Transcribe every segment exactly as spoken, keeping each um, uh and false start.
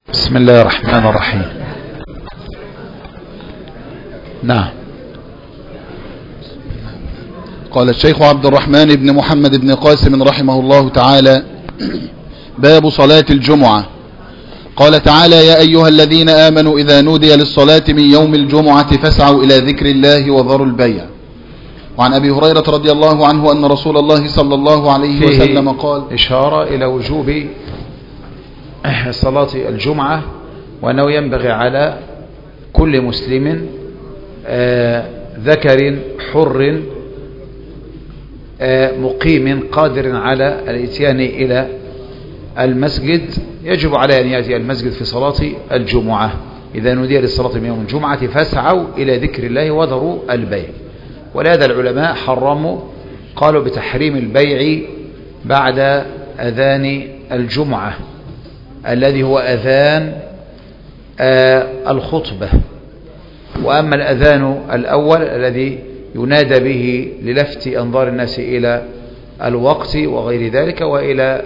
بسم الله الرحمن الرحيم. نعم. قال الشيخ عبد الرحمن بن محمد بن قاسم رحمه الله تعالى: باب صلاة الجمعة. قال تعالى: يا أيها الذين آمنوا إذا نودي للصلاة من يوم الجمعة فاسعوا إلى ذكر الله وذروا البيع. وعن أبي هريرة رضي الله عنه أن رسول الله صلى الله عليه وسلم قال: إشارة إلى وجوب صلاة الجمعة، وأنه ينبغي على كل مسلم ذكر حر مقيم قادر على الاتيان إلى المسجد، يجب عليه أن يأتي المسجد في صلاة الجمعة. إذا نودي للصلاة من يوم الجمعة فاسعوا إلى ذكر الله وذروا البيع. ولهذا العلماء حرموا، قالوا بتحريم البيع بعد أذان الجمعة الذي هو أذان الخطبة. وأما الأذان الأول الذي ينادى به للفت أنظار الناس إلى الوقت وغير ذلك وإلى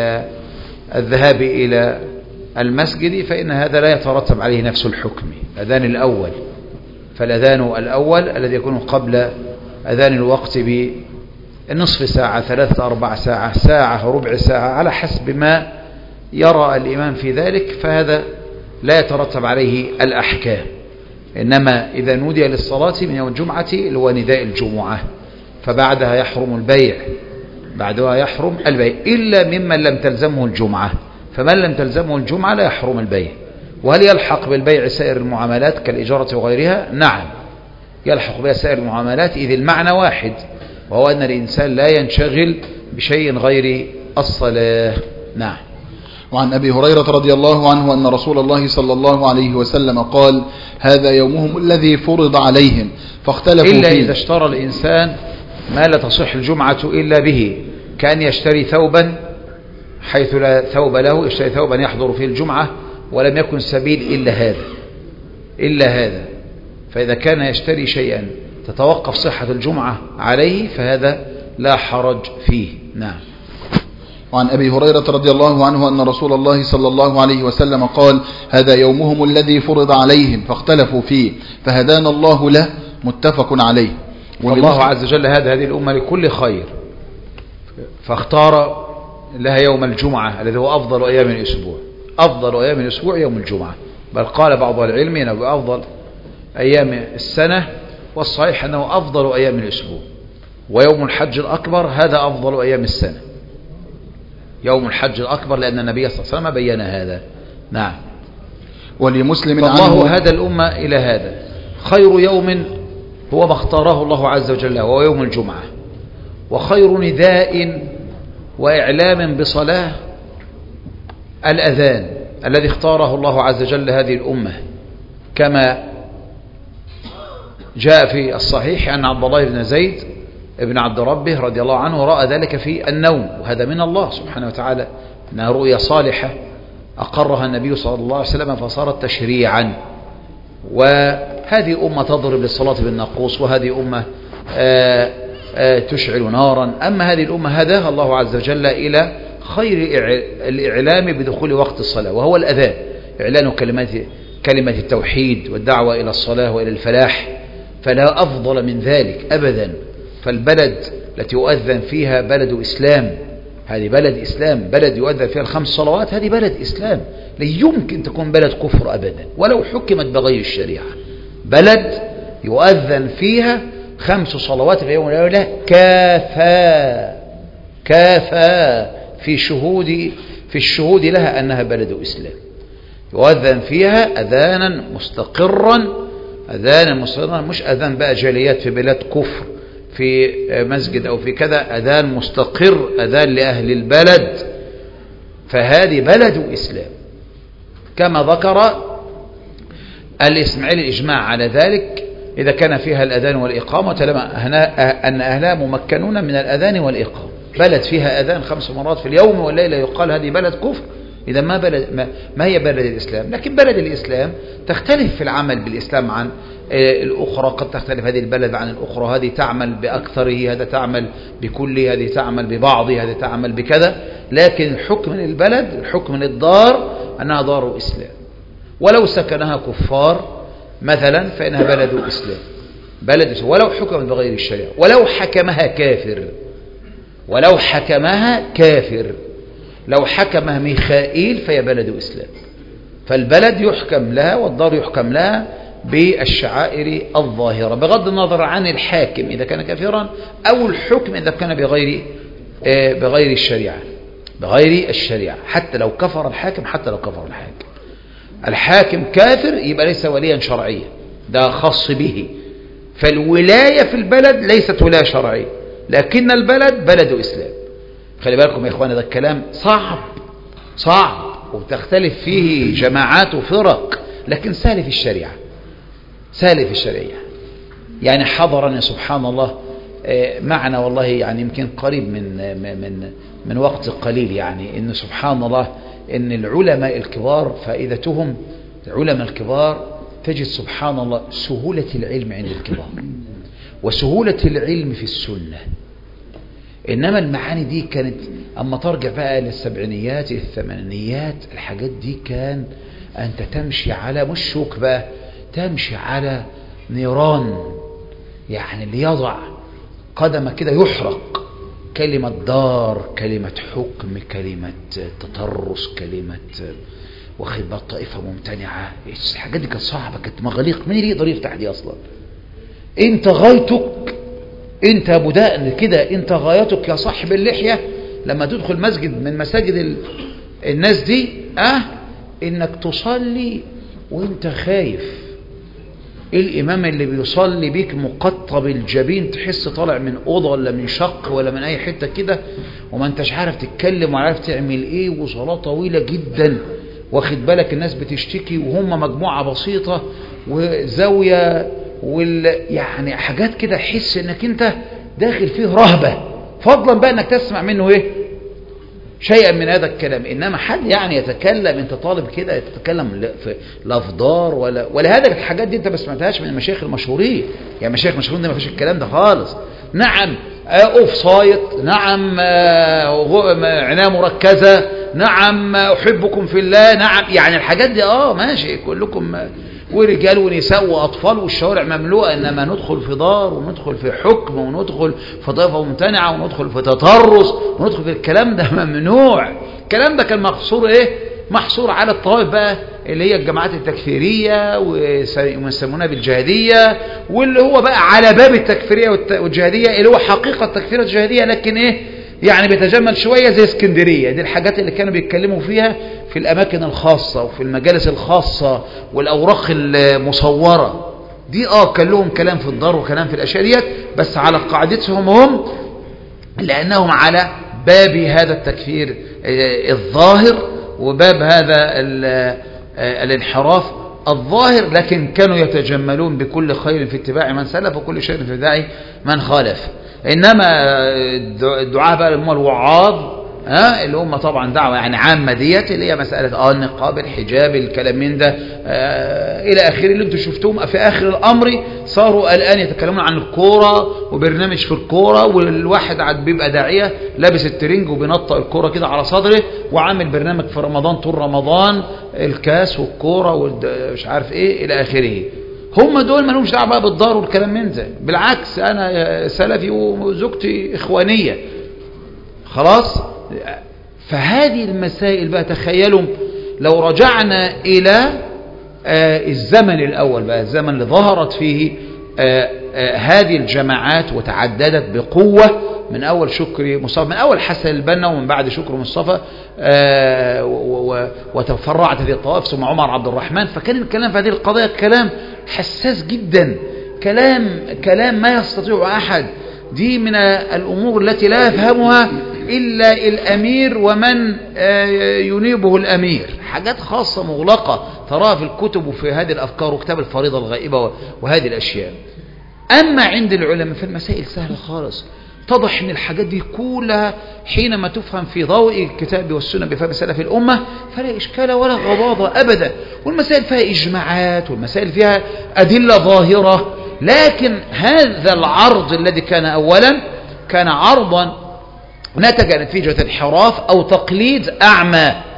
الذهاب إلى المسجد، فإن هذا لا يترتب عليه نفس الحكم. الأذان الأول، فالأذان الأول الذي يكون قبل أذان الوقت بنصف ساعة، ثلاثة أربع ساعة، ساعة، ربع ساعة، على حسب ما يرى الإمام في ذلك، فهذا لا يترتب عليه الأحكام. إنما إذا نودي للصلاة من يوم الجمعة اللي هو نداء الجمعة، فبعدها يحرم البيع، بعدها يحرم البيع إلا ممن لم تلزمه الجمعة. فمن لم تلزمه الجمعة لا يحرم البيع. وهل يلحق بالبيع سائر المعاملات كالإجارة وغيرها؟ نعم، يلحق بها سائر المعاملات، إذ المعنى واحد، وهو أن الإنسان لا ينشغل بشيء غير الصلاة. نعم. وعن أبي هريرة رضي الله عنه أن رسول الله صلى الله عليه وسلم قال: هذا يومهم الذي فرض عليهم فاختلفوا إلا فيه. إذا اشترى الإنسان ما لا تصح الجمعة إلا به، كان يشتري ثوبا حيث لا ثوب له، يشتري ثوبا يحضر فيه الجمعة ولم يكن سبيل إلا هذا إلا هذا فإذا كان يشتري شيئا تتوقف صحة الجمعة عليه فهذا لا حرج فيه. نعم. وعن أبي هريرة رضي الله عنه أن رسول الله صلى الله عليه وسلم قال: هذا يومهم الذي فرض عليهم فاختلفوا فيه فهدانا الله له، متفق عليه. والله عز وجل هذا هذه الأمة لكل خير، فاختار لها يوم الجمعة الذي هو أفضل أيام الأسبوع. أفضل أيام الأسبوع يوم الجمعة، بل قال بعض العلم أنه أفضل أيام السنة، والصحيح أنه أفضل أيام الأسبوع. ويوم الحج الأكبر هذا أفضل أيام السنة، يوم الحج الأكبر، لأن النبي صلى الله عليه وسلم بيّن هذا. نعم. ولمسلم فالله هدى الأمة إلى هذا. خير يوم هو ما اختاره الله عز وجل وهو يوم الجمعة، وخير نداء وإعلام بصلاة الأذان الذي اختاره الله عز وجل هذه الأمة، كما جاء في الصحيح أن عبد الله بن زيد ابن عبد ربه رضي الله عنه رأى ذلك في النوم، وهذا من الله سبحانه وتعالى، أنها رؤيا صالحة أقرها النبي صلى الله عليه وسلم فصارت تشريعا. وهذه أمة تضرب للصلاة بالناقوس، وهذه أمة آآ آآ تشعل نارا. أما هذه الأمة هداها الله عز وجل إلى خير الإعلام بدخول وقت الصلاة، وهو الأذان، إعلان كلمات كلمة التوحيد والدعوة إلى الصلاة وإلى الفلاح، فلا أفضل من ذلك أبدا. فالبلد التي يؤذن فيها بلد إسلام، هذه بلد إسلام، بلد يؤذن فيها الخمس صلوات، هذه بلد إسلام، لا يمكن تكون بلد كفر أبدا ولو حكمت بغير الشريعة. بلد يؤذن فيها خمس صلوات في يوم وليلة كافى كافى في شهود في الشهود لها أنها بلد إسلام، يؤذن فيها أذانا مستقرا، أذانا مستقرا، مش أذان بقى جاليات في بلاد كفر في مسجد أو في كذا، أذان مستقر، أذان لأهل البلد. فهذه بلد إسلام، كما ذكر الإسماعيلي الإجماع على ذلك، إذا كان فيها الأذان والإقامة طالما أن أهلها ممكنون من الأذان والإقامة. بلد فيها أذان خمس مرات في اليوم والليلة يقال هذه بلد كفر، إذا ما, بلد ما, ما هي بلد الإسلام. لكن بلد الإسلام تختلف في العمل بالإسلام عن الأخرى، قد تختلف هذه البلد عن الأخرى، هذه تعمل بأكثره، هذا تعمل بكله، هذه تعمل ببعضه، هذه تعمل بكذا. لكن الحكم للبلد، الحكم للدار أنها دار إسلام، ولو سكنها كفار مثلا فإنها بلد إسلام، بلد إسلام ولو حكمت بغير الشريعة، ولو حكمها كافر، ولو حكمها كافر، لو حكمها ميخائيل فهي بلد إسلام. فالبلد يحكم لها والدار يحكم لها بالشعائر الظاهرة بغض النظر عن الحاكم إذا كان كافرا أو الحكم إذا كان بغير بغير الشريعة، بغير الشريعة، حتى لو كفر الحاكم، حتى لو كفر الحاكم الحاكم كافر يبقى ليس وليا شرعيا، ده خاص به. فالولاية في البلد ليست ولاية شرعية، لكن البلد بلد إسلام. خلي بالكم يا إخوانا، ده الكلام صعب صعب وتختلف فيه جماعات وفرق، لكن سهل في الشريعة، سهل في الشريعة. يعني حضرني سبحان الله معنى والله يعني يمكن قريب من من من وقت قليل، يعني إن سبحان الله إن العلماء الكبار فائدتهم، العلماء الكبار تجد سبحان الله سهولة العلم عند الكبار وسهولة العلم في السنة. إنما المعاني دي كانت أما ترجع بقى للسبعينيات الثمانينيات الحاجات دي كان أنت تمشي على مش شوك بقى، تمشي على نيران، يعني اللي يضع قدمه كده يحرق. كلمة دار، كلمة حكم، كلمة تطرس، كلمة واخد بقى طائفة ممتنعة، الحاجات دي كانت صعبة، كانت مغاليق، مين اللي يقدر يفتح دي أصلا؟ أنت غايتك، أنت أبو دقن كده، أنت غايتك يا صاحب اللحية لما تدخل مسجد من مساجد ال... الناس دي أه إنك تصلي وأنت خايف. الإمام اللي بيصلي بيك مقطب الجبين، تحس طالع من أوضة ولا من شق ولا من أي حتة كده، وما أنتش عارف تتكلم ولا عارف تعمل إيه، وصلاة طويلة جدا، واخد بالك الناس بتشتكي وهم مجموعة بسيطة وزاوية وال... يعني حاجات كده حس إنك أنت داخل فيه رهبة، فضلا بقى إنك تسمع منه إيه شيئا من هذا الكلام. إنما حد يعني يتكلم، أنت طالب كده تتكلم في لفظار ولا ولا هذا الحاجات دي أنت ما سمعتهاش من المشايخ المشهورين. يعني المشايخ المشهورين دي ما فيش الكلام ده خالص. نعم أوف صايت، نعم عناية مركزة، نعم أحبكم في الله، نعم يعني الحاجات دي آه ماشي كلكم ورجال ونساء وأطفال والشوارع مملوءة، إنما ندخل في دار وندخل في حكم وندخل في طائفة ممتنعة وندخل في تطرس وندخل في الكلام ده ممنوع. الكلام ده كان محصور إيه؟ محصور على الطوائف بقى اللي هي الجماعات التكفيرية ويسمونها بالجهادية، واللي هو بقى على باب التكفيرية والجهادية اللي هو حقيقة التكفيرية والجهادية، لكن إيه يعني بيتجمل شوية زي اسكندرية. دي الحاجات اللي كانوا بيتكلموا فيها في الأماكن الخاصة وفي المجالس الخاصة والأوراق المصورة دي. آه كان لهم كلام في الدار وكلام في الأشياء ديت، بس على قاعدتهم هم لأنهم على باب هذا التكفير الظاهر وباب هذا الانحراف الظاهر، لكن كانوا يتجملون بكل خير في اتباع من سلف وكل شيء في اتباع من خالف. إنما الدعاء بقى هم الوعاظ ها اللي هم طبعا دعوة يعني عامة ديت اللي هي مسألة اه النقاب، الحجاب، الكلام من ده آه إلى آخره اللي انتم شفتوهم في آخر الأمر. صاروا الآن يتكلمون عن الكورة وبرنامج في الكورة، والواحد عاد بيبقى داعية لابس الترنج وبينطق الكورة كده على صدره وعامل برنامج في رمضان طول رمضان الكاس والكورة ومش عارف ايه إلى آخره. هم دول ما لهمش دعوه بقى بالدار والكلام من ده، بالعكس انا سلفي وزوجتي اخوانيه خلاص. فهذه المسائل بقى تخيلوا لو رجعنا الى آه الزمن الاول بقى، الزمن اللي ظهرت فيه آه آه هذه الجماعات وتعددت بقوه، من اول شكري مصطفى، من اول حسن البنا ومن بعد شكري مصطفى آه وتفرعت هذه الطوائف ثم عمر عبد الرحمن. فكان الكلام في هذه القضايا كلام حساس جدا، كلام كلام ما يستطيع أحد. دي من الأمور التي لا يفهمها إلا الأمير ومن ينيبه الأمير، حاجات خاصة مغلقة تراها في الكتب وفي هذه الأفكار وكتاب الفريضة الغائبة وهذه الأشياء. أما عند العلماء في المسائل سهلة خالص، تضح أن الحاجات دي كلها حينما تفهم في ضوء الكتاب والسنة بفهم سلف الأمة فلا إشكال ولا غضاضة أبدا. والمسائل فيها إجماعات والمسائل فيها أدلة ظاهرة، لكن هذا العرض الذي كان أولا كان عرضا نتج نتيجة انحراف أو تقليد أعمى.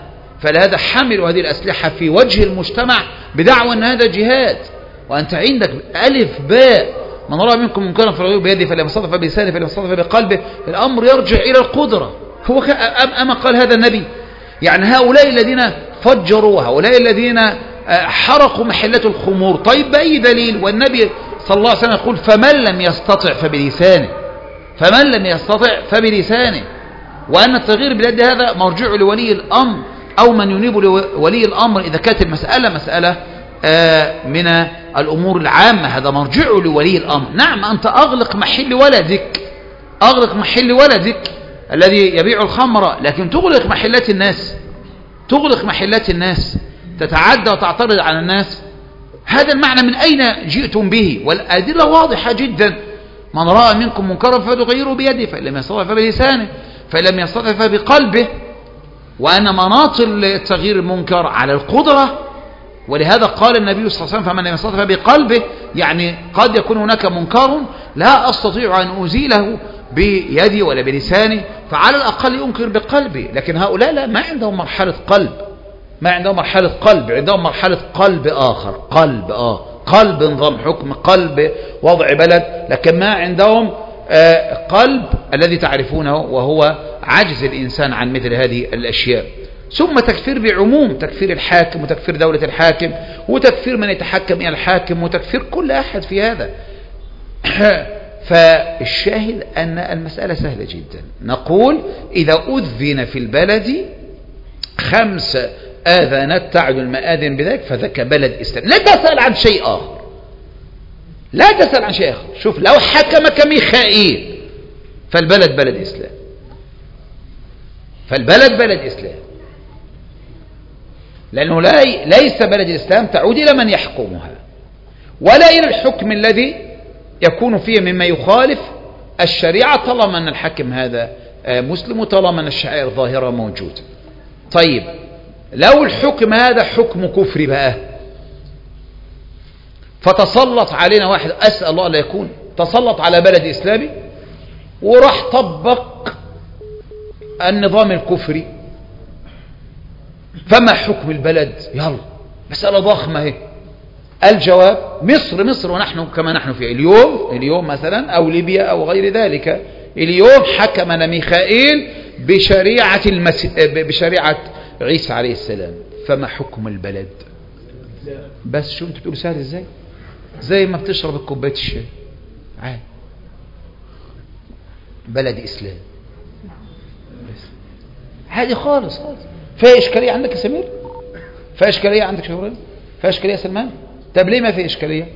فلهذا حملوا هذه الأسلحة في وجه المجتمع بدعوى أن هذا جهاد. وأنت عندك ألف باء من رأى منكم منكرا فليغيره بيده فليمسطه بلسانه فليمسطه بقلبه. الأمر يرجع إلى القدرة. هو أما قال هذا النبي يعني هؤلاء الذين فجروا وهؤلاء الذين حرقوا محلات الخمور، طيب بأي دليل؟ والنبي صلى الله عليه وسلم يقول فمن لم يستطع فبلسانه، فمن لم يستطع فبلسانه. وأن التغيير باليد هذا مرجع لولي الأمر أو من ينيب لولي الأمر إذا كانت المسألة مسألة من الأمور العامة، هذا مرجع لولي الأمر. نعم أنت أغلق محل ولدك، أغلق محل ولدك الذي يبيع الخمر، لكن تغلق محلات الناس، تغلق محلات الناس، تتعدى وتعترض على الناس. هذا المعنى من أين جئتم به؟ والأدلة واضحة جدا. من رأى منكم منكرا فليغيره بيده فإن لم يستطع فبلسانه فإن لم يستطع فبقلبه. وأن مناط التغيير المنكر على القدرة، ولهذا قال النبي صلى الله عليه وسلم فمن لم يستطع فبقلبه، يعني قد يكون هناك منكر لا أستطيع أن أزيله بيدي ولا بلساني، فعلى الأقل ينكر بقلبي. لكن هؤلاء لا، ما عندهم مرحلة قلب، ما عندهم مرحلة قلب، عندهم مرحلة قلب آخر، قلب آه قلب نظام حكم، قلب وضع بلد، لكن ما عندهم آه قلب الذي تعرفونه وهو عجز الإنسان عن مثل هذه الأشياء. ثم تكفير بعموم، تكفير الحاكم وتكفير دولة الحاكم وتكفير من يتحكم إلى الحاكم وتكفير كل أحد في هذا. فالشاهد أن المسألة سهلة جدا. نقول إذا أذن في البلد خمس آذانات تعد المآذن بذلك فذاك بلد إسلام. لا تسأل عن شيء آخر، لا تسأل عن شيء آخر. شوف لو حكمك ميخائيل فالبلد بلد إسلام، فالبلد بلد إسلام، لأنه لا ليس بلد الإسلام تعود إلى من يحكمها ولا إلى الحكم الذي يكون فيه مما يخالف الشريعة، طالما أن الحاكم هذا مسلم وطالما أن الشعائر ظاهرة موجودة. طيب لو الحكم هذا حكم كفري بقى، فتسلط علينا واحد، أسأل الله لا يكون، تسلط على بلد إسلامي وراح طبق النظام الكفري، فما حكم البلد؟ يلا مسألة ضخمة اهي. الجواب مصر، مصر ونحن كما نحن في اليوم، اليوم مثلا أو ليبيا أو غير ذلك، اليوم حكمنا ميخائيل بشريعة, المس... بشريعة عيسى عليه السلام، فما حكم البلد؟ بس شو انتوا بتقولوا سهل ازاي؟ زي ما بتشرب الكوبايه الشاي عادي، بلد اسلام عادي خالص خالص. فيها اشكاليه عندك يا سمير؟ فيها اشكاليه عندك يا شباب؟ فيها اشكاليه يا سلمان؟ طب ليه ما في اشكاليه؟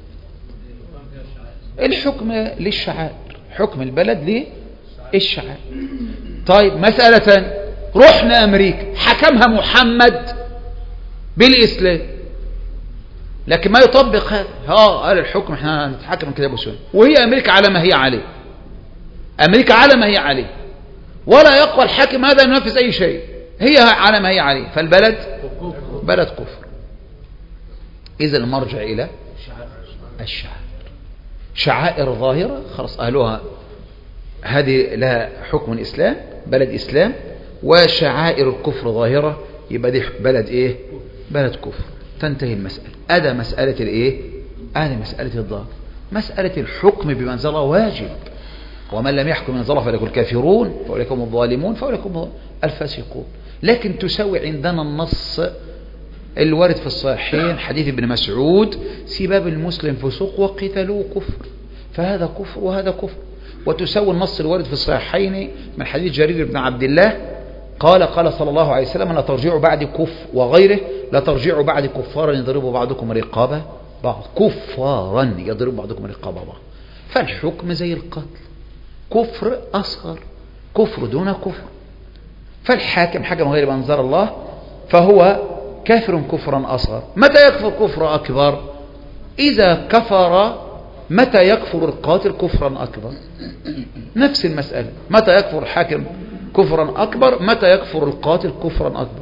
الحكم للشعائر، حكم البلد للشعائر. طيب مسألة ثانية، رحنا أمريكا حكمها محمد بالإسلام، لكن ما يطبق هذا. ها قال الحكم احنا هنتحكم كده بسهولة، وهي أمريكا على ما هي عليه، أمريكا على ما هي عليه، ولا يقوى الحاكم هذا أن ينفذ أي شيء، هي على ما هي عليه، فالبلد بلد كفر. إذا المرجع إلى الشعائر، شعائر ظاهرة خلاص أهلها هذه لها حكم الإسلام، بلد إسلام، وشعائر الكفر ظاهرة، يبقى دي بلد إيه؟ بلد كفر. تنتهي المسألة. أدى مسألة الإيه؟ أدى مسألة الضار. مسألة الحكم بمنزلة واجب، ومن لم يحكم بمنزلة فأولئك الكافرون فأولئك هم الظالمون فأولئك هم الفاسقون. لكن تساوي عندنا النص الوارد في الصحيحين حديث ابن مسعود سباب المسلم فسوق وقتاله كفر، فهذا كفر وهذا كفر. وتساوي النص الوارد في الصحيحين من حديث جرير بن عبد الله قال قال صلى الله عليه وسلم لا ترجعوا بعد كف وغيره لا ترجعوا بعد كفارا يضرب بعضكم رقاب بعض، كفارا يضرب بعضكم رقاب بعض. فالحكم زي القتل، كفر أصغر، كفر دون كفر. فالحاكم حكم غير ما أنزل الله فهو كافر كفرا أصغر. متى يكفر كفر أكبر؟ إذا كفر. متى يكفر القاتل كفرا أكبر؟ نفس المسألة. متى يكفر الحاكم كفرا أكبر؟ متى يكفر القاتل كفرا أكبر؟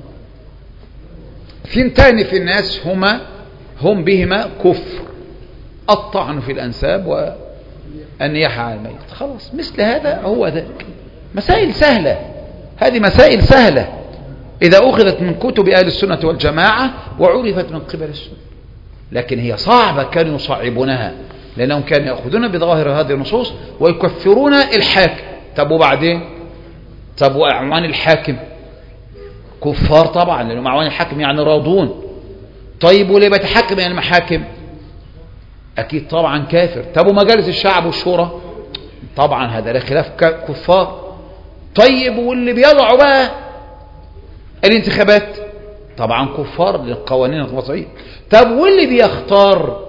ثنتان في الناس هما هم بهما كفر، الطعن في الأنساب والنياحة على الميت. خلاص مثل هذا هو ذاك. مسائل سهلة، هذه مسائل سهلة. إذا أخذت من كتب أهل السنة والجماعة وعرفت من قبل السنة. لكن هي صعبة، كانوا يصعبونها لأنهم كانوا يأخذون بظاهر هذه النصوص ويكفرون الحاكم. طب وبعدين؟ طب وأعوان الحاكم كفار طبعا، لأنهم أعوان الحاكم يعني راضون. طيب وليه بيتحكم يعني محاكم؟ أكيد طبعا كافر. طب ومجالس الشعب والشورى؟ طبعا هذا لا خلاف كفار. طيب واللي بيضعوا بقى الانتخابات؟ طبعا كفار للقوانين الوضعية. طب واللي بيختار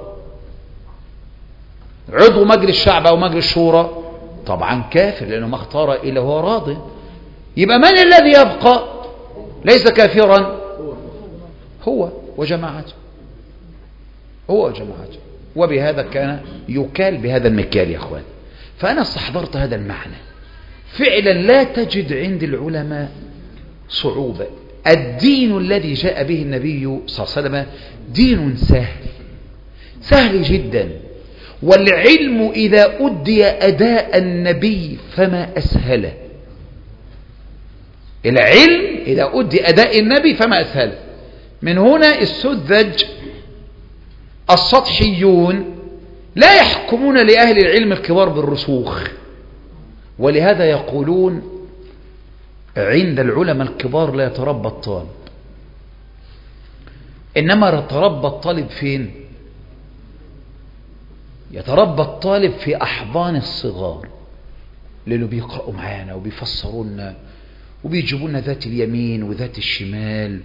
عضو مجلس الشعب أو مجلس الشورى؟ طبعا كافر لأنه ما اختار إلا هو راضي. يبقى من الذي يبقى؟ ليس كافرا، هو وجماعته، هو وجماعته. وبهذا كان يكال بهذا المكيال يا أخوان. فأنا استحضرت هذا المعنى فعلا. لا تجد عند العلماء صعوبة. الدين الذي جاء به النبي صلى الله عليه وسلم دين سهل، سهل جدا. والعلم إذا أدي أداء النبي فما أسهله. العلم إذا أدي أداء النبي فما أسهله. من هنا السذج السطحيون لا يحكمون لأهل العلم الكبار بالرسوخ، ولهذا يقولون عند العلماء الكبار لا يتربى الطالب، إنما يتربى الطالب فين؟ يتربى الطالب في أحضان الصغار، لأنه بيقرأوا معانا وبيفسروا لنا وبيجيبوا لنا ذات اليمين وذات الشمال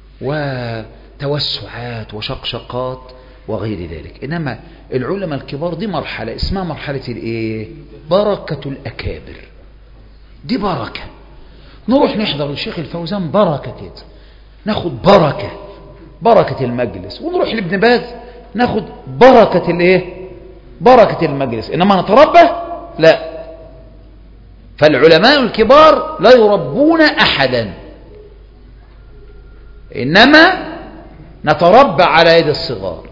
وتوسعات وشقشقات وغير ذلك. إنما العلماء الكبار دي مرحلة اسمها مرحلة الإيه؟ بركة الأكابر. دي بركة، نروح نحضر الشيخ الفوزان بركة كده، ناخد بركة بركة المجلس، ونروح لابن باز ناخد بركة الإيه؟ بركة المجلس. إنما نتربى لا. فالعلماء الكبار لا يربون أحدا، إنما نتربى على يد الصغار.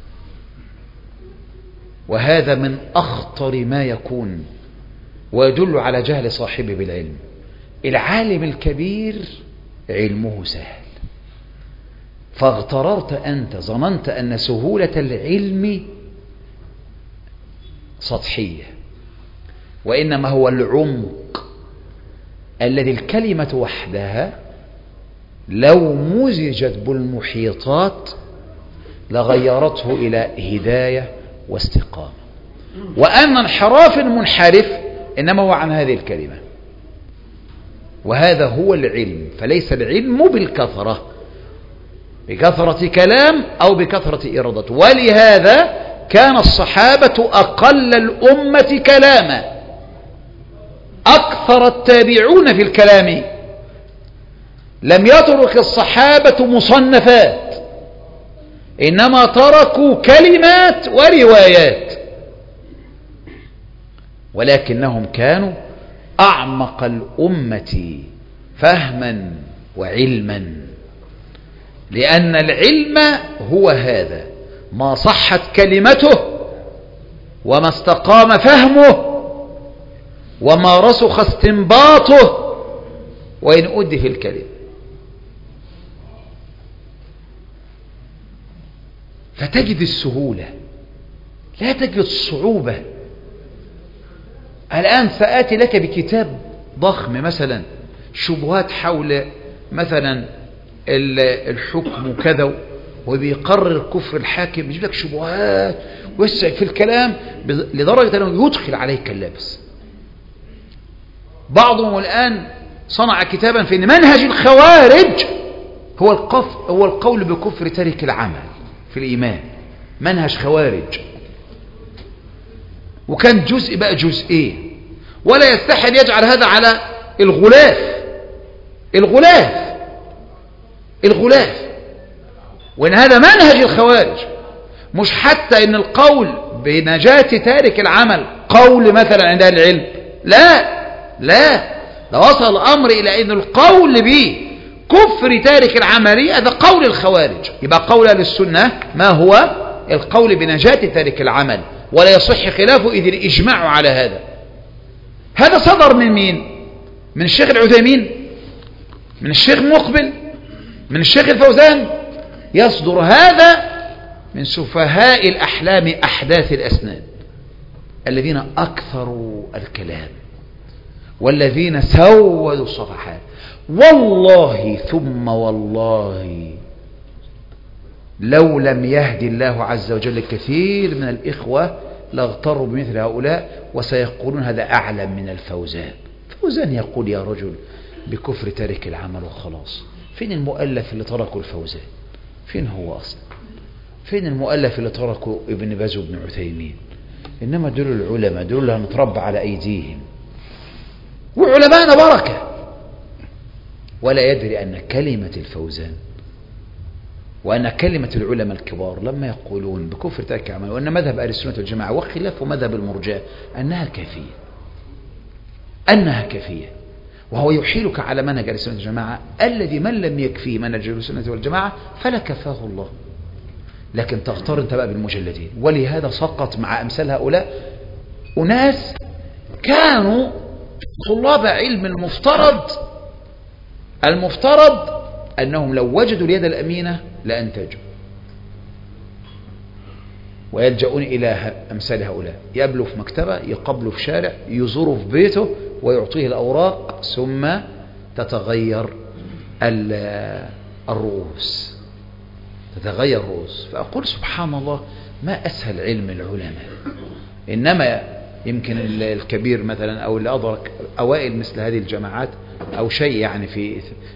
وهذا من أخطر ما يكون ويدل على جهل صاحبه بالعلم. العالم الكبير علمه سهل، فاغتررت أنت، ظننت أن سهولة العلم سطحية، وإنما هو العمق الذي الكلمة وحدها لو مزجت بالمحيطات لغيرته إلى هداية واستقامة. وأن انحراف المنحرف إنما هو عن هذه الكلمة. وهذا هو العلم. فليس العلم بالكثرة، بكثرة كلام أو بكثرة إرادة. ولهذا كان الصحابة أقل الأمة كلاما، أكثر التابعون في الكلام. لم يترك الصحابة مصنفات، إنما تركوا كلمات وروايات. ولكنهم كانوا أعمق الأمة فهما وعلما، لأن العلم هو هذا: ما صحت كلمته وما استقام فهمه وما رسخ استنباطه وإن أدي في الكلمة. فتجد السهولة، لا تجد الصعوبة. الآن سآتي لك بكتاب ضخم مثلا شبهات حول مثلا الحكم وكذا، وبيقرر كفر الحاكم، يجيب لك شبهات ويسع في الكلام لدرجة أنه يدخل عليك اللبس. بعضهم الآن صنع كتابا في أن منهج الخوارج هو القف هو القول بكفر ترك العمل في الإيمان، منهج خوارج. وكان جزء بقى جزئين، ولا يستحي أن يجعل هذا على الغلاف الغلاف الغلاف وإن هذا منهج الخوارج. مش حتى إن القول بنجاة تارك العمل قول مثلا عند أهل العلم، لا لا، ده وصل الأمر إلى أن القول به كفر تارك العمل هذا قول الخوارج. يبقى قول أهل السنة ما هو؟ القول بنجاة تارك العمل، ولا يصح خلافه إذ الإجماع على هذا. هذا صدر من مين؟ من الشيخ العثيمين؟ من الشيخ مقبل؟ من الشيخ الفوزان يصدر هذا من سفهاء الأحلام أحداث الأسنان الذين أكثروا الكلام والذين سودوا الصفحات. والله ثم والله لو لم يهدي الله عز وجل كثير من الإخوة لاغتروا بمثل هؤلاء وسيقولون هذا أعلم من الفوزان. الفوزان يقول يا رجل بكفر تارك العمل وخلاص. فين المؤلف اللي تركه الفوزان؟ فين هو أصلا؟ فين المؤلف اللي تركه ابن باز وابن عثيمين؟ إنما دول العلماء، دول اللي هنتربى على أيديهم، وعلماءنا بركة. ولا يدري أن كلمة الفوزان وأن كلمة العلماء الكبار لما يقولون بكفر تارك العمل وأن مذهب أهل السنة والجماعة وخلاف مذهب المرجئة أنها كافية، أنها كافية، وهو يحيلك على منهج أهل السنة والجماعة الذي من لم يكفيه منهج أهل السنة والجماعة فلا كفاه الله. لكن تغتر انت بقى بالمجلدين. ولهذا سقط مع أمثال هؤلاء أناس كانوا طلاب علم المفترض المفترض أنهم لو وجدوا اليد الأمينة لأنتجوا، ويلجؤون إلى أمثال هؤلاء. يقابلوا في مكتبة، يقابلوا في شارع، يزوروا في بيته ويعطيه الأوراق ثم تتغير الرؤوس تتغير الرؤوس. فأقول سبحان الله ما أسهل علم العلماء. إنما يمكن الكبير مثلا أو اللي أدرك أوائل مثل هذه الجماعات أو شيء يعني في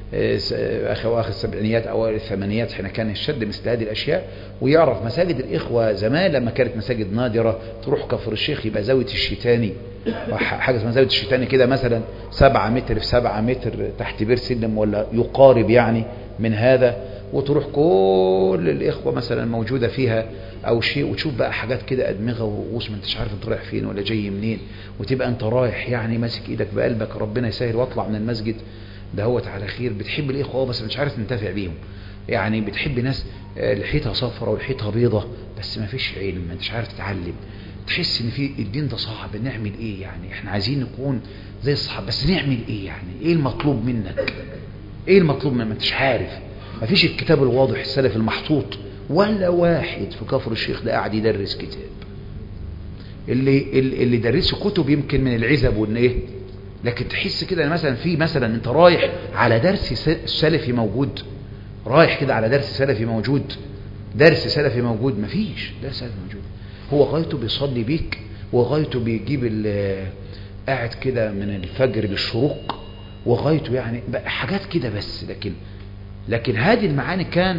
أواخر السبعينيات أو الثمانينيات حين كان يشد مثل هذه الأشياء ويعرف مساجد الإخوة زمان لما كانت مساجد نادرة. تروح كفر الشيخ يبقى زاوية الشيتاني، حاجة اسمها زاوية الشيتاني كده مثلا سبعة متر في سبعة متر تحت بير سلم ولا يقارب يعني من هذا، وتروح كل الإخوة مثلا موجودة فيها أو شيء وتشوف بقى حاجات كده أدمغة ورؤوس ما انتش عارف انت رايح فين ولا جاي منين، وتبقى انت رايح يعني ماسك ايدك بقلبك ربنا يسهل واطلع من المسجد دهوت على خير. بتحب الإخوة بس مش عارف تنتفع بيهم، يعني بتحب ناس لحيتها صفرة ولحيتها بيضة بس ما فيش علم، ما انتش عارف تتعلم. تحس ان في الدين ده صعب، نعمل ايه يعني؟ احنا عايزين نكون زي الصحابة بس نعمل ايه يعني؟ ايه المطلوب منك؟ ايه المطلوب منك؟ ما انتش عارف. ما فيش الكتاب الواضح السلف المحطوط ولا واحد في كفر الشيخ ده قاعد يدرس كتاب. اللي اللي درسوا كتب يمكن من العزب والايه، لكن تحس كده مثلا في مثلا انت رايح على درس سلفي موجود، رايح كده على درس سلفي موجود، درس سلفي موجود، مفيش درس سلفي موجود. هو غايته بيصلي بيك وغايته بيجيب قاعد كده من الفجر للشروق وغايته يعني حاجات كده بس. لكن لكن هذه المعاني كان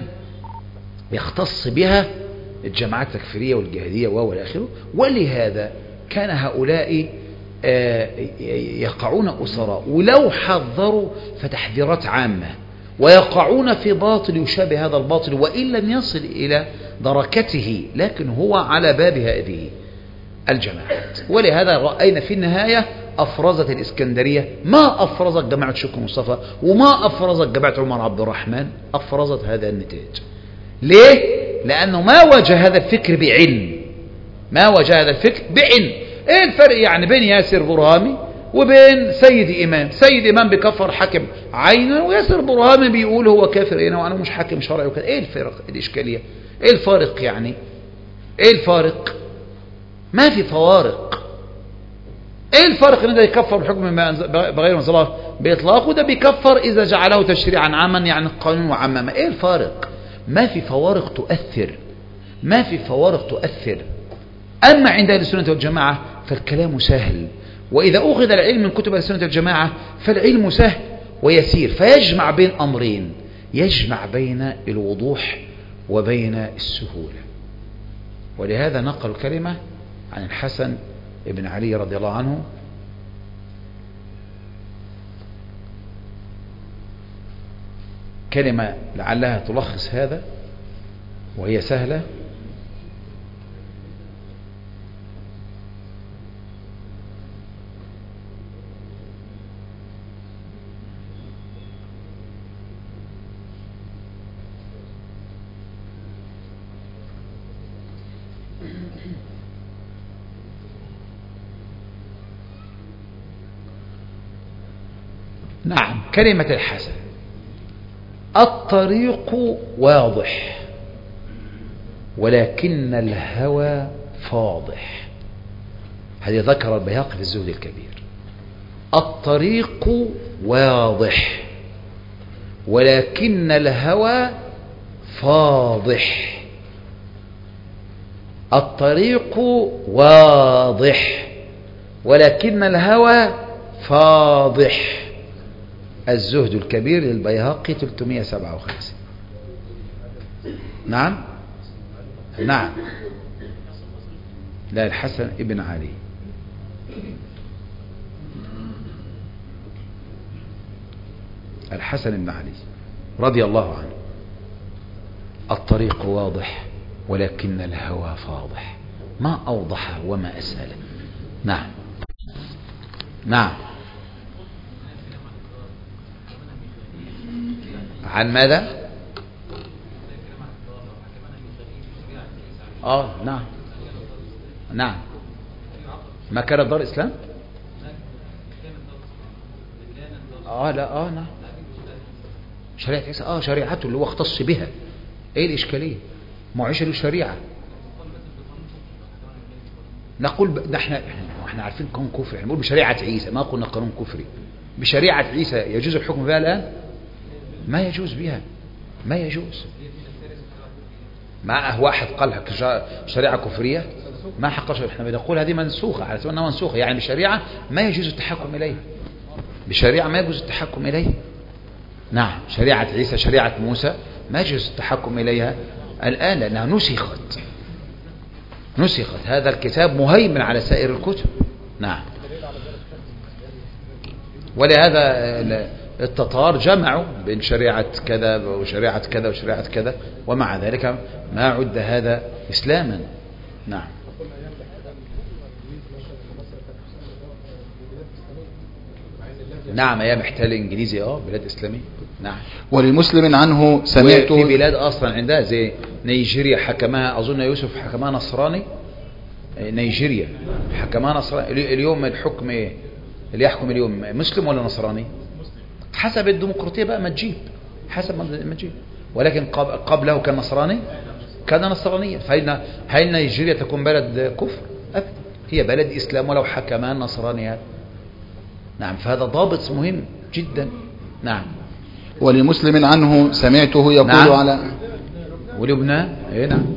يختص بها الجماعات التكفيرية والجهادية والى اخره. ولهذا كان هؤلاء يقعون أسراء ولو حذروا فتحذيرات عامة، ويقعون في باطل يشابه هذا الباطل وإن لم يصل إلى دركته، لكن هو على باب هذه الجماعات. ولهذا رأينا في النهاية أفرزت الإسكندرية ما أفرزت جماعة شكر مصطفى وما أفرزت جماعة عمر عبد الرحمن، أفرزت هذا النتاج. ليه؟ لأنه ما وجه هذا الفكر بعلم، ما وجه هذا الفكر بعلم. ايه الفرق يعني بين ياسر برهامي وبين سيد إمام؟ سيد إمام بيكفر حاكم عينا وياسر برهامي بيقول هو كافر هنا وأنا مش حاكم شرعي وكذا. ايه الفرق؟ الإشكالية ايه الفارق يعني؟ ايه الفارق؟ ما في فوارق. ايه الفرق ان ده يكفر بحكم بغير منزل الله بإطلاق وده بيكفر إذا جعله تشريعا عاما يعني قانون وعمما؟ ايه الفارق؟ ما في فوارق تؤثر، ما في فوارق تؤثر. أما عند أهل السنة والجماعة فالكلام سهل، وإذا أخذ العلم من كتب أهل السنة والجماعة فالعلم سهل ويسير، فيجمع بين أمرين، يجمع بين الوضوح وبين السهولة. ولهذا نقل كلمة عن الحسن ابن علي رضي الله عنه كلمة لعلها تلخص هذا وهي سهلة. نعم، كلمة الحسن الطريق واضح ولكن الهوى فاضح. هذه ذكر البيهقي في الزهد الكبير. الطريق واضح ولكن الهوى فاضح. الطريق واضح ولكن الهوى فاضح. الزهد الكبير للبيهقي ثلاثمائة وسبعة وخمسين. نعم نعم لا، الحسن ابن علي. الحسن بن علي رضي الله عنه. الطريق واضح ولكن الهوى فاضح. ما أوضحه وما أسهله. نعم نعم. عن ماذا؟ آه نعم نعم. ما كانت دار إسلام؟ آه لا آه نعم. شريعة عيسى آه شريعته اللي هو اختص بها. إيه الإشكالية؟ معيشة للشريعة. نقول ب... احنا احنا عارفين قانون كفري، احنا نقول بشريعة عيسى، ما قلنا قانون كفري. بشريعة عيسى يجوز الحكم بها الآن؟ ما يجوز بها، ما يجوز. مع واحد قال لك شريعة كفرية ما حق شريعة. احنا بنقول هذه منسوخة على سبيل انها منسوخة، يعني بشريعة ما يجوز التحكم إليها. بشريعة ما يجوز التحكم إليها. نعم. شريعة عيسى شريعة موسى ما يجوز التحكم إليها الآن لأنها نسخت. نسخت. هذا الكتاب مهيمن على سائر الكتب. نعم. ولهذا التتار جمعوا بين شريعة كذا وشريعة كذا وشريعة كذا، ومع ذلك ما عد هذا إسلاما. نعم. نعم أيام احتلال الإنجليزي اه بلاد إسلامية. نعم. ولمسلم عنه سمعت في بلاد أصلا عندها زي نيجيريا حكمها أظن يوسف حكمها نصراني. نيجيريا حكمها نصراني. اليوم الحكم ايه اللي يحكم اليوم، مسلم ولا نصراني؟ حسب الديمقراطية بقى ما تجيب، حسب ما تجيب. ولكن قبله كان نصراني، كان نصرانيا. فهل هل نيجيريا تكون بلد كفر؟ أبدا، هي بلد إسلام ولو حكمها نصراني. نعم. فهذا ضابط مهم جدا. نعم. ولمسلم عنه سمعته يقول نعم. على ولبنان ايه نعم.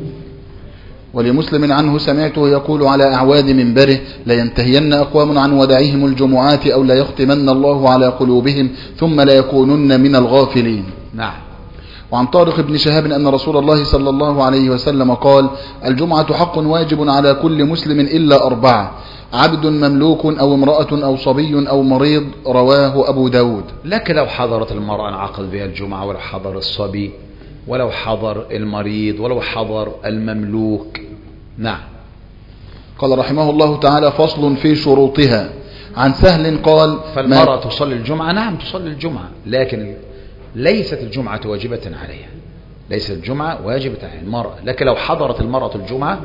ولمسلم عنه سمعته يقول على أعواد منبره لينتهين أقوام عن ودعهم الجمعات أو لا يختمن الله على قلوبهم ثم لا يكونن من الغافلين. نعم. وعن طارق بن شهاب أن رسول الله صلى الله عليه وسلم قال الجمعة حق واجب على كل مسلم إلا أربعة: عبد مملوك أو امرأة أو صبي أو مريض. رواه أبو داود. لكن لو حضرت المرأة انعقد بها الجمعة، ولو حضر الصبي، ولو حضر المريض، ولو حضر المملوك. نعم. قال رحمه الله تعالى فصل في شروطها. عن سهل قال فالمرأة تصلي الجمعة. نعم تصلي الجمعة، لكن ليست الجمعة واجبة عليها. ليست الجمعة واجبة على المرأة، لكن لو حضرت المرأة الجمعة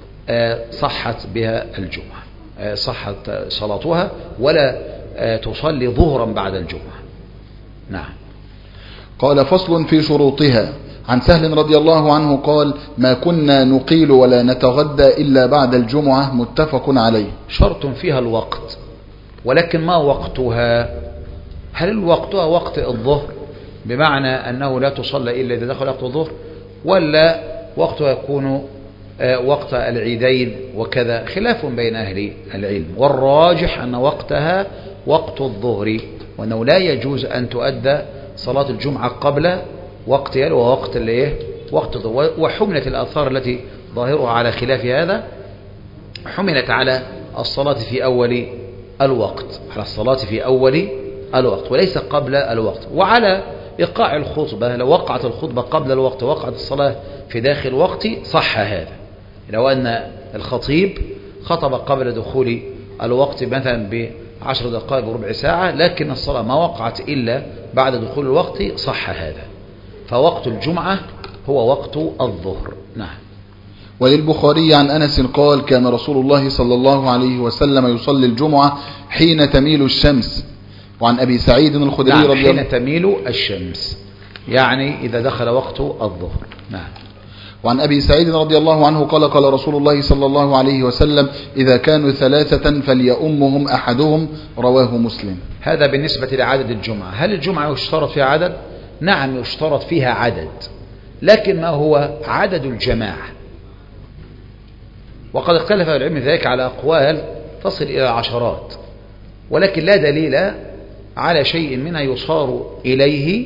صحت بها الجمعة، صحت صلاتها، ولا تصلي ظهرا بعد الجمعة. نعم. قال فصل في شروطها. عن سهل رضي الله عنه قال ما كنا نقيل ولا نتغدى إلا بعد الجمعة. متفق عليه. شرط فيها الوقت، ولكن ما وقتها؟ هل وقتها وقت الظهر بمعنى أنه لا تصلى إلا إذا دخل وقت الظهر، ولا وقتها يكون وقت العيدين وكذا؟ خلاف بين أهل العلم، والراجح أن وقتها وقت الظهر، وأنه لا يجوز أن تؤدى صلاة الجمعة قبل وقتها ووقت الايه وقت الظهر. وحملت الآثار التي ظاهرها على خلاف هذا، حملت على الصلاة في أول الوقت، على الصلاة في أول الوقت وليس قبل الوقت، وعلى إيقاع الخطبة. لو وقعت الخطبة قبل الوقت وقعت الصلاة في داخل الوقت صح هذا. لو أن الخطيب خطب قبل دخول الوقت مثلا بعشر دقائق وربع ساعة، لكن الصلاة ما وقعت إلا بعد دخول الوقت، صح هذا. فوقت الجمعة هو وقت الظهر. نعم. وللبخاري عن أنس قال كان رسول الله صلى الله عليه وسلم يصلي الجمعة حين تميل الشمس. وعن أبي سعيد الخدري نعم. رضي الله حين تميل الشمس يعني إذا دخل وقت الظهر. نعم. وعن أبي سعيد رضي الله عنه قال قال رسول الله صلى الله عليه وسلم إذا كانوا ثلاثة فليؤمهم أحدهم، رواه مسلم. هذا بالنسبة لعدد الجمعة. هل الجمعة يشترط فيها عدد؟ نعم يشترط فيها عدد، لكن ما هو عدد الجماعة؟ وقد اختلف العلم ذلك على أقوال تصل إلى عشرات، ولكن لا دليل على شيء منها يصار إليه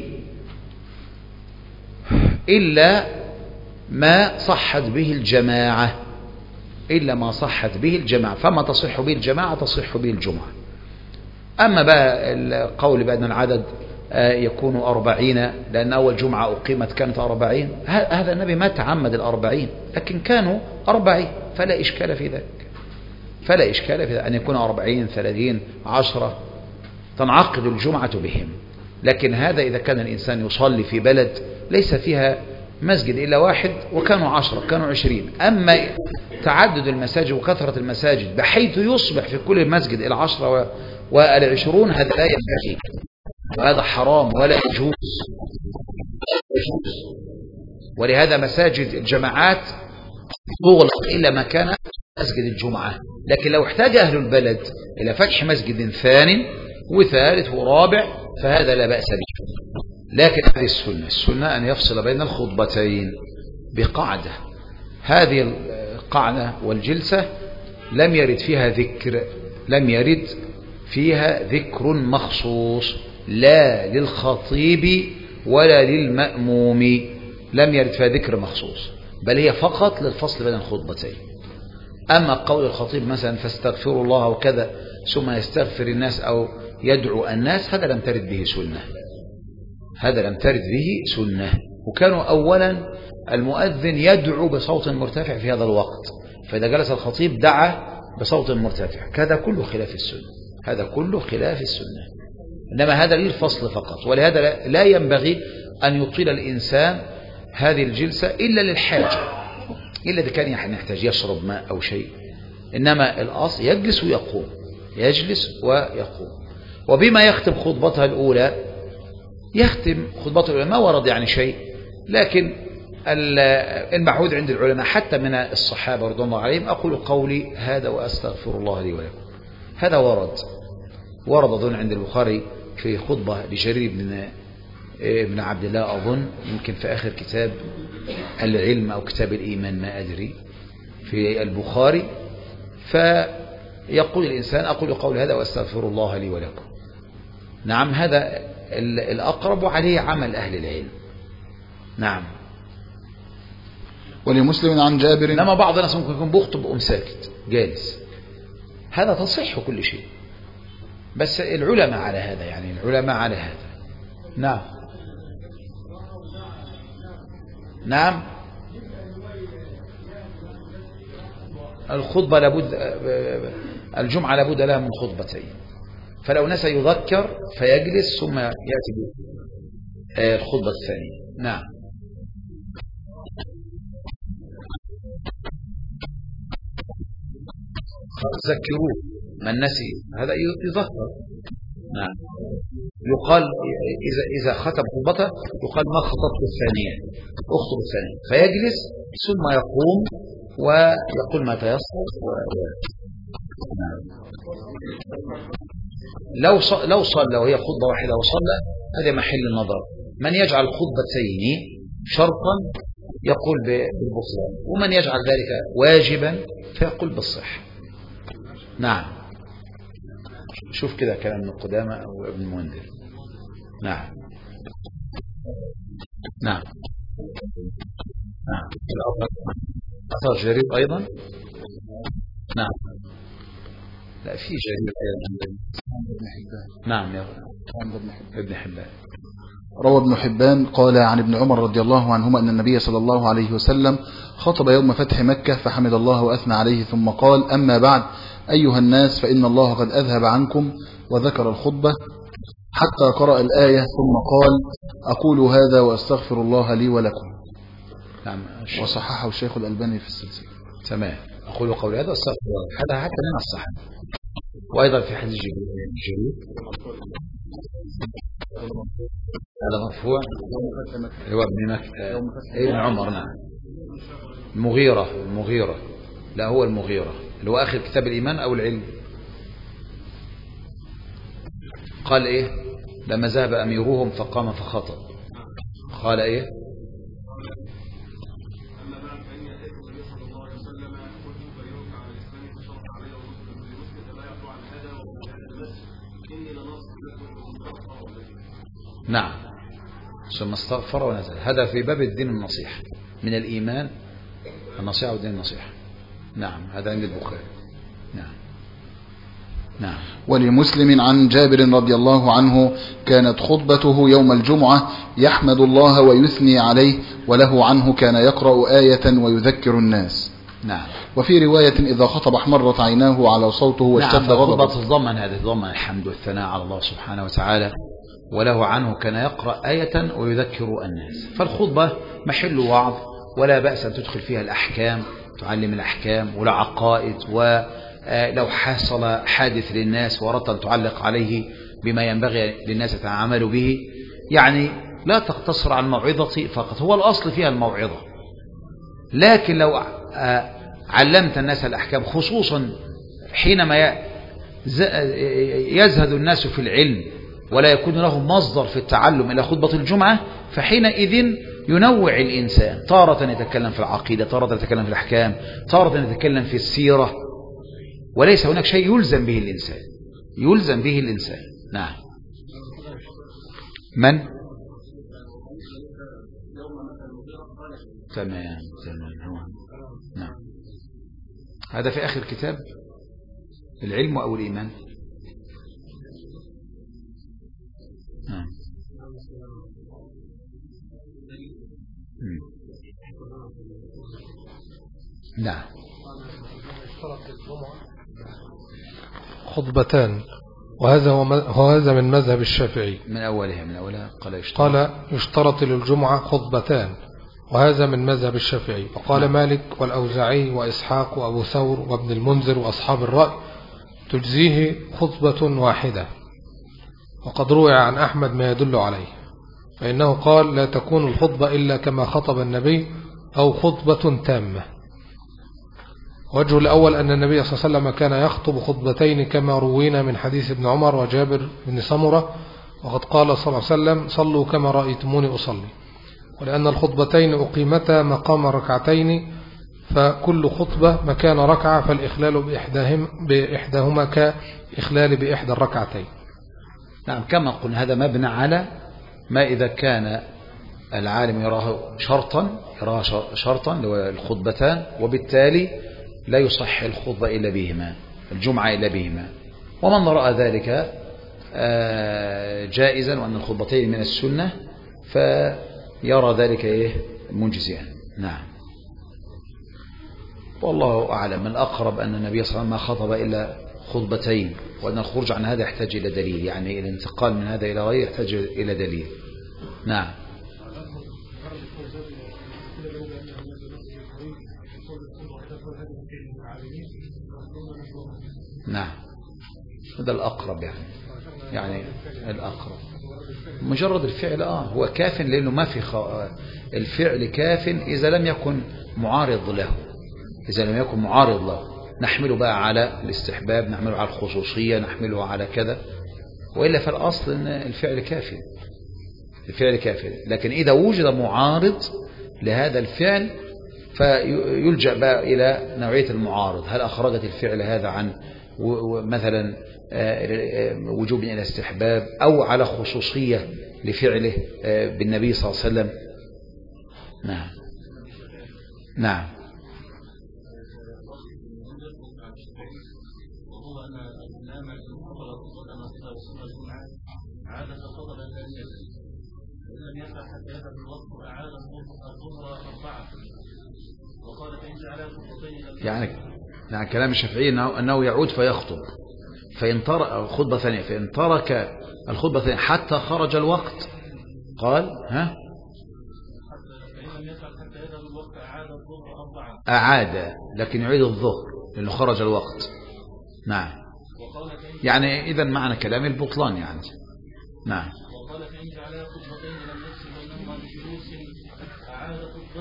إلا ما صحت به الجماعة، إلا ما صحت به الجماعة، فما تصح به الجماعة تصح به الجمعة. أما بقى القول بأن العدد يكون أربعين لأن أول جمعة أقيمت كانت أربعين، هذا النبي ما تعمد الأربعين، لكن كانوا أربعين، فلا إشكال في ذلك، فلا إشكال في ذلك أن يكون أربعين ثلاثين عشرة تنعقد الجمعة بهم. لكن هذا إذا كان الإنسان يصلي في بلد ليس فيها مسجد إلا واحد وكانوا عشرة كانوا عشرين. أما تعدد المساجد وكثرة المساجد بحيث يصبح في كل مسجد العشرة والعشرون، هذا لا ينبغي، وهذا حرام ولا يجوز. ولهذا مساجد الجماعات تغلق إلا ما كان مسجد الجمعة. لكن لو احتاج أهل البلد إلى فتح مسجد ثاني وثالث ورابع فهذا لا بأس به. لكن هذه السنة السنة أن يفصل بين الخطبتين بقعدة. هذه القعدة والجلسة لم يرد فيها ذكر، لم يرد فيها ذكر مخصوص لا للخطيب ولا للمأموم، لم يرد فيها ذكر مخصوص، بل هي فقط للفصل بين الخطبتين. أما قول الخطيب مثلا فاستغفروا الله وكذا ثم يستغفر الناس أو يدعو الناس، هذا لم ترد به سنة، هذا لم ترد به سنة. وكانوا أولا المؤذن يدعو بصوت مرتفع في هذا الوقت، فإذا جلس الخطيب دعا بصوت مرتفع، هذا كله خلاف السنة، هذا كله خلاف السنة. إنما هذا للفصل فقط. ولهذا لا ينبغي أن يطيل الإنسان هذه الجلسة إلا للحاجة، إلا إذا كان يحتاج يشرب ماء أو شيء. إنما الأصل يجلس ويقوم، يجلس ويقوم. وبما يختم خطبتها الأولى، يختم خطبته الأولى ما ورد يعني شيء، لكن المعهود عند العلماء حتى من الصحابة رضي الله عليهم أقول قولي هذا وأستغفر الله لي ولكم، هذا ورد ورد أظن عند البخاري في خطبة لجرير بن ابن عبد الله أظن، يمكن في آخر كتاب العلم أو كتاب الإيمان ما أدري في البخاري، فيقول الإنسان أقول قول هذا وأستغفر الله لي ولكم. نعم هذا الأقرب وعليه عمل أهل العلم. نعم. ولمسلم عن جابر. إنما بعض الناس ممكن يكون بيخطب وأم ساكت جالس، هذا تصح كل شيء، بس العلماء على هذا، يعني العلماء على هذا. نعم نعم الخطبة لابد، الجمعة لابد لها من خطبتين، فلو نسى يذكر فيجلس ثم يأتي الخطبة الثانية. نعم. ذكروه من نسي هذا يذكر. نعم. يقال إذا إذا ختم خطبته يقال ما خطبت الثانية، أخطب الثانية، فيجلس ثم يقوم ويقول ما تيسر. نعم. لو ص... لو صلى وهي خطبة واحدة وصلى هذا محل النظر. من يجعل خطبتين شرطا يقول بالبطلان، ومن يجعل ذلك واجبا فيقول بالصحة. نعم. شوف كده كلام ابن قدامة أو ابن المنذر. نعم نعم نعم. أثر جرير أيضا. نعم. لا في جرير أيضا. نعم يا ابن حبان. روى ابن حبان قال عن ابن عمر رضي الله عنهما أن النبي صلى الله عليه وسلم خطب يوم فتح مكة فحمد الله وأثنى عليه ثم قال أما بعد أيها الناس فإن الله قد أذهب عنكم، وذكر الخطبة حتى قرأ الآية ثم قال أقول هذا وأستغفر الله لي ولكم. نعم. وصححه الشيخ الألباني في السلسلة. تمام. أقول قول هذا وأستغفر الله، هذا حتى من الصحة. وأيضا في حديث جرير هذا مرفوع هو ابن مك... ابن عمر. نعم المغيرة المغيرة لا هو المغيرة اللي هو آخر كتاب الإيمان أو العلم. قال إيه لما ذهب أميرهم فقام فخطب قال إيه نعم ثم استغفر ونزل. هذا في باب الدين النصيحة من الإيمان النصيحة والدين النصيحة. نعم هذا عند البخاري. نعم نعم. ولمسلم عن جابر رضي الله عنه كانت خطبته يوم الجمعة يحمد الله ويثني عليه وله عنه كان يقرأ آية ويذكر الناس. نعم. وفي رواية إذا خطب احمرت عيناه على صوته واشتد نعم غضبه. تتضمن هذا تتضمن الحمد والثناء على الله سبحانه وتعالى وله عنه كان يقرأ آية ويذكر الناس. فالخطبة محل وعظ ولا بأس أن تدخل فيها الأحكام تعلم الأحكام ولا عقائد ولو حصل حادث للناس وردت أن تعلق عليه بما ينبغي للناس يتعاملوا به. يعني لا تقتصر على الموعظة فقط هو الأصل فيها الموعظة لكن لو علمت الناس الأحكام خصوصا حينما يزهد الناس في العلم ولا يكون لهم مصدر في التعلم إلى خطبة الجمعة فحينئذ ينوع الإنسان تارة يتكلم في العقيدة تارة يتكلم في الأحكام تارة يتكلم في السيرة وليس هناك شيء يلزم به الإنسان يلزم به الإنسان. نعم. من تمام تمام. نعم. هذا في آخر كتاب العلم أو الإيمان. نعم. نعم. خطبتان وهذا هو هذا من مذهب الشافعي. من أولها من أولها قال يشترط قال يشترط للجمعة خطبتان وهذا من مذهب الشافعي. وقال نعم. مالك والأوزاعي وإسحاق وأبو ثور وابن المنذر وأصحاب الرأي تجزيه خطبة واحدة. وقد روي عن أحمد ما يدل عليه فإنه قال لا تكون الخطبة إلا كما خطب النبي أو خطبة تامة. وجه الأول أن النبي صلى الله عليه وسلم كان يخطب خطبتين كما روينا من حديث ابن عمر وجابر بن سمرة وقد قال صلى الله عليه وسلم صلوا كما رأيتموني أصلي. ولأن الخطبتين أقيمتا مقام ركعتين فكل خطبة مكان ركعة فالإخلال بإحداهم بإحداهما كإخلال بإحدى الركعتين. نعم كما قلنا هذا مبنى على ما إذا كان العالم يراه شرطا يراه شرطا للخطبتان وبالتالي لا يصح الخطبة إلا بهما الجمعة إلا بهما. ومن رأى ذلك جائزا وأن الخطبتين من السنة فيرى ذلك إيه منجزيا. نعم والله أعلم. الأقرب أن النبي صلى الله عليه وسلم ما خطب إلا خطبتين وأن الخروج عن هذا يحتاج إلى دليل يعني الانتقال من هذا إلى غيره يحتاج إلى دليل. نعم. نعم هذا الأقرب يعني يعني الأقرب مجرد الفعل آه هو كاف لأنه ما في خ... الفعل كاف إذا لم يكن معارض له إذا لم يكن معارض له نحمله بقى على الاستحباب نحمله على الخصوصية نحمله على كذا وإلا فالأصل أن الفعل كاف الفعل كاف لكن إذا وجد معارض لهذا الفعل فيلجأ بقى إلى نوعية المعارض هل أخرجت الفعل هذا عن مثلا وجوب إلى استحباب أو على خصوصية لفعله بالنبي صلى الله عليه وسلم. نعم نعم. يعني يعني كلام الشافعي أنه, أنه يعود فيخطب فإن ترك الخطبة ثانية فإن ترك الخطبة ثانية حتى خرج الوقت قال ها أعاد لكن يعيد الظهر لأنه خرج الوقت. نعم يعني إذا معنى كلام البطلان يعني. نعم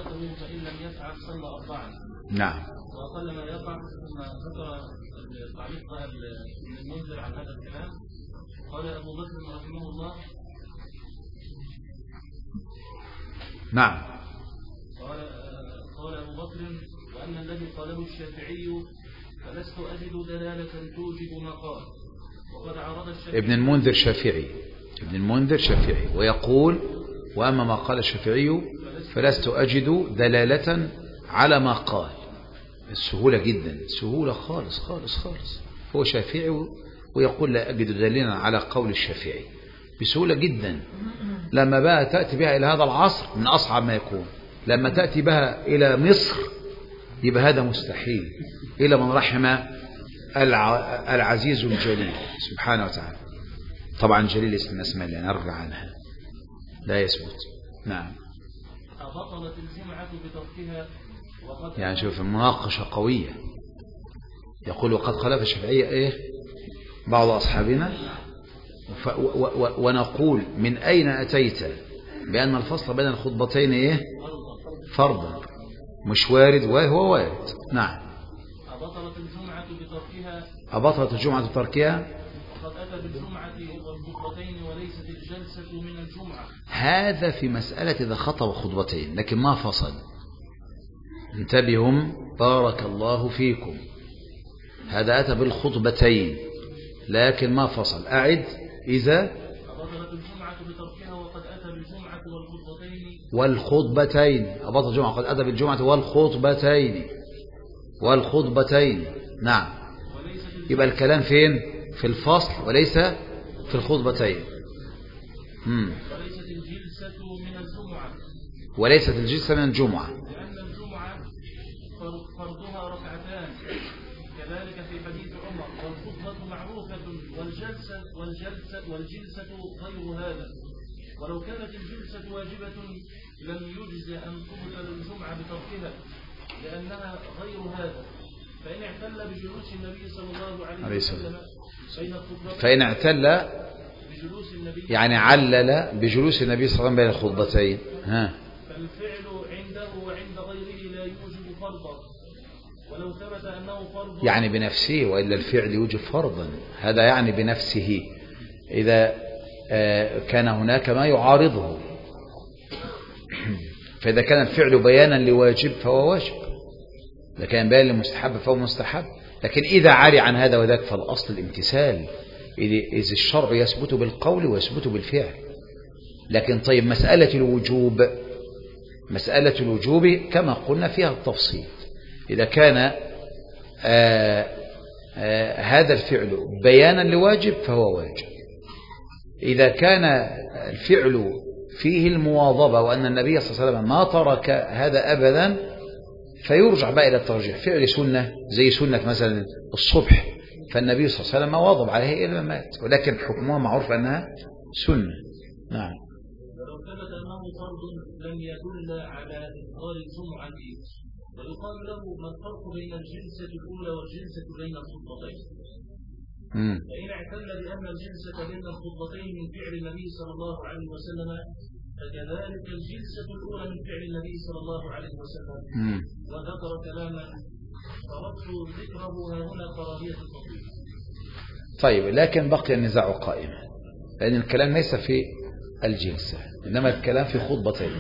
صلاته فإن لم يفعل صلى أربعا. نعم. وأقل ما يقع. ثم ذكر التعليق ابن المنذر عن هذا الكلام. قال أبو بكر رحمه الله. نعم. قال قال أبو بكر وأن الذي قاله الشافعي فلست أجد دلالة توجب ما قال. وقد عرض الشافعي. ابن المنذر شافعي. ابن المنذر شافعي ويقول وأما ما قال الشافعي فلست أجد دلالة على ما قال. السهولة جدا، سهولة خالص خالص خالص. هو شافعي ويقول لا أجد دليلا على قول الشافعي بسهولة جدا. لما بقى تأتي بها إلى هذا العصر من أصعب ما يكون. لما تأتي بها إلى مصر يبقى هذا مستحيل إلى من رحم العزيز الجليل سبحانه وتعالى. طبعا جليل اسم اسماء اللي نرجع عنها لا يثبت. نعم. أبطلت الجمعة بتركها وقد يعني شوف المناقشة قوية. يقول وقد خالف الشافعية إيه بعض أصحابنا ف و و ونقول من أين أتيت بأن الفصل بين الخطبتين إيه فرض مش وارد وهو وارد. نعم. أبطلت الجمعة بتركها أبطلت الجمعة بتركها وقد أتى بالجمعة والخطبتين وليست الجلسة من الجمعة. هذا في مسألة إذا خطب خطبتين لكن ما فصل. انتبهوا بارك الله فيكم. هذا أتى بالخطبتين لكن ما فصل. أعد. إذا أبطلت الجمعة بتركها وقد أتى بالجمعة والخطبتين والخطبتين. أبطلت الجمعة قد أتى بالجمعة والخطبتين والخطبتين. نعم. يبقى الكلام فين في الفصل وليس في الخطبتين. مم. وليست الجلسة من الجمعة وليست الجلسة من الجمعة لأن الجمعة فرضها ركعتان كذلك في حديث عمر والخطبة معروفة والجلسة والجلسة والجلسة غير هذا. ولو كانت الجلسة واجبة لم يجز أن تبطل الجمعة بتركها لأنها غير هذا. فإن اعتل بجلوس النبي صلى الله عليه وسلم بين الخطبتين فإن اعتل بجلوس النبي يعني علل بجلوس النبي صلى الله عليه وسلم بين الخطبتين. ها. فالفعل عنده وعند غيره لا يوجب فرضا ولو ثبت أنه فرض يعني بنفسه وإلا الفعل يوجب فرضا. هذا يعني بنفسه إذا كان هناك ما يعارضه. فإذا كان الفعل بيانا لواجب فهو واجب. إذا كان بيان لمستحب فهو مستحب. لكن إذا عاري عن هذا وذاك فالأصل الامتثال. إذ الشرع يثبت بالقول ويثبت بالفعل. لكن طيب مسألة الوجوب مسألة الوجوب كما قلنا فيها التفصيل. إذا كان آآ آآ هذا الفعل بيانا لواجب فهو واجب. إذا كان الفعل فيه المواظبة وأن النبي صلى الله عليه وسلم ما ترك هذا أبدا فيرجع بقى إلى الترجيح. فعل سنة زي سنة مثلا الصبح فالنبي صلى الله عليه وسلم ما واظب عليه إلا ما مات ولكن حكمها معروف أنها سنة. نعم. ولو ثبت أنه فرض لم يدل على إبطال الجمعة ويقال له ما الفرق بين الجلسة الأولى والجلسة بين الخطبتين. فإن اعتل بأن الجلسة بين الخطبتين من فعل النبي صلى الله عليه وسلم فكذلك الجلسة الأولى من فعل النبي صلى الله عليه وسلم. وذكر كلاما فردت ذكره هنا كراهية التطبيق. طيب لكن بقي النزاع قائما لأن الكلام ليس في الجلسة إنما الكلام في خطبتين.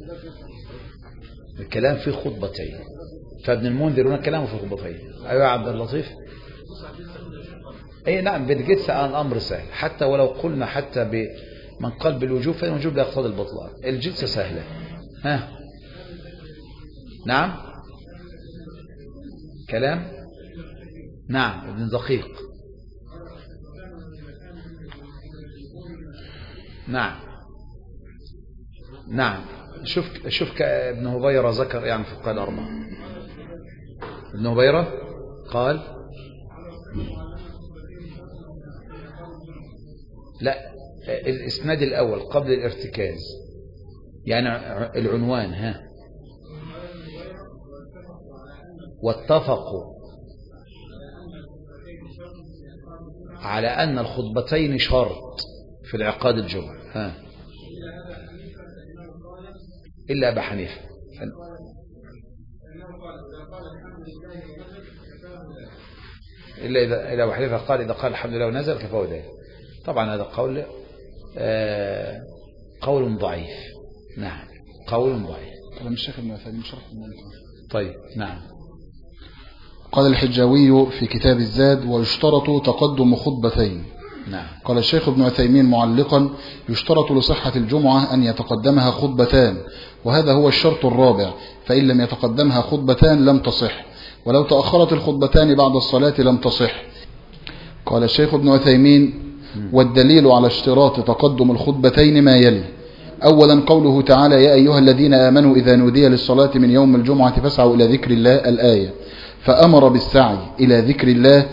الكلام في خطبتين فابن المنذر هنا كلامه في خطبتين. أيوة يا عبد اللطيف. أي نعم بالجلسة الأمر سهل حتى ولو قلنا حتى بمن قال بالوجوب فإن الوجوب لا يقتضي البطلان. الجلسة سهلة. ها نعم كلام نعم ابن دقيق. نعم نعم شوف شوف ابن هبيرة ذكر يعني في القال أربعة. ابن هبيرة قال لا الاسناد الأول قبل الارتكاز يعني العنوان ها واتفقوا على أن الخطبتين شرط في العقاد الجمعة ها إلا أبا حنيفة إلا إذا إذا أبو حنيفة قال إذا قال الحمد لله ونزل كفاه ذلك. طبعا هذا قول آه قول ضعيف. نعم قول ضعيف. كلام الشيخ ابن عثيمين شرح المنطق. طيب نعم. قال الحجاوي في كتاب الزاد ويشترط تقدم خطبتين. نعم. قال الشيخ ابن عثيمين معلقا يشترط لصحة الجمعة أن يتقدمها خطبتان، وهذا هو الشرط الرابع، فإن لم يتقدمها خطبتان لم تصح، ولو تأخرت الخطبتان بعد الصلاة لم تصح. قال الشيخ ابن عثيمين والدليل على اشتراط تقدم الخطبتين ما يلي: أولا قوله تعالى يا أيها الذين آمنوا إذا نودي للصلاة من يوم الجمعة فاسعوا إلى ذكر الله الآية، فأمر بالسعي إلى ذكر الله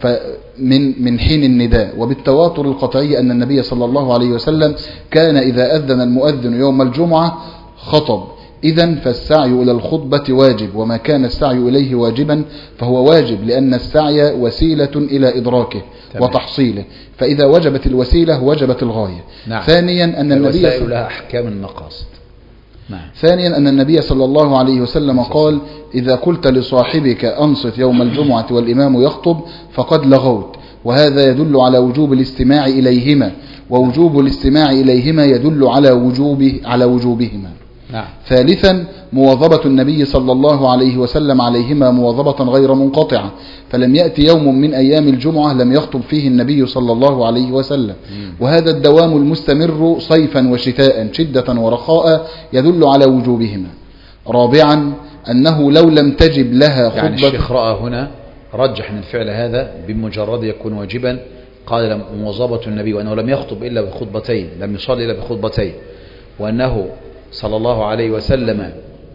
من من حين النداء، وبالتواتر القطعي أن النبي صلى الله عليه وسلم كان إذا أذن المؤذن يوم الجمعة خطب. إذن فالسعي إلى الخطبة واجب، وما كان السعي إليه واجبا فهو واجب، لأن السعي وسيلة إلى إدراكه تمام. وتحصيله، فإذا وجبت الوسيلة وجبت الغاية. نعم. ثانيا أن النبي الوسائل لها أحكام المقاصد. نعم. ثانيا أن النبي صلى الله عليه وسلم قال إذا قلت لصاحبك أنصت يوم الجمعة والإمام يخطب فقد لغوت، وهذا يدل على وجوب الاستماع إليهما، ووجوب الاستماع إليهما يدل على وجوب على وجوبهما. نعم. ثالثا مواظبة النبي صلى الله عليه وسلم عليهما مواظبة غير منقطعة، فلم يأتي يوم من أيام الجمعة لم يخطب فيه النبي صلى الله عليه وسلم، وهذا الدوام المستمر صيفا وشتاء شدة ورخاء يدل على وجوبهما. رابعا أنه لو لم تجب لها خطبة، يعني الشيخ رأى هنا رجح من فعل هذا بمجرد يكون واجبا، قال مواظبة النبي وأنه لم يخطب إلا بخطبتين، لم يصلي إلا بخطبتين، وأنه صلى الله عليه وسلم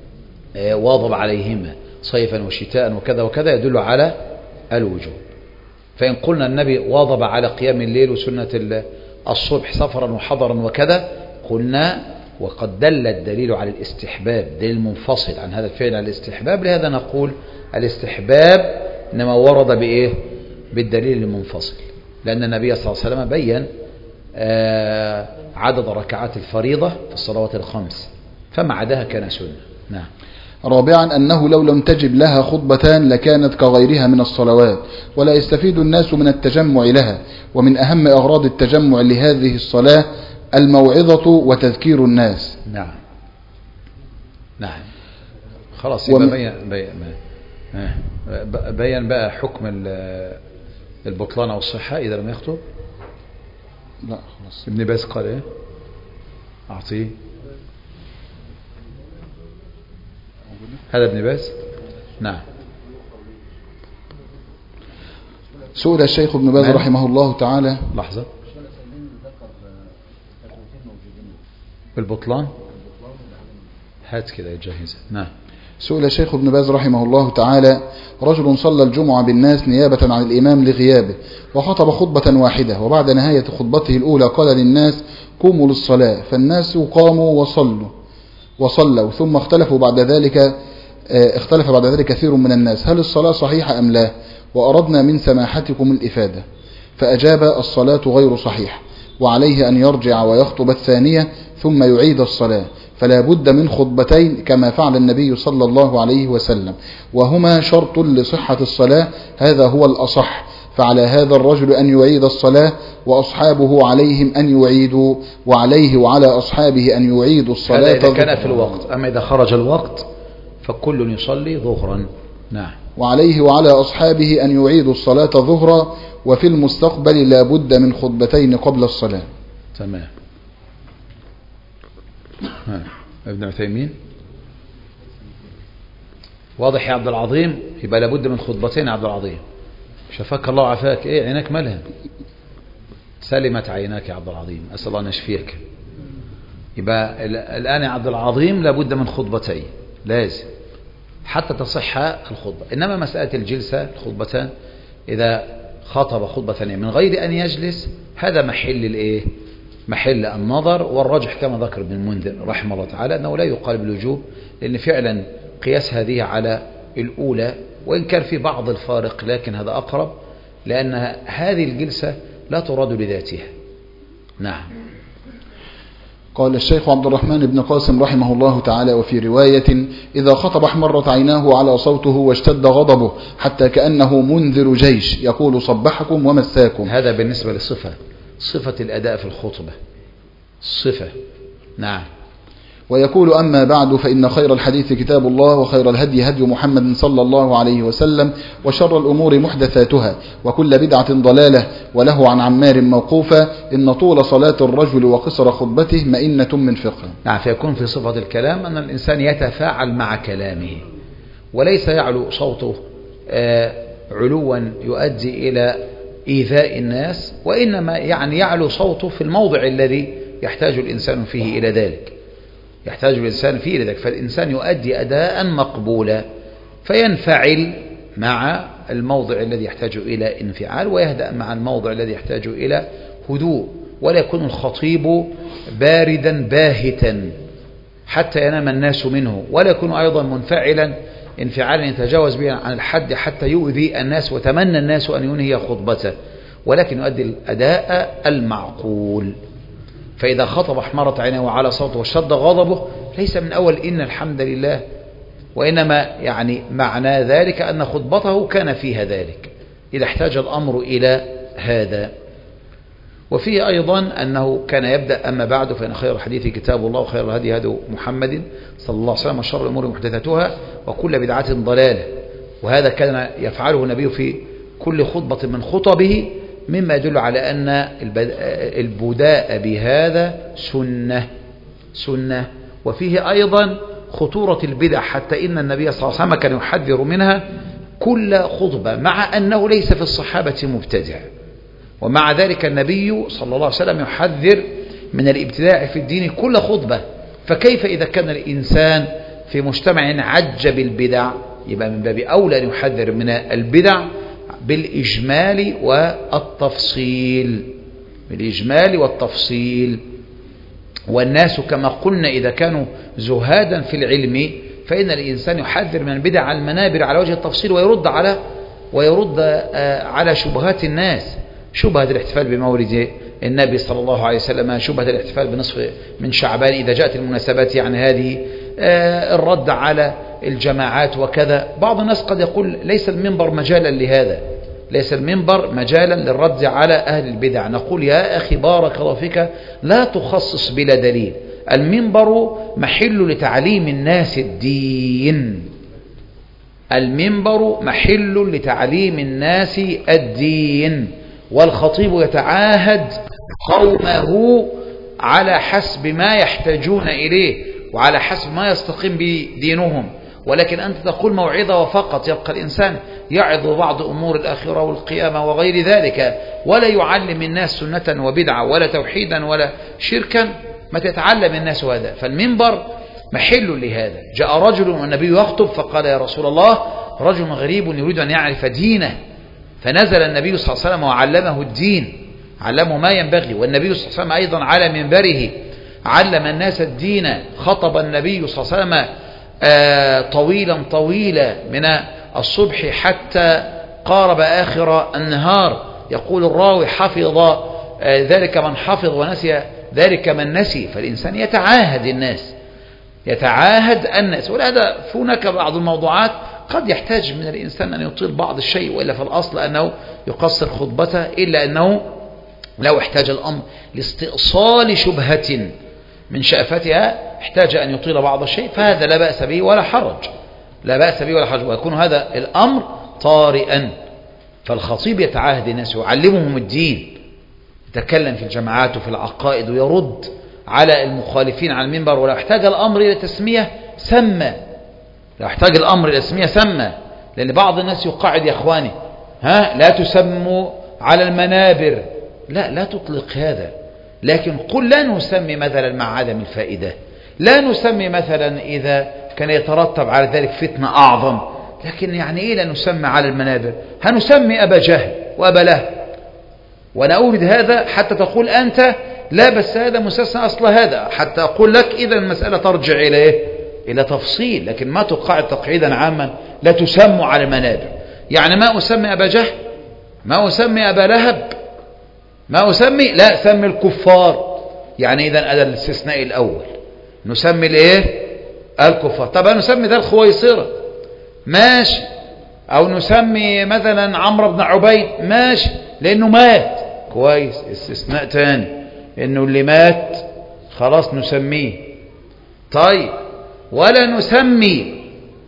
واظب عليهما صيفا وشتاء وكذا وكذا يدل على الوجوب. فإن قلنا النبي واظب على قيام الليل وسنة الصبح سفرا وحضرا وكذا، قلنا وقد دل الدليل على الاستحباب، دليل منفصل عن هذا الفعل على الاستحباب، لهذا نقول الاستحباب إنما ورد بإيه؟ بالدليل المنفصل، لأن النبي صلى الله عليه وسلم بيّن آه عدد ركعات الفريضة في الصلوات الخمس، فما عداها كان سنة. نعم. رابعا أنه لو لم تجب لها خطبتان لكانت كغيرها من الصلوات، ولا يستفيد الناس من التجمع لها، ومن أهم أغراض التجمع لهذه الصلاة الموعظة وتذكير الناس. نعم. نعم. خلاص يبقى وم... بيان بيان بيان بقى حكم البطلان أو الصحة إذا لم يخطب. لا خلاص. ابن باز قال ايه؟ اعطيه هذا ابن باز. نعم. سئل الشيخ ابن باز رحمه الله تعالى. لحظة. بالبطلان هات كده جاهزة. نعم. سئل الشيخ ابن باز رحمه الله تعالى رجل صلى الجمعة بالناس نيابة عن الإمام لغيابه، وخطب خطبة واحدة، وبعد نهاية خطبته الأولى قال للناس قوموا للصلاة، فالناس قاموا وصلوا وصلوا ثم اختلفوا بعد ذلك اختلف بعد ذلك كثير من الناس هل الصلاة صحيحة أم لا، وأردنا من سماحتكم الإفادة، فأجاب الصلاة غير صحيحة، وعليه أن يرجع ويخطب الثانية ثم يعيد الصلاة، فلا بد من خطبتين كما فعل النبي صلى الله عليه وسلم، وهما شرط لصحة الصلاة، هذا هو الأصح، فعلى هذا الرجل أن يعيد الصلاة، وأصحابه عليهم أن يعيدوا، وعليه وعلى أصحابه أن يعيدوا الصلاة. هذا إذا كان في الوقت، أما إذا خرج الوقت فكل يصلي ظهرا. نعم. وعليه وعلى أصحابه أن يعيدوا الصلاة ظهرا، وفي المستقبل لا بد من خطبتين قبل الصلاة. تمام. ابن عثيمين واضح يا عبد العظيم، يبقى لابد من خطبتين يا عبد العظيم. شفاك الله وعافاك. ايه عينك مالها؟ سلمت عيناك يا عبد العظيم، اسال الله ان يشفيك. يبقى الان يا عبد العظيم لابد من خطبتين لازم حتى تصح الخطبه. انما مساله الجلسه الخطبتان اذا خطب خطبه ثانيه من غير ان يجلس هذا محل الايه؟ محل النظر، والرجح كما ذكر ابن المنذر رحمه الله تعالى أنه لا يقال بالوجوب، لأن فعلا قياس هذه على الأولى، وإن كان في بعض الفارق لكن هذا أقرب، لأن هذه الجلسة لا تراد لذاتها. نعم. قال الشيخ عبد الرحمن بن قاسم رحمه الله تعالى: وفي رواية: إذا خطب احمرت عيناه على صوته واشتد غضبه حتى كأنه منذر جيش يقول صبحكم ومساكم. هذا بالنسبة للصفة، صفة الأداء في الخطبة، صفة. نعم. ويقول: أما بعد، فإن خير الحديث كتاب الله، وخير الهدي هدي محمد صلى الله عليه وسلم، وشر الأمور محدثاتها، وكل بدعة ضلالة. وله عن عمار موقوفة: إن طول صلاة الرجل وقصر خطبته مئنة من فقه. نعم. فيكون في صفة الكلام أن الإنسان يتفاعل مع كلامه، وليس يعلو صوته علوا يؤدي إلى إيذاء الناس، وإنما يعني يعلو صوته في الموضع الذي يحتاج الإنسان فيه إلى ذلك، يحتاج الإنسان فيه إلى ذلك. فالإنسان يؤدي أداء مقبولا، فينفعل مع الموضع الذي يحتاج إلى انفعال، ويهدأ مع الموضع الذي يحتاج إلى هدوء، ولا يكون الخطيب باردا باهتا حتى ينام الناس منه، ولا يكون أيضا منفعلا انفعالا يتجاوز به عن الحد حتى يؤذي الناس وتمنى الناس أن ينهي خطبته، ولكن يؤدي الأداء المعقول. فإذا خطب احمرت عينه على صوته واشتد غضبه، ليس من أول إن الحمد لله، وإنما يعني معنى ذلك أن خطبته كان فيها ذلك إذا احتاج الأمر إلى هذا. وفيه أيضا أنه كان يبدأ: أما بعد، فإن خير الحديث كتاب الله، وخير الهدي هدي محمد صلى الله عليه وسلم، وشر الأمور محدثاتها، وكل بدعة ضلالة. وهذا كان يفعله النبي في كل خطبة من خطبه، مما يدل على أن البداء بهذا سنة سنة. وفيه أيضا خطورة البدع، حتى إن النبي صلى الله عليه وسلم كان يحذر منها كل خطبة، مع أنه ليس في الصحابة مبتدع، ومع ذلك النبي صلى الله عليه وسلم يحذر من الابتداع في الدين كل خطبة. فكيف إذا كان الإنسان في مجتمع عج بالبدع؟ يبقى من باب أولى أن يحذر من البدع بالإجمال والتفصيل، بالإجمال والتفصيل. والناس كما قلنا إذا كانوا زهادا في العلم، فإن الإنسان يحذر من البدع على المنابر على وجه التفصيل، ويرد على ويرد على شبهات الناس، شبهة الاحتفال بمولد النبي صلى الله عليه وسلم، شبهة الاحتفال بنصف من شعبان إذا جاءت المناسبات، يعني هذه الرد على الجماعات وكذا. بعض الناس قد يقول: ليس المنبر مجالا لهذا، ليس المنبر مجالا للرد على أهل البدع. نقول: يا أخي بارك الله فيك، لا تخصص بلا دليل. المنبر محل لتعليم الناس الدين، المنبر محل لتعليم الناس الدين، والخطيب يتعاهد قومه على حسب ما يحتاجون إليه وعلى حسب ما يستقيم به دينهم. ولكن أنت تقول موعظة وفقط، يبقى الإنسان يعظ بعض أمور الآخرة والقيامة وغير ذلك، ولا يعلم الناس سنة وبدعة ولا توحيدا ولا شركا، ما تتعلم الناس هذا. فالمنبر محل لهذا. جاء رجل والنبي يخطب فقال: يا رسول الله، رجل غريب يريد أن يعرف دينه، فنزل النبي صلى الله عليه وسلم وعلمه الدين، علمه ما ينبغي. والنبي صلى الله عليه وسلم أيضا على منبره علم الناس الدين. خطب النبي صلى الله عليه وسلم آه طويلا طويلا من الصبح حتى قارب آخر النهار. يقول الراوي: حفظ آه ذلك من حفظ ونسي ذلك من نسي. فالإنسان يتعاهد الناس، يتعاهد الناس. ولهذا هناك بعض الموضوعات قد يحتاج من الإنسان أن يطيل بعض الشيء، وإلا في الأصل أنه يقصر خطبته، إلا أنه لو احتاج الأمر لاستئصال شبهة من شأفتها احتاج أن يطيل بعض الشيء، فهذا لا بأس به ولا حرج، لا بأس به ولا حرج، ويكون هذا الأمر طارئا. فالخطيب يتعاهد الناس ويعلمهم الدين، يتكلم في الجماعات وفي العقائد ويرد على المخالفين على المنبر. ولو احتاج الأمر إلى تسمية سمى، لو احتاج الأمر إلى تسمية سمى. لأن بعض الناس يقعد: يا إخواني، ها لا تسموا على المنابر، لا لا تطلق هذا، لكن قل لا نسمي مثلا مع عدم الفائدة، لا نسمي مثلا إذا كان يترتب على ذلك فتنة أعظم. لكن يعني إيه لا نسمي على المنابر؟ هنسمي أبا جهل وأبا لهب. وأنا أورد هذا حتى تقول أنت: لا بس هذا مستثنى أصل هذا، حتى أقول لك إذا المسألة ترجع إلى إيه؟ إلى تفصيل. لكن ما تقعد تقعيدا عاما لا تسموا على المنابر. يعني ما أسمي أبا جهل، ما أسمي أبا لهب، ما أسمي، لا سمي الكفار. يعني إذا هذا الاستثناء الأول نسمي الايه الكفار. طبعا نسمي ده الخويصرة ماشي، أو نسمي مثلا عمرو بن عبيد ماشي لأنه مات كويس. استثناء تاني إنه اللي مات خلاص نسميه. طيب ولا نسمي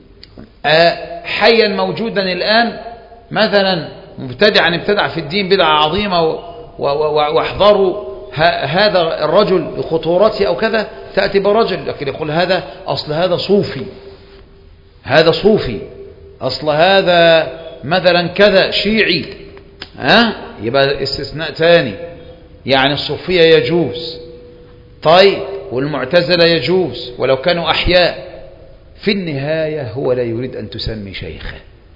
حيا موجودا الآن مثلا مبتدعا ابتدع في الدين بدعة عظيمة واحذروا هذا الرجل لخطورته أو كذا، تأتي برجل لكن يقول هذا أصل هذا صوفي، هذا صوفي، أصل هذا مثلا كذا شيعي، ها يبقى استثناء تاني. يعني الصوفية يجوز طيب، والمعتزلة يجوز ولو كانوا أحياء. في النهاية هو لا يريد أن تسمي شيخه،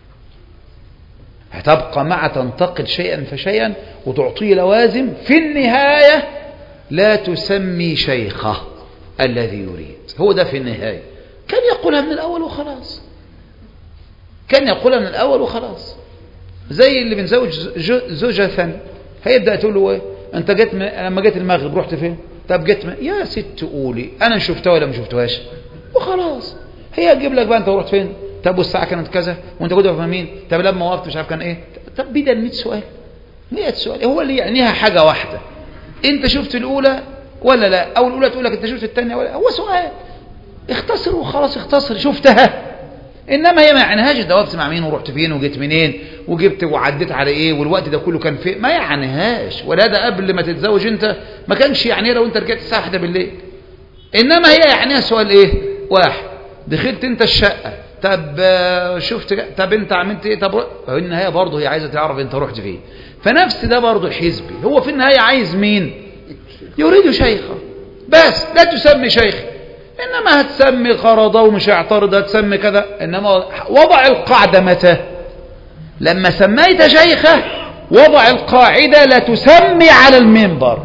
هتبقى مع تنتقل شيئا فشيئا وتعطيه لوازم. في النهاية لا تسمي شيخه الذي يريد، هو ده في النهاية. كان يقولها من الأول وخلاص، كان يقولها من الأول وخلاص. زي اللي بنزوج زوجة ثانية هيبدأ تقول له ايه انت جيت م... لما جيت المغرب رحت فين؟ طب جيت م... يا ست قولي انا شفتها ولا ما شفتهاش وخلاص. هي تجيب لك بقى انت رحت فين؟ طب والساعة كانت كذا وانت كنت مع مين؟ طب لما وقفت مش عارف كان ايه؟ طب بدل مئة سؤال مئة سؤال. هو اللي يعنيها حاجة واحدة، انت شفت الأولى ولا لا؟ او الأولى تقول لك انت شفت الثانية ولا؟ هو سؤال اختصر وخلاص، اختصر شفتها. انما هي ما يعنيهاش انت وقفت مع مين ورحت فين وجيت منين وجبت وعديت على ايه والوقت ده كله كان فين، ما يعنيهاش. ولا ده قبل ما تتزوج انت ما كانش يعنيها لو انت رجعت الساعة واحدة بالليل. انما هي يعنيها سؤال ايه واحد، دخلت انت الشقة طب شفت طب انت عملت ايه؟ طب في النهايه برضه هي عايزه تعرف انت رحت فين. فنفس ده برضه الحزبي، هو في النهايه عايز مين؟ يريد شيخه بس، لا تسمي شيخ. انما هتسمي قرضه ومش هيعترض، هتسمي كذا. انما وضع القاعده متى؟ لما سميت شيخه وضع القاعده لا تسمي على المنبر.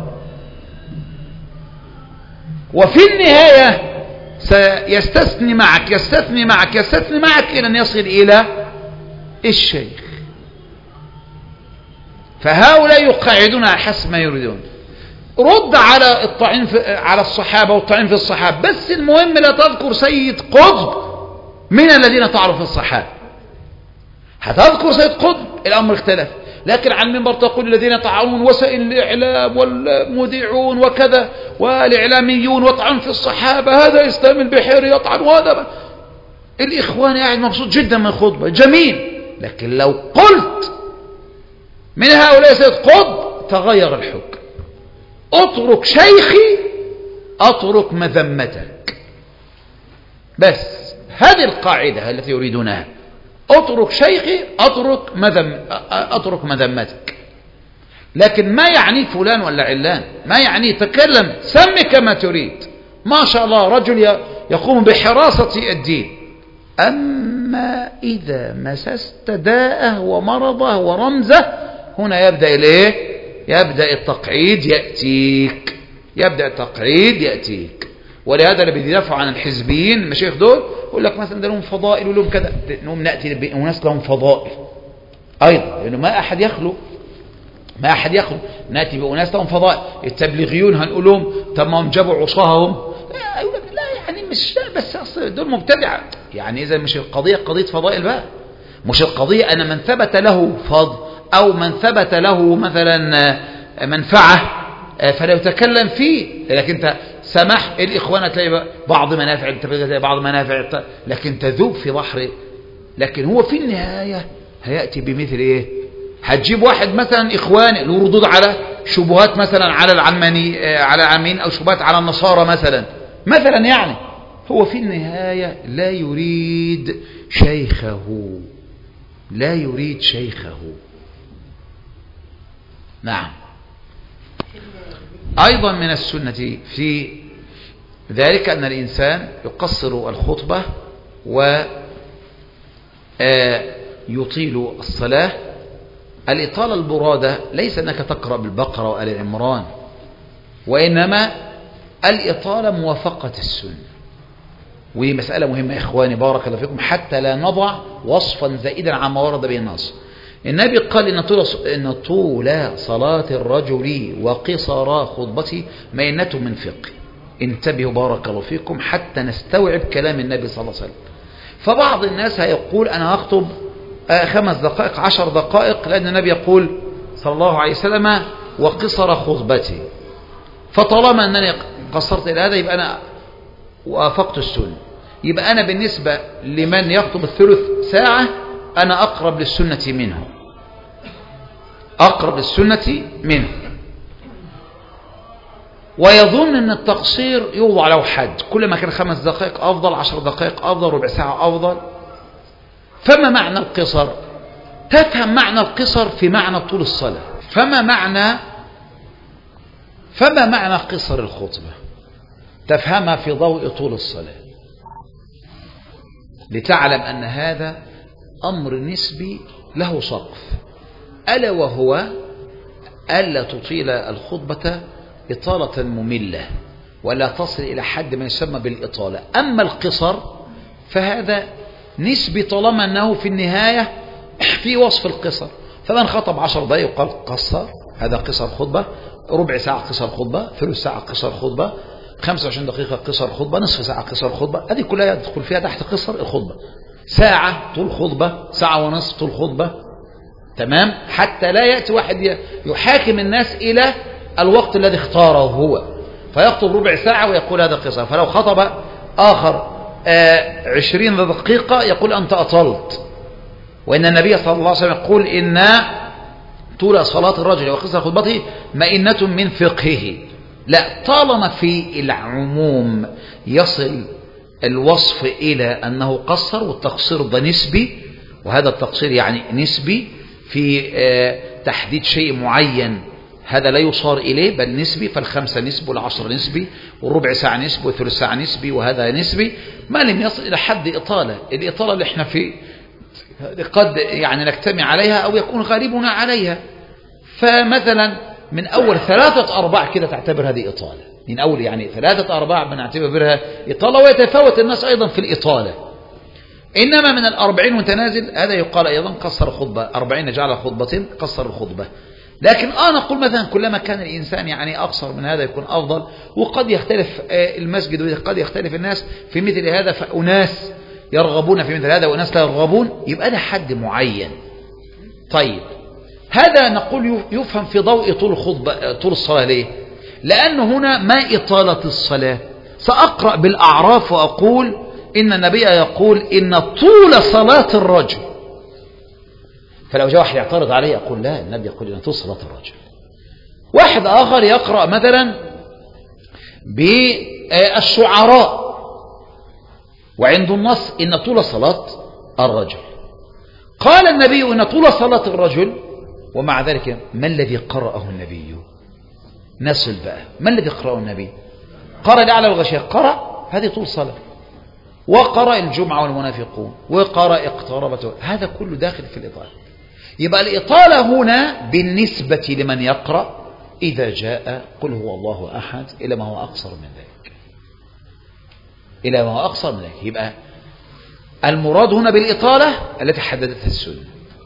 وفي النهايه سيستثني معك يستثني معك يستثني معك إلى أن يصل إلى الشيخ. فهؤلاء يقاعدون على حسب ما يريدون. رد على الطعين في على الصحابة والطعين في الصحابة، بس المهم لا تذكر سيد قطب من الذين تعرف في الصحابة. هتذكر سيد قطب الأمر اختلف، لكن عن المنبر تقول الذين طعنون وسائل الإعلام والمذيعون وكذا والإعلاميون وطعن في الصحابة، هذا إسلام البحيري يطعن، وهذا الإخوان قاعد مبسوط جدا من الخطبة جميل. لكن لو قلت من هؤلاء سيد قطب تغير الحكم. اترك شيخي اترك مذمتك، بس هذه القاعدة التي يريدونها. اترك شيخي اترك مذم اترك مذمتك. لكن ما يعني فلان ولا علان، ما يعني تكلم سمي كما تريد. ما شاء الله رجل يقوم بحراسة الدين. أما إذا مسست داءه ومرضه ورمزه هنا يبدأ إليه يبدأ التقعيد يأتيك يبدأ التقعيد يأتيك. ولهذا اللي بيدافعوا عن الحزبيين المشايخ دول يقول لك مثلا ده لهم فضائل ولهم كذا، نقوم نأتي بناس لهم فضائل أيضا، لأنه ما أحد يخلو ما أحد يخلو نأتي بأناس لهم فضائل. التبليغيون هنقول لهم طب ما هم جابوا عصاهم، لا يقول لك لا يعني مش بس أصل دول مبتدعة. يعني إذا مش القضية قضية فضائل بقى، مش القضية أنا من ثبت له فضل أو من ثبت له مثلا منفعة فلا يتكلم فيه. لكن أنت سمح الإخوان تلاقي بعض منافع تلاقي بعض منافع، لكن تذوب في بحر. لكن هو في النهاية هيأتي بمثل إيه؟ هتجيب واحد مثلا إخواني له ردود على شبهات مثلا على العلماني على العلمانيين أو شبهات على النصارى مثلا مثلا يعني هو في النهاية لا يريد شيخه لا يريد شيخه. نعم. أيضا من السنة في ذلك أن الإنسان يقصر الخطبة ويطيل الصلاة. الإطالة البرادة ليس أنك تقرأ بالبقرة وآل عمران، وإنما الإطالة موافقة السنة. ودي مسألة مهمة يا إخواني بارك الله فيكم، حتى لا نضع وصفا زائدا عما ورد به النص. النبي قال إن طول, إن طول صلاة الرجل وقصر خطبته مئنة من فقه. انتبهوا بارك الله فيكم حتى نستوعب كلام النبي صلى الله عليه وسلم. فبعض الناس هيقول أنا هخطب خمس دقائق عشر دقائق، لأن النبي يقول صلى الله عليه وسلم وقصر خطبتي، فطالما أنني قصرت إلى هذا يبقى أنا وافقت السنة. يبقى أنا بالنسبة لمن يخطب الثلث ساعة أنا أقرب للسنة منه، أقرب للسنة منه. ويظن أن التقصير يوضع له حد، كل ما كان خمس دقائق أفضل، عشر دقائق أفضل، ربع ساعة أفضل. فما معنى القصر؟ تفهم معنى القصر في معنى طول الصلاة. فما معنى فما معنى قصر الخطبة؟ تفهمها في ضوء طول الصلاة، لتعلم أن هذا أمر نسبي له سقف، ألا وهو ألا تطيل الخطبة إطالة مملة ولا تصل إلى حد ما يسمى بالإطالة. أما القصر فهذا نسبي طالما أنه في النهاية في وصف القصر. فمن خطب عشر دقائق وقال قصر، هذا قصر خطبة. ربع ساعة قصر خطبة، ثلث ساعة قصر خطبة، خمسة وعشرين دقيقة قصر خطبة، نصف ساعة قصر خطبة، هذه كلها يدخل فيها تحت قصر الخطبة. ساعة طول خطبة، ساعة ونصف طول خطبة، تمام، حتى لا يأتي واحد يحاكم الناس إلى الوقت الذي اختاره هو فيخطب ربع ساعة ويقول هذا قصر. فلو خطب آخر آه عشرين دقيقة يقول أنت أطلت. وإن النبي صلى الله عليه وسلم يقول إن طول صلاة الرجل وقصر خطبته مئنة من فقهه. لا، طالما في العموم يصل الوصف إلى أنه قصر، والتقصير ده نسبي، وهذا التقصير يعني نسبي في آه تحديد شيء معين، هذا لا يصار إليه بل نسبي. فالخمسة نسبي والعشر نسبي والربع ساعة نسبي والثلث ساعة نسبي، وهذا نسبي ما لم يصل إلى حد إطالة. الإطالة اللي احنا في قد يعني نجتمع عليها أو يكون غالبنا عليها. فمثلا من أول ثلاثة أرباع كده تعتبر هذه إطالة، من أول يعني ثلاثة أرباع بنعتبرها إطالة، ويتفاوت الناس أيضا في الإطالة. إنما من الأربعين وتنازل هذا يقال أيضا قصر خطبة، أربعين جعل خطبة قصر الخطبة. لكن أنا أقول مثلا كلما كان الإنسان يعني أقصر من هذا يكون أفضل. وقد يختلف المسجد وقد يختلف الناس في مثل هذا، فأناس يرغبون في مثل هذا وأناس لا يرغبون، يبقى ده حد معين. طيب هذا نقول يفهم في ضوء طول الخطبة طول الصلاة. ليه؟ لأن هنا ما إطالة الصلاة. سأقرأ بالأعراف وأقول إن النبي يقول إن طول صلاة الرجل، فلو جاء واحد يعترض عليه أقول لا، النبي يقول إن طول صلاة الرجل. واحد آخر يقرأ مثلا بالشعراء وعنده النص إن طول صلاة الرجل. قال النبي إن طول صلاة الرجل، ومع ذلك ما الذي قرأه النبي؟ نسل بقى، ما الذي قرأه النبي؟ قرأ الأعلى والغشية، قرأ هذه طول صلاة، وقرأ الجمعة والمنافقون، وقرأ اقتربت، هذا كله داخل في الإطالة. يبقى الإطالة هنا بالنسبة لمن يقرأ إذا جاء قل هو الله أحد إلى ما هو أقصر من ذلك، إلى ما هو أقصر من ذلك. يبقى المراد هنا بالإطالة التي حددتها السنة،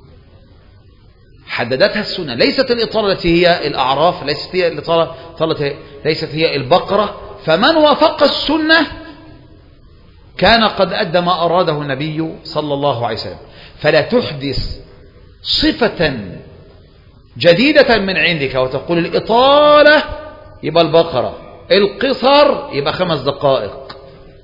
حددتها السنة، ليست الإطالة التي هي الأعراف، ليست هي الإطالة ليست هي البقرة. فمن وافق السنة كان قد أدى ما أراده النبي صلى الله عليه وسلم. فلا تحدث صفة جديدة من عندك وتقول الإطالة يبقى البقرة، القصر يبقى خمس دقائق،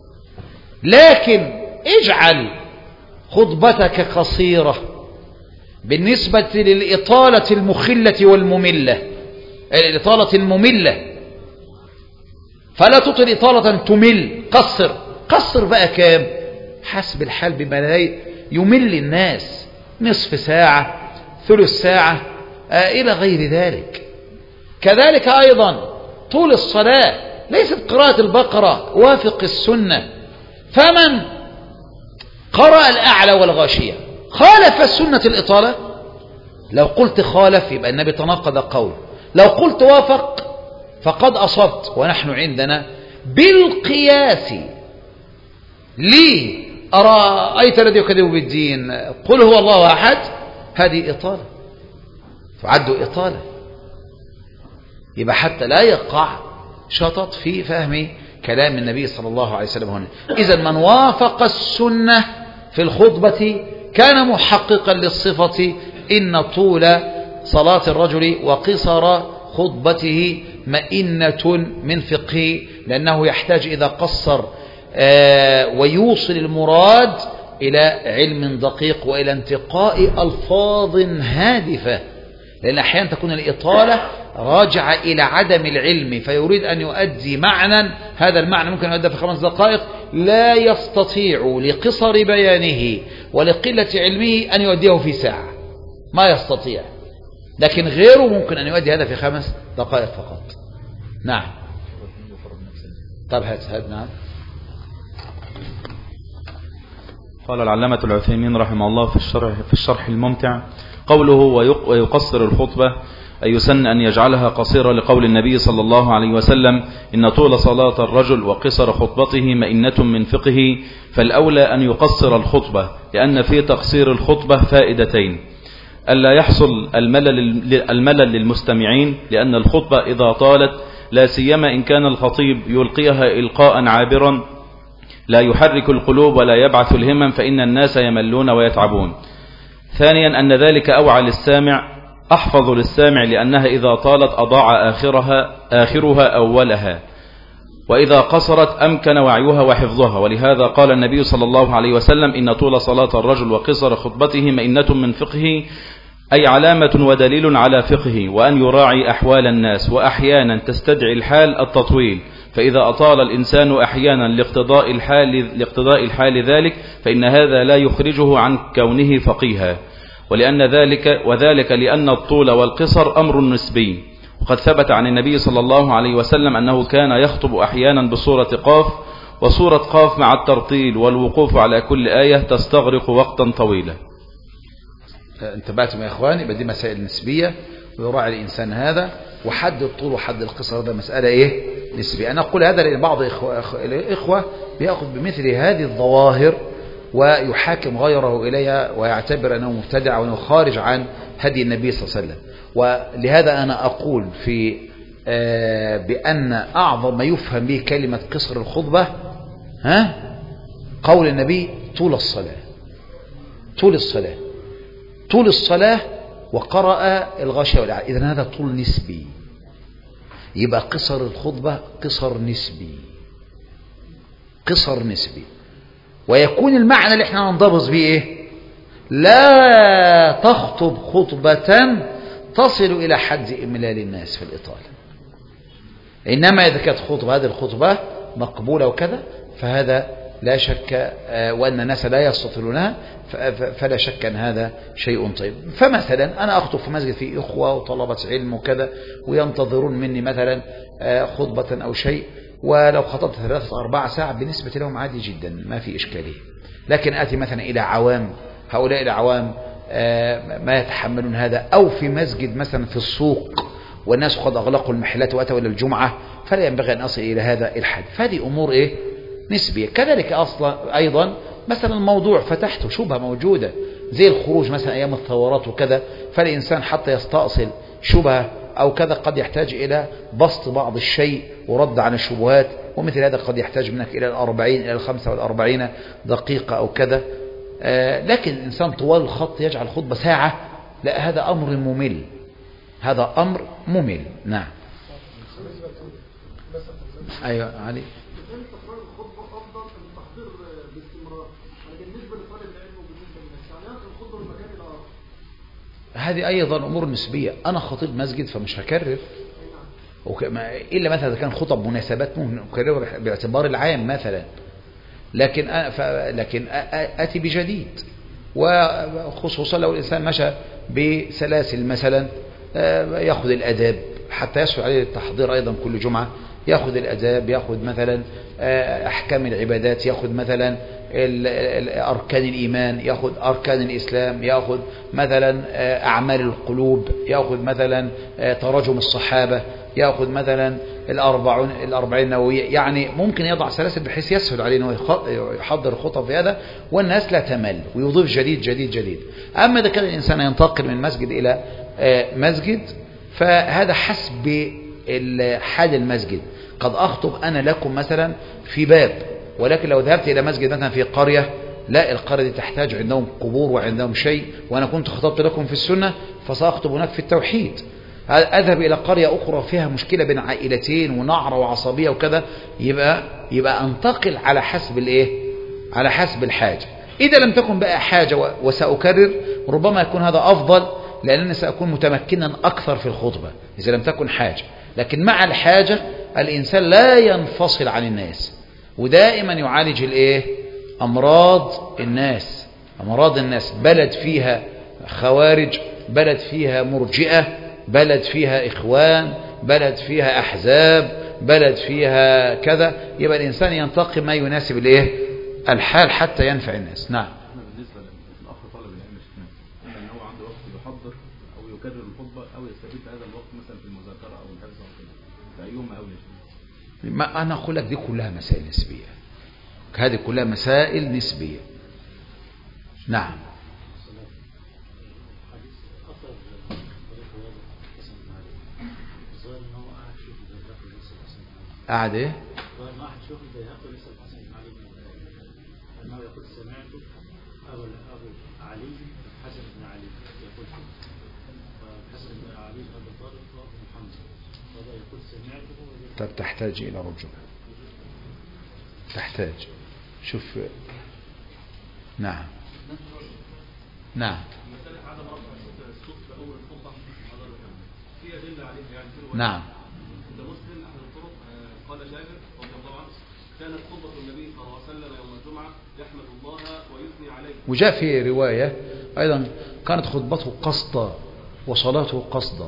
لكن اجعل خطبتك قصيرة بالنسبة للإطالة المخلة والمملة، الإطالة المملة، فلا تطل إطالة تمل. قصر قصر بقى كام حسب الحال بما لا يمل الناس، نصف ساعة، ثلث ساعة، آه إلى غير ذلك. كذلك أيضا طول الصلاة ليست قراءة البقرة، وافق السنة. فمن قرأ الأعلى والغاشية خالف السنة الإطالة. لو قلت خالف يبقى النبي تناقض قول، لو قلت وافق فقد أصبت. ونحن عندنا بالقياس لي أرأيت الذي يكذب بالدين قل هو الله أحد، هذه إطالة، تعد إطالة. يبقى حتى لا يقع شطط في فهم كلام النبي صلى الله عليه وسلم هنا. إذا من وافق السنة في الخطبة كان محققا للصفة إن طول صلاة الرجل وقصر خطبته مئنة من فقهه، لأنه يحتاج إذا قصر ويوصل المراد إلى علم دقيق وإلى انتقاء ألفاظ هادفة، لأن أحيانا تكون الإطالة راجعة إلى عدم العلم، فيريد أن يؤدي معنى، هذا المعنى ممكن أن يؤدى في خمس دقائق لا يستطيع لقصر بيانه ولقلة علمه أن يؤديه في ساعة، ما يستطيع، لكن غيره ممكن أن يؤدي هذا في خمس دقائق فقط. نعم. طب هات هات نعم. قال العلامة العثيمين رحمه الله في الشرح, في الشرح الممتع: قوله ويقصر الخطبة أي يسن أن يجعلها قصيرة، لقول النبي صلى الله عليه وسلم: إن طول صلاة الرجل وقصر خطبته مئنة من فقهه، فالأولى أن يقصر الخطبة، لأن في تقصير الخطبة فائدتين: ألا يحصل الملل, الملل للمستمعين، لأن الخطبة إذا طالت لا سيما إن كان الخطيب يلقيها إلقاء عابرا لا يحرك القلوب ولا يبعث الهمم، فإن الناس يملون ويتعبون. ثانيا أن ذلك أوعى للسامع أحفظ للسامع، لأنها إذا طالت أضاع آخرها, آخرها أولها، وإذا قصرت أمكن وعيها وحفظها. ولهذا قال النبي صلى الله عليه وسلم: إن طول صلاة الرجل وقصر خطبته مئنة من فقهه، أي علامة ودليل على فقهه، وأن يراعي أحوال الناس، وأحيانا تستدعي الحال التطويل، فإذا أطال الإنسان أحيانا لاقتضاء الحال, لاقتضاء الحال ذلك، فإن هذا لا يخرجه عن كونه فقيها، ولأن ذلك وذلك لأن الطول والقصر أمر نسبي. وقد ثبت عن النبي صلى الله عليه وسلم أنه كان يخطب أحيانا بصورة قاف، وصورة قاف مع الترطيل والوقوف على كل آية تستغرق وقتا طويلا. انتبهتم يا إخواني؟ بدي مسائل نسبية ويراعي الإنسان هذا، وحد الطول وحد القصر ده مسألة إيه؟ نسبية. أنا أقول هذا لأن بعض الإخوة بيأخذ بمثل هذه الظواهر ويحاكم غيره إليها ويعتبر أنه مبتدع وأنه خارج عن هدي النبي صلى الله عليه وسلم. ولهذا أنا أقول في بأن أعظم ما يفهم به كلمة قصر الخطبة ها قول النبي: طول الصلاة، طول الصلاة، طول الصلاة، وقرأ الغاشية والأعلى. إذن هذا طول نسبي، يبقى قصر الخطبة قصر نسبي، قصر نسبي. ويكون المعنى اللي احنا ننضبط به ايه؟ لا تخطب خطبة تصل إلى حد إملال الناس في الإطالة، إنما إذا كانت خطبة هذه الخطبة مقبولة وكذا فهذا لا شك، وأن الناس لا يستطيلونها، فلا شك أن هذا شيء طيب. فمثلا أنا أخطب في مسجد فيه إخوة وطلبة علم وكذا، وينتظرون مني مثلا خطبة أو شيء، ولو خطبت ثلاثة أربع ساعة بالنسبة لهم عادي جدا، ما في إشكالية. لكن آتي مثلا إلى عوام، هؤلاء العوام ما يتحملون هذا، أو في مسجد مثلا في السوق والناس قد أغلقوا المحلات وأتوا إلى الجمعة، فلا ينبغي أن أصل إلى هذا الحد. فهذه أمور إيه؟ نسبية. كذلك أصلا أيضا مثلا الموضوع فتحته شبهة موجودة زي الخروج مثلا أيام الثورات وكذا، فالإنسان حتى يستأصل شبهة أو كذا قد يحتاج إلى بسط بعض الشيء ورد عن الشبهات، ومثل هذا قد يحتاج منك إلى الأربعين إلى الخمسة والأربعين دقيقة أو كذا. آه لكن الإنسان طوال الخط يجعل خطبة ساعة، لا، هذا أمر ممل، هذا أمر ممل. نعم. أيوة علي. هذه أيضا أمور نسبية. أنا خطيب مسجد فمش هكرر، إلا مثلا إذا كان خطب مناسبات ممكن أكرر باعتبار العام مثلا، لكن لكن أتي بجديد، وخصوصا لو الإنسان مشى بسلاسل مثلا، يأخذ الأداب حتى يسهل عليه التحضير أيضا كل جمعة، يأخذ الأداب، يأخذ مثلا أحكام العبادات، يأخذ مثلا أركان الإيمان، يأخذ أركان الإسلام، يأخذ مثلا أعمال القلوب، يأخذ مثلا تراجم الصحابة، يأخذ مثلا الأربعون الأربعين النووية، يعني ممكن يضع سلاسل بحيث يسهل عليه أنه يحضر الخطب في هذا والناس لا تمل ويضيف جديد جديد جديد. أما إذا كان الإنسان ينتقل من مسجد إلى مسجد فهذا حسب حال المسجد. قد أخطب أنا لكم مثلا في باب، ولكن لو ذهبت إلى مسجد مثلا في قرية، لا القرية دي تحتاج عندهم قبور وعندهم شيء، وأنا كنت خطبت لكم في السنة فسأخطب هناك في التوحيد. أذهب إلى قرية أخرى فيها مشكلة بين عائلتين ونعرة وعصبية وكذا، يبقى يبقى أنتقل على حسب الإيه؟ على حسب الحاجة. إذا لم تكن بقى حاجة وسأكرر ربما يكون هذا أفضل، لأنني سأكون متمكنا أكثر في الخطبة إذا لم تكن حاجة. لكن مع الحاجة الإنسان لا ينفصل عن الناس، ودائما يعالج الإيه؟ أمراض الناس. أمراض الناس بلد فيها خوارج، بلد فيها مرجئة، بلد فيها إخوان، بلد فيها أحزاب، بلد فيها كذا، يبقى الإنسان ينتقي ما يناسب الإيه؟ الحال حتى ينفع الناس. نعم. بالنسبة للأخ طالب العلم أن هو عنده وقت يحضر أو يكرر الخطبة أو يستفيد هذا الوقت مثلا في المذاكرة أو الحفظ أو كده، فأيهما أولى؟ ما أنا أقول لك دي كلها مسائل نسبية، هذه كلها مسائل نسبية. نعم. قاعد ايه؟ طب تحتاج الى رجوع، تحتاج شوف. نعم نعم نعم. قال جابر رضي الله عنه: كانت خطبة النبي صلى الله عليه وسلم يوم الجمعة يحمد الله ويثني عليه. وجاء في رواية أيضا كانت خطبته قصدا وصلاته قصدا.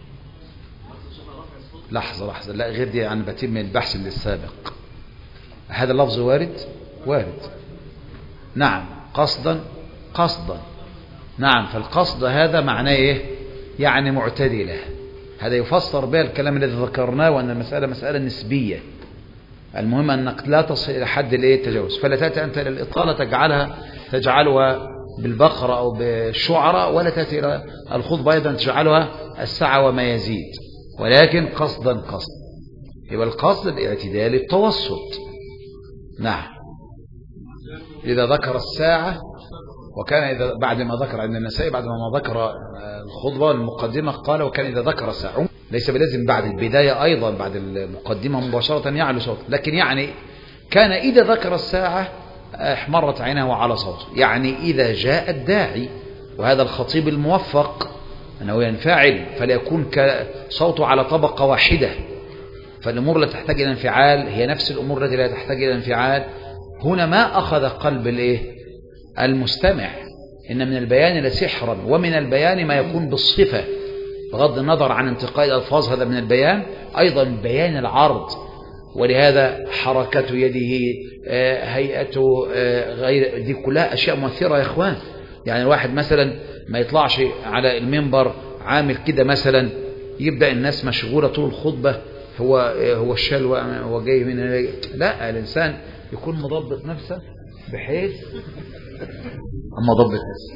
لحظة لحظة، لا غير دي، عن بتم البحث اللي السابق. هذا اللفظ وارد وارد. نعم قصدا قصدا. نعم، فالقصد هذا معناه ايه؟ يعني معتدلة. هذا يفسر به الكلام الذي ذكرناه، وأن المسألة مسألة نسبية. المهم أنك لا تصل إلى حد التجاوز، فلا تأتي أنت إلى الإطالة تجعلها تجعلها بالبقرة أو بالشعراء، ولا تأتي إلى الخطبة أيضا تجعلها الساعة وما يزيد، ولكن قصدا قصد. يبقى القصد الاعتدال التوسط. نعم. إذا ذكر الساعة، وكان إذا بعد ما ذكر عند النسائي بعد ما ذكر الخطبة المقدمة قال: وكان إذا ذكر ساعة، ليس بلازم بعد البداية أيضا بعد المقدمة مباشرة يعلو صوته، لكن يعني كان إذا ذكر الساعة احمرت عينه على صوته، يعني إذا جاء الداعي، وهذا الخطيب الموفق أنه ينفعل فلا يكون صوته على طبقة واحدة، فالأمور لا تحتاج إلى انفعال هي نفس الأمور التي لا تحتاج إلى انفعال. هنا ما أخذ قلب الإيه؟ المستمع. إن من البيان لسحرا، ومن البيان ما يكون بالصفة بغض النظر عن انتقاء الألفاظ، هذا من البيان. أيضا بيان العرض، ولهذا حركة يده، هيئته، غير دي كلها أشياء مؤثرة يا إخوان. يعني الواحد مثلا ما يطلعش على المنبر عامل كده مثلا، يبدأ الناس مشغولة طول الخطبة، هو هو الشلوى هو جاي من، لا، الإنسان يكون مضبط نفسه بحيث أما ضبط نفسه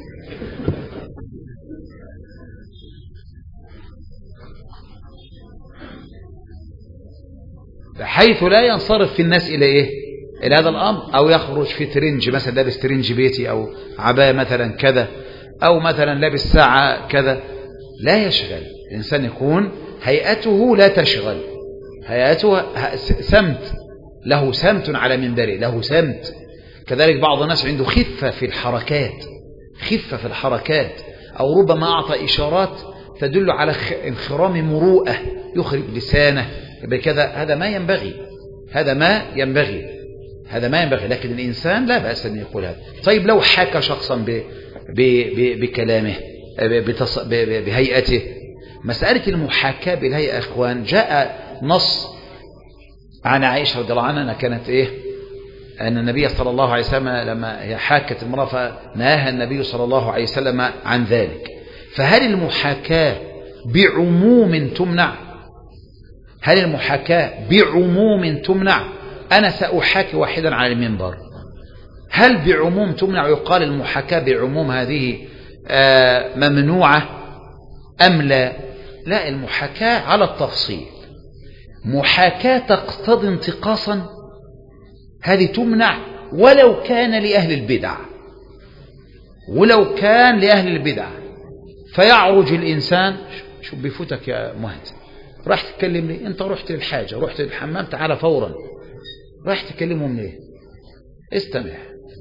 بحيث لا ينصرف في الناس إلى إيه؟ إلى هذا الأمر، أو يخرج في ترنج مثلا، لابس ترنج بيتي أو عباية مثلا كذا، أو مثلا لابس ساعة كذا، لا يشغل. الإنسان يكون هيئته لا تشغل، هيئته سمت، له سمت على منبره، له سمت. كذلك بعض الناس عنده خفة في الحركات، خفة في الحركات، أو ربما أعطى إشارات تدل على انخرام مروءة، يخرج لسانه بكذا. هذا ما ينبغي، هذا ما ينبغي، هذا ما ينبغي. لكن الإنسان لا بأس أن يقول هذا. طيب لو حكى شخصا ب ب ب بكلامه بتص... ب ب بهيئته، مسألة المحاكاة بالهيئة أخوان، جاء نص عن عائشة رضي الله عنها كانت إيه؟ أن النبي صلى الله عليه وسلم لما حاكت امرأة فنهاها النبي صلى الله عليه وسلم عن ذلك. فهل المحاكاة بعموم تمنع؟ هل المحاكاة بعموم تمنع؟ أنا سأحاكي واحدا على المنبر، هل بعموم تمنع؟ يقال المحاكاة بعموم هذه ممنوعة أم لا؟ لا، المحاكاة على التفصيل. محاكاة تقتضي انتقاصا هذه تمنع ولو كان لأهل البدع، ولو كان لأهل البدع. فيعرج الإنسان، شو بيفوتك يا مهندس، راح تتكلم لي انت رحت للحاجة، رحت للحمام، تعال فورا، راح تكلمهم ليه؟ استمع.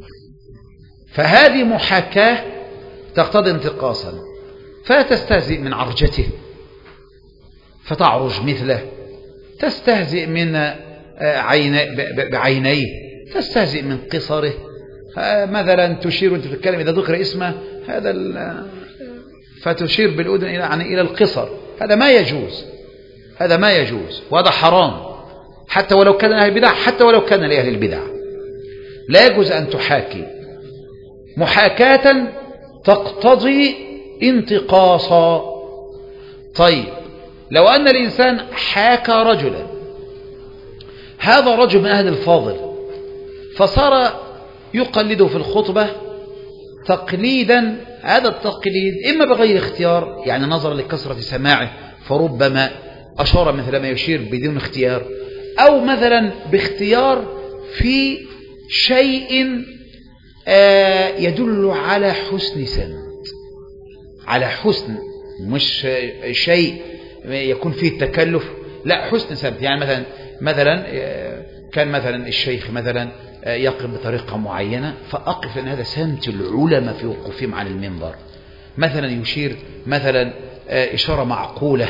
فهذه محاكاة تقتضي انتقاصا، فتستهزئ من عرجته فتعرج مثله، تستهزئ من بعينيه، تستهزئ من قصره، مثلا تشير وانت تتكلم إذا ذكر اسمه هذا فتشير بالأذن يعني إلى القصر، هذا ما يجوز، هذا ما يجوز، وهذا حرام حتى ولو كان أهل البدع، حتى ولو كان لأهل البدع لا يجوز أن تحاكي محاكاة تقتضي انتقاصا. طيب لو أن الإنسان حاكى رجلا، هذا رجل من أهل الفاضل، فصار يقلده في الخطبة تقليدا، هذا التقليد إما بغير اختيار، يعني نظرا لكثرة سماعه فربما أشار مثل ما يشير بدون اختيار، أو مثلا باختيار في شيء يدل على حسن سمت، على حسن، مش شيء يكون فيه التكلف، لا حسن سمت. يعني مثلا مثلا كان مثلا الشيخ مثلا يقف بطريقة معينة، فأقف أن هذا سمت العلماء في وقوفهم على المنبر، مثلا يشير مثلا إشارة معقولة،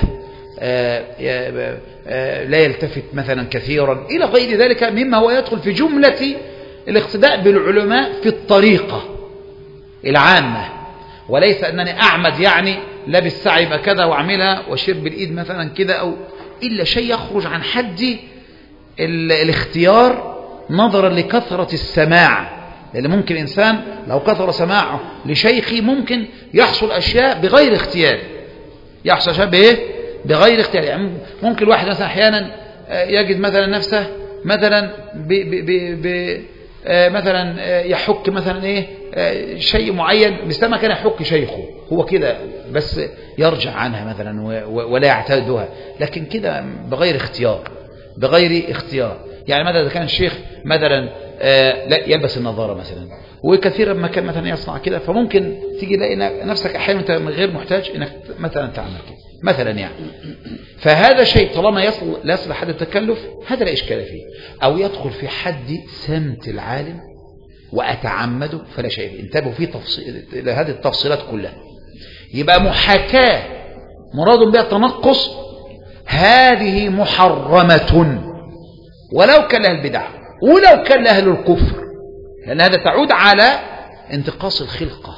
لا يلتفت مثلا كثيرا إلى غير ذلك مما هو يدخل في جملة الاقتداء بالعلماء في الطريقة العامة، وليس أنني أعمد يعني لابس سعي بكذا وأعملها وأشير بالإيد مثلا كذا، أو إلا شيء يخرج عن حد الاختيار نظرا لكثرة السماع، لأن ممكن إنسان لو كثر سماعه لشيخي ممكن يحصل أشياء بغير اختيار، يحصل أشياء بإيه؟ بغير اختيار. يعني ممكن واحد مثلا أحيانا يجد مثلا نفسه مثلا ب ب ب ب مثلا يحك مثلا ايه شيء معين، مثل ما كان يحك شيخه هو كده، بس يرجع عنها مثلا ولا يعتادها، لكن كده بغير اختيار، بغير اختيار. يعني مثلا إذا كان الشيخ مثلا لا يلبس النظارة مثلا، وكثيرا ما كان مثلا يصنع كده، فممكن تيجي تلاقي نفسك احيانا انت غير محتاج انك مثلا تعمل كده مثلا يعني. فهذا شيء طالما يصل لا يصل حد التكلف هذا لا إشكال فيه، أو يدخل في حد سمت العالم وأتعمده فلا شيء. انتبهوا في تفصيل هذه التفصيلات كلها. يبقى محاكاة مراد بها التنقص هذه محرمة ولو كان لها البدع ولو كان لها الكفر، لأن هذا تعود على انتقاص الخلقة.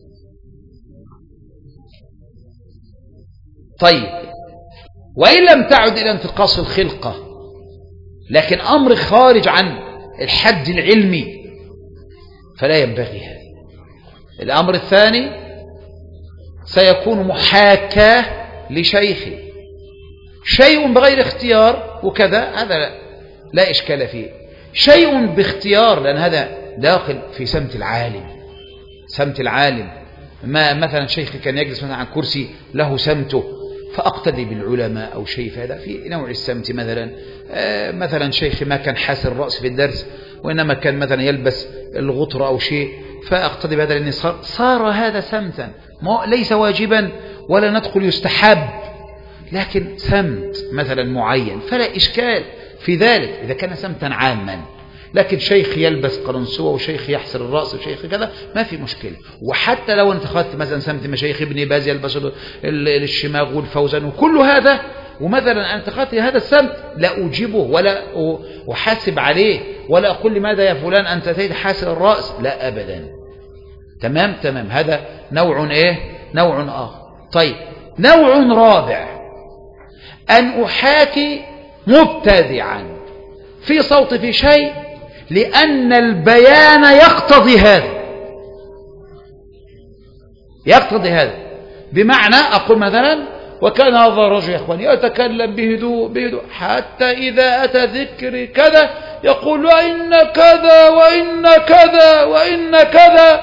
طيب وإن لم تعد إلى انتقاص الخلقة لكن أمر خارج عن الحد العلمي فلا ينبغي هذا. الأمر الثاني سيكون محاكاة لشيخ، شيء بغير اختيار وكذا، هذا لا, لا إشكال فيه. شيء باختيار لأن هذا داخل في سمت العالم، سمت العالم. ما مثلا شيخ كان يجلس مثلا عن كرسي له سمته فأقتدي بالعلماء أو شيء، فهذا في نوع السمت. مثلا آه مثلا شيخ ما كان حاسر الرأس في الدرس وإنما كان مثلا يلبس الغطرة أو شيء، فأقتدي بهذا لأن صار, صار هذا سمتا، ليس واجبا ولا ندخل يستحب، لكن سمت مثلا معين فلا إشكال في ذلك إذا كان سمتا عاما. لكن شيخ يلبس قرنسوة وشيخ يحسر الرأس وشيخ كذا ما في مشكلة. وحتى لو انت خدت مثلا سمت مشايخ ابن باز يلبس الشماغ والفوزان وكل هذا، ومثلا انت خدت هذا السمت لا أجيبه ولا أحاسب عليه ولا أقول لماذا يا فلان أنت تريد حاسر الرأس، لا أبدا. تمام تمام. هذا نوع ايه؟ نوع آخر. طيب نوع رابع أن أحاكي مبتدعا في صوت في شيء لأن البيان يقتضي هذا، يقتضي هذا. بمعنى أقول مثلا وكان هذا الرجل يا إخواني يتكلم بهدوء بهدوء حتى إذا أتى ذكر كذا يقول وإن كذا وإن كذا وإن كذا.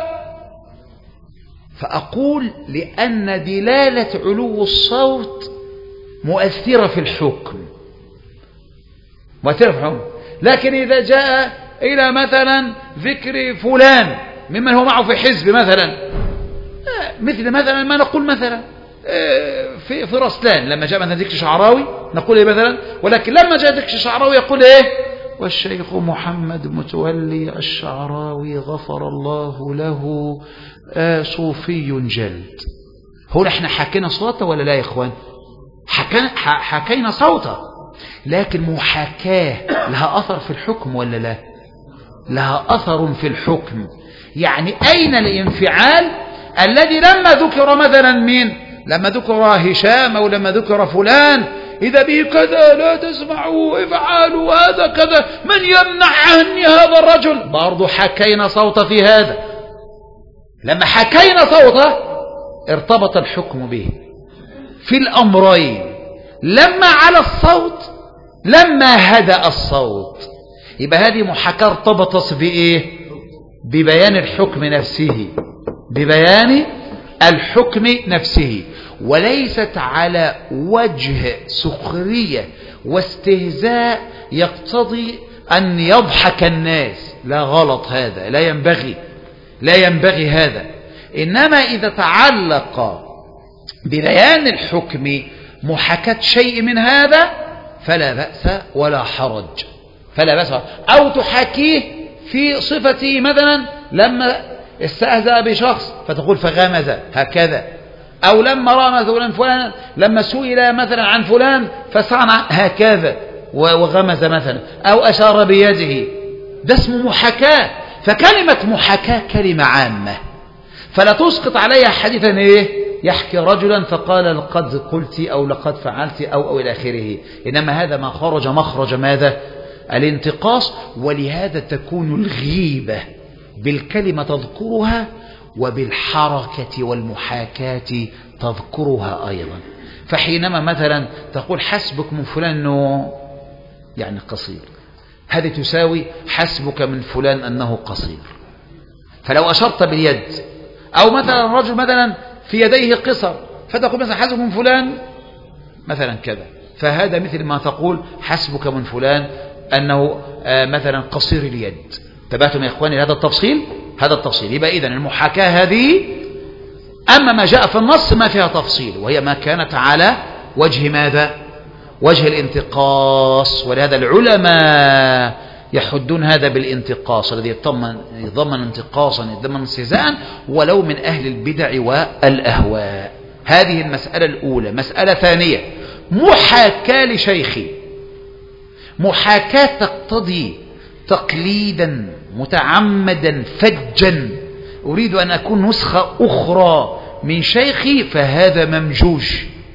فأقول لأن دلالة علو الصوت مؤثرة في الحكم، مؤثرة في الحكم. لكن إذا جاء إلى مثلا ذكر فلان ممن هو معه في حزب مثلا، مثل مثلا ما نقول مثلا في في رسلان لما جاء مثلا ذكر شعراوي نقول إيه مثلا، ولكن لما جاء ذكر شعراوي يقول إيه والشيخ محمد متولي الشعراوي غفر الله له آه صوفي جلد. هو احنا حكينا صوته ولا لا يا إخوان؟ حكينا صوته، لكن محاكاه لها أثر في الحكم ولا لا؟ لها أثر في الحكم. يعني أين الانفعال الذي لما ذكر مثلا مين؟ لما ذكر هشام أو لما ذكر فلان إذا به كذا لا تسمعوا افعلوا هذا كذا من يمنع عني هذا الرجل. برضو حكينا صوت في هذا، لما حكينا صوته ارتبط الحكم به في الأمرين. لما على الصوت لما هدأ الصوت يبقى هذه محاكاة ارتبطت بإيه؟ ببيان الحكم نفسه، ببيان الحكم نفسه، وليست على وجه سخرية واستهزاء يقتضي أن يضحك الناس. لا، غلط هذا، لا ينبغي لا ينبغي هذا. إنما إذا تعلق ببيان الحكم محاكاة شيء من هذا فلا بأس ولا حرج، فلا بأس. أو تحاكيه في صفته مثلا لما استهزأ بشخص فتقول فغمز هكذا، أو لما رأى مثلا فلان لما سئل مثلا عن فلان فصنع هكذا وغمز مثلا، أو أشار بيده. ده اسمه محاكاة. فكلمة محاكاة كلمة عامة، فلا تسقط عليها حديثا إيه يحكي رجلا فقال لقد قلت أو لقد فعلت أو أو إلى آخره. إنما هذا ما خرج مخرج ماذا؟ الانتقاص. ولهذا تكون الغيبة بالكلمة تذكرها، وبالحركة والمحاكاة تذكرها أيضا. فحينما مثلا تقول حسبك من فلان أنه يعني قصير، هذه تساوي حسبك من فلان أنه قصير. فلو أشرت باليد، أو مثلا الرجل مثلا في يديه قصر فتقول مثلا حسبك من فلان مثلا كذا، فهذا مثل ما تقول حسبك من فلان أنه مثلا قصير اليد. تبعتم يا إخواني هذا التفصيل؟ هذا التفصيل. يبقى إذن المحاكاة هذه أما ما جاء في النص ما فيها تفصيل، وهي ما كانت على وجه ماذا؟ وجه الانتقاص. ولهذا العلماء يحدون هذا بالانتقاص الذي يضمن يضمن انتقاصا يضمن استهزاء ولو من أهل البدع والأهواء. هذه المسألة الأولى. مسألة ثانية، محاكاة لشيخي. محاكاة تقتضي تقليدا متعمدا فجا، أريد أن أكون نسخة أخرى من شيخي، فهذا ممجوج،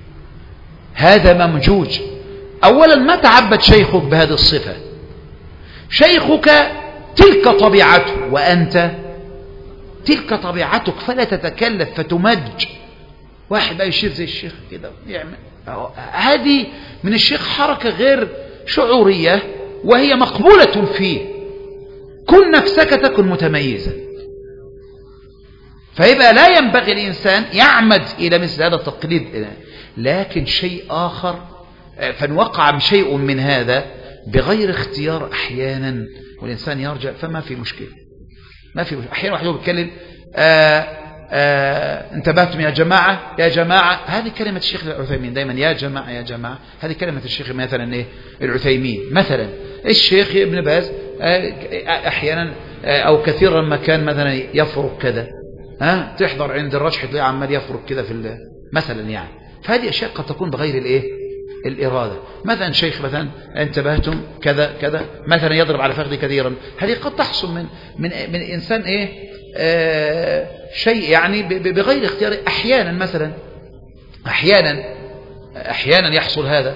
هذا ممجوج. أولا ما تعبد شيخك بهذه الصفة، شيخك تلك طبيعته وأنت تلك طبيعتك، فلا تتكلف فتمج. واحد بقى يشير زي الشيخ كده يعمل، هذه من الشيخ حركة غير شعورية وهي مقبولة فيه. كن نفسك تكن متميزا. فيبقى لا ينبغي الإنسان يعمد إلى مثل هذا التقليد. لكن شيء آخر، فنوقع بشيء من هذا بغير اختيار أحيانا والإنسان يرجع، فما في مشكلة، ما في مشكلة. أحيانا واحد بيتكلم انتبهتم يا جماعة يا جماعة، هذه كلمة الشيخ العثيمين دائما، يا جماعة يا جماعة، هذه كلمة الشيخ مثلا إيه العثيمين. مثلا الشيخ ابن باز أحيانا أو كثيرا ما كان مثلا يفرق كذا، ها تحضر عند الرجح تلاقيه عمال يفرق كذا في مثلا يعني. فهذه أشياء قد تكون بغير الإيه الإرادة. مثلا شيخ مثلا انتبهتم كذا كذا مثلا يضرب على فخذي كثيرا، هذه قد تحصل من من من إنسان إيه آه شيء يعني بغير اختيار. أحيانا مثلا أحيانا أحيانا يحصل هذا.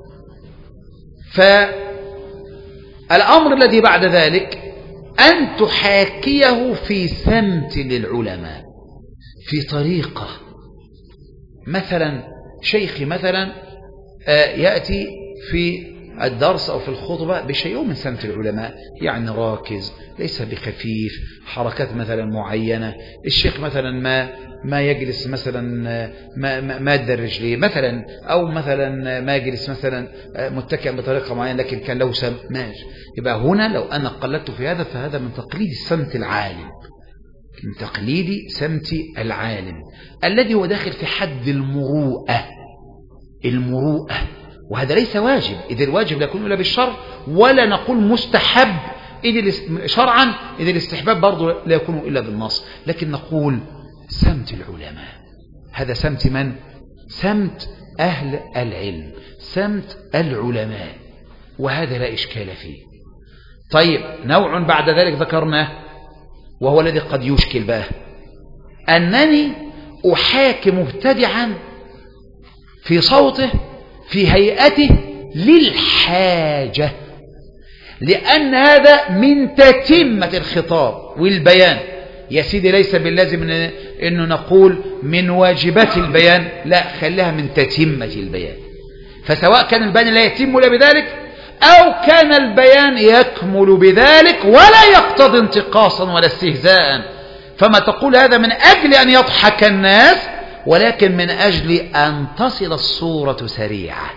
فالأمر الذي بعد ذلك أن تحاكيه في سمت للعلماء، في طريقة. مثلا شيخي مثلا يأتي في الدرس أو في الخطبة بشيء من سمت العلماء، يعني راكز ليس بخفيف، حركات مثلا معينة. الشيخ مثلا ما ما يجلس مثلا ما ما ماد الرجلين مثلا، أو مثلا ما يجلس مثلا متكئا بطريقة معينة لكن كان له سم ماشي. يبقى هنا لو أنا قلدت في هذا فهذا من تقليد السمت العالم، من تقليد سمت العالم الذي هو داخل في حد المروءة. المروءة وهذا ليس واجب، إذ الواجب لا يكون إلا بالشرع، ولا نقول مستحب إذ شرعا، إذ الاستحباب برضه لا يكون إلا بالنص، لكن نقول سمت العلماء. هذا سمت من؟ سمت أهل العلم، سمت العلماء، وهذا لا إشكال فيه. طيب نوع بعد ذلك ذكرناه وهو الذي قد يشكل بقى، أنني أحاكم مبتدعا في صوته في هيئته للحاجة، لأن هذا من تتمة الخطاب والبيان. يا سيدي ليس باللازم إنه نقول من واجبات البيان، لا، خليها من تتمة البيان. فسواء كان البيان لا يتم إلا بذلك أو كان البيان يكمل بذلك ولا يقتضي انتقاصا ولا استهزاء، فما تقول هذا من أجل أن يضحك الناس، ولكن من أجل أن تصل الصورة سريعة،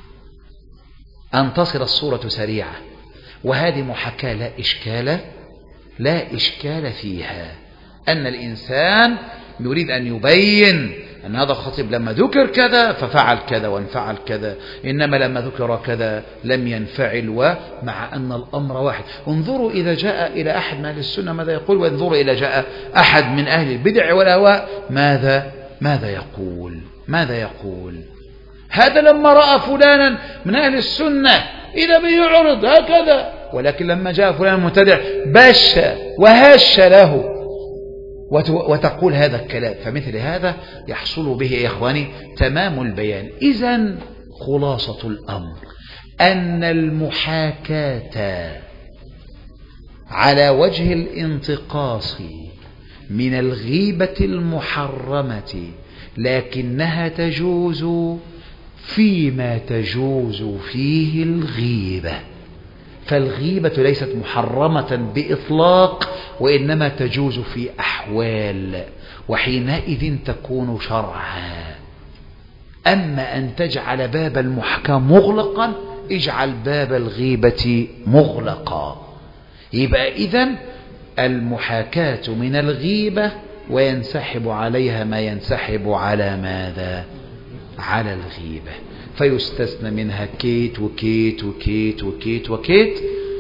أن تصل الصورة سريعة. وهذه محاكاة لا إشكال لا إشكال فيها، أن الإنسان يريد أن يبين أن هذا الخطيب لما ذكر كذا ففعل كذا وانفعل كذا، إنما لما ذكر كذا لم ينفعل، ومع أن الأمر واحد. انظروا إذا جاء إلى أحد من أهل السنة ماذا يقول، وانظروا إذا جاء أحد من أهل البدع والأهواء ماذا ماذا يقول ماذا يقول هذا لما رأى فلانا من أهل السنة إذا به يعرض هكذا، ولكن لما جاء فلان مبتدع بش وهش له، وتقول هذا الكلام. فمثل هذا يحصل به يا إخواني تمام البيان. إذن خلاصة الأمر أن المحاكاة على وجه الانتقاص من الغيبة المحرمة، لكنها تجوز فيما تجوز فيه الغيبة، فالغيبة ليست محرمة بإطلاق، وإنما تجوز في أحوال، وحينئذ تكون شرعا. أما أن تجعل باب المحكاة مغلقا، اجعل باب الغيبة مغلقا. يبقى إذن المحاكاة من الغيبة وينسحب عليها ما ينسحب على ماذا؟ على الغيبة، فيستثنى منها كيت وكيت وكيت وكيت وكيت،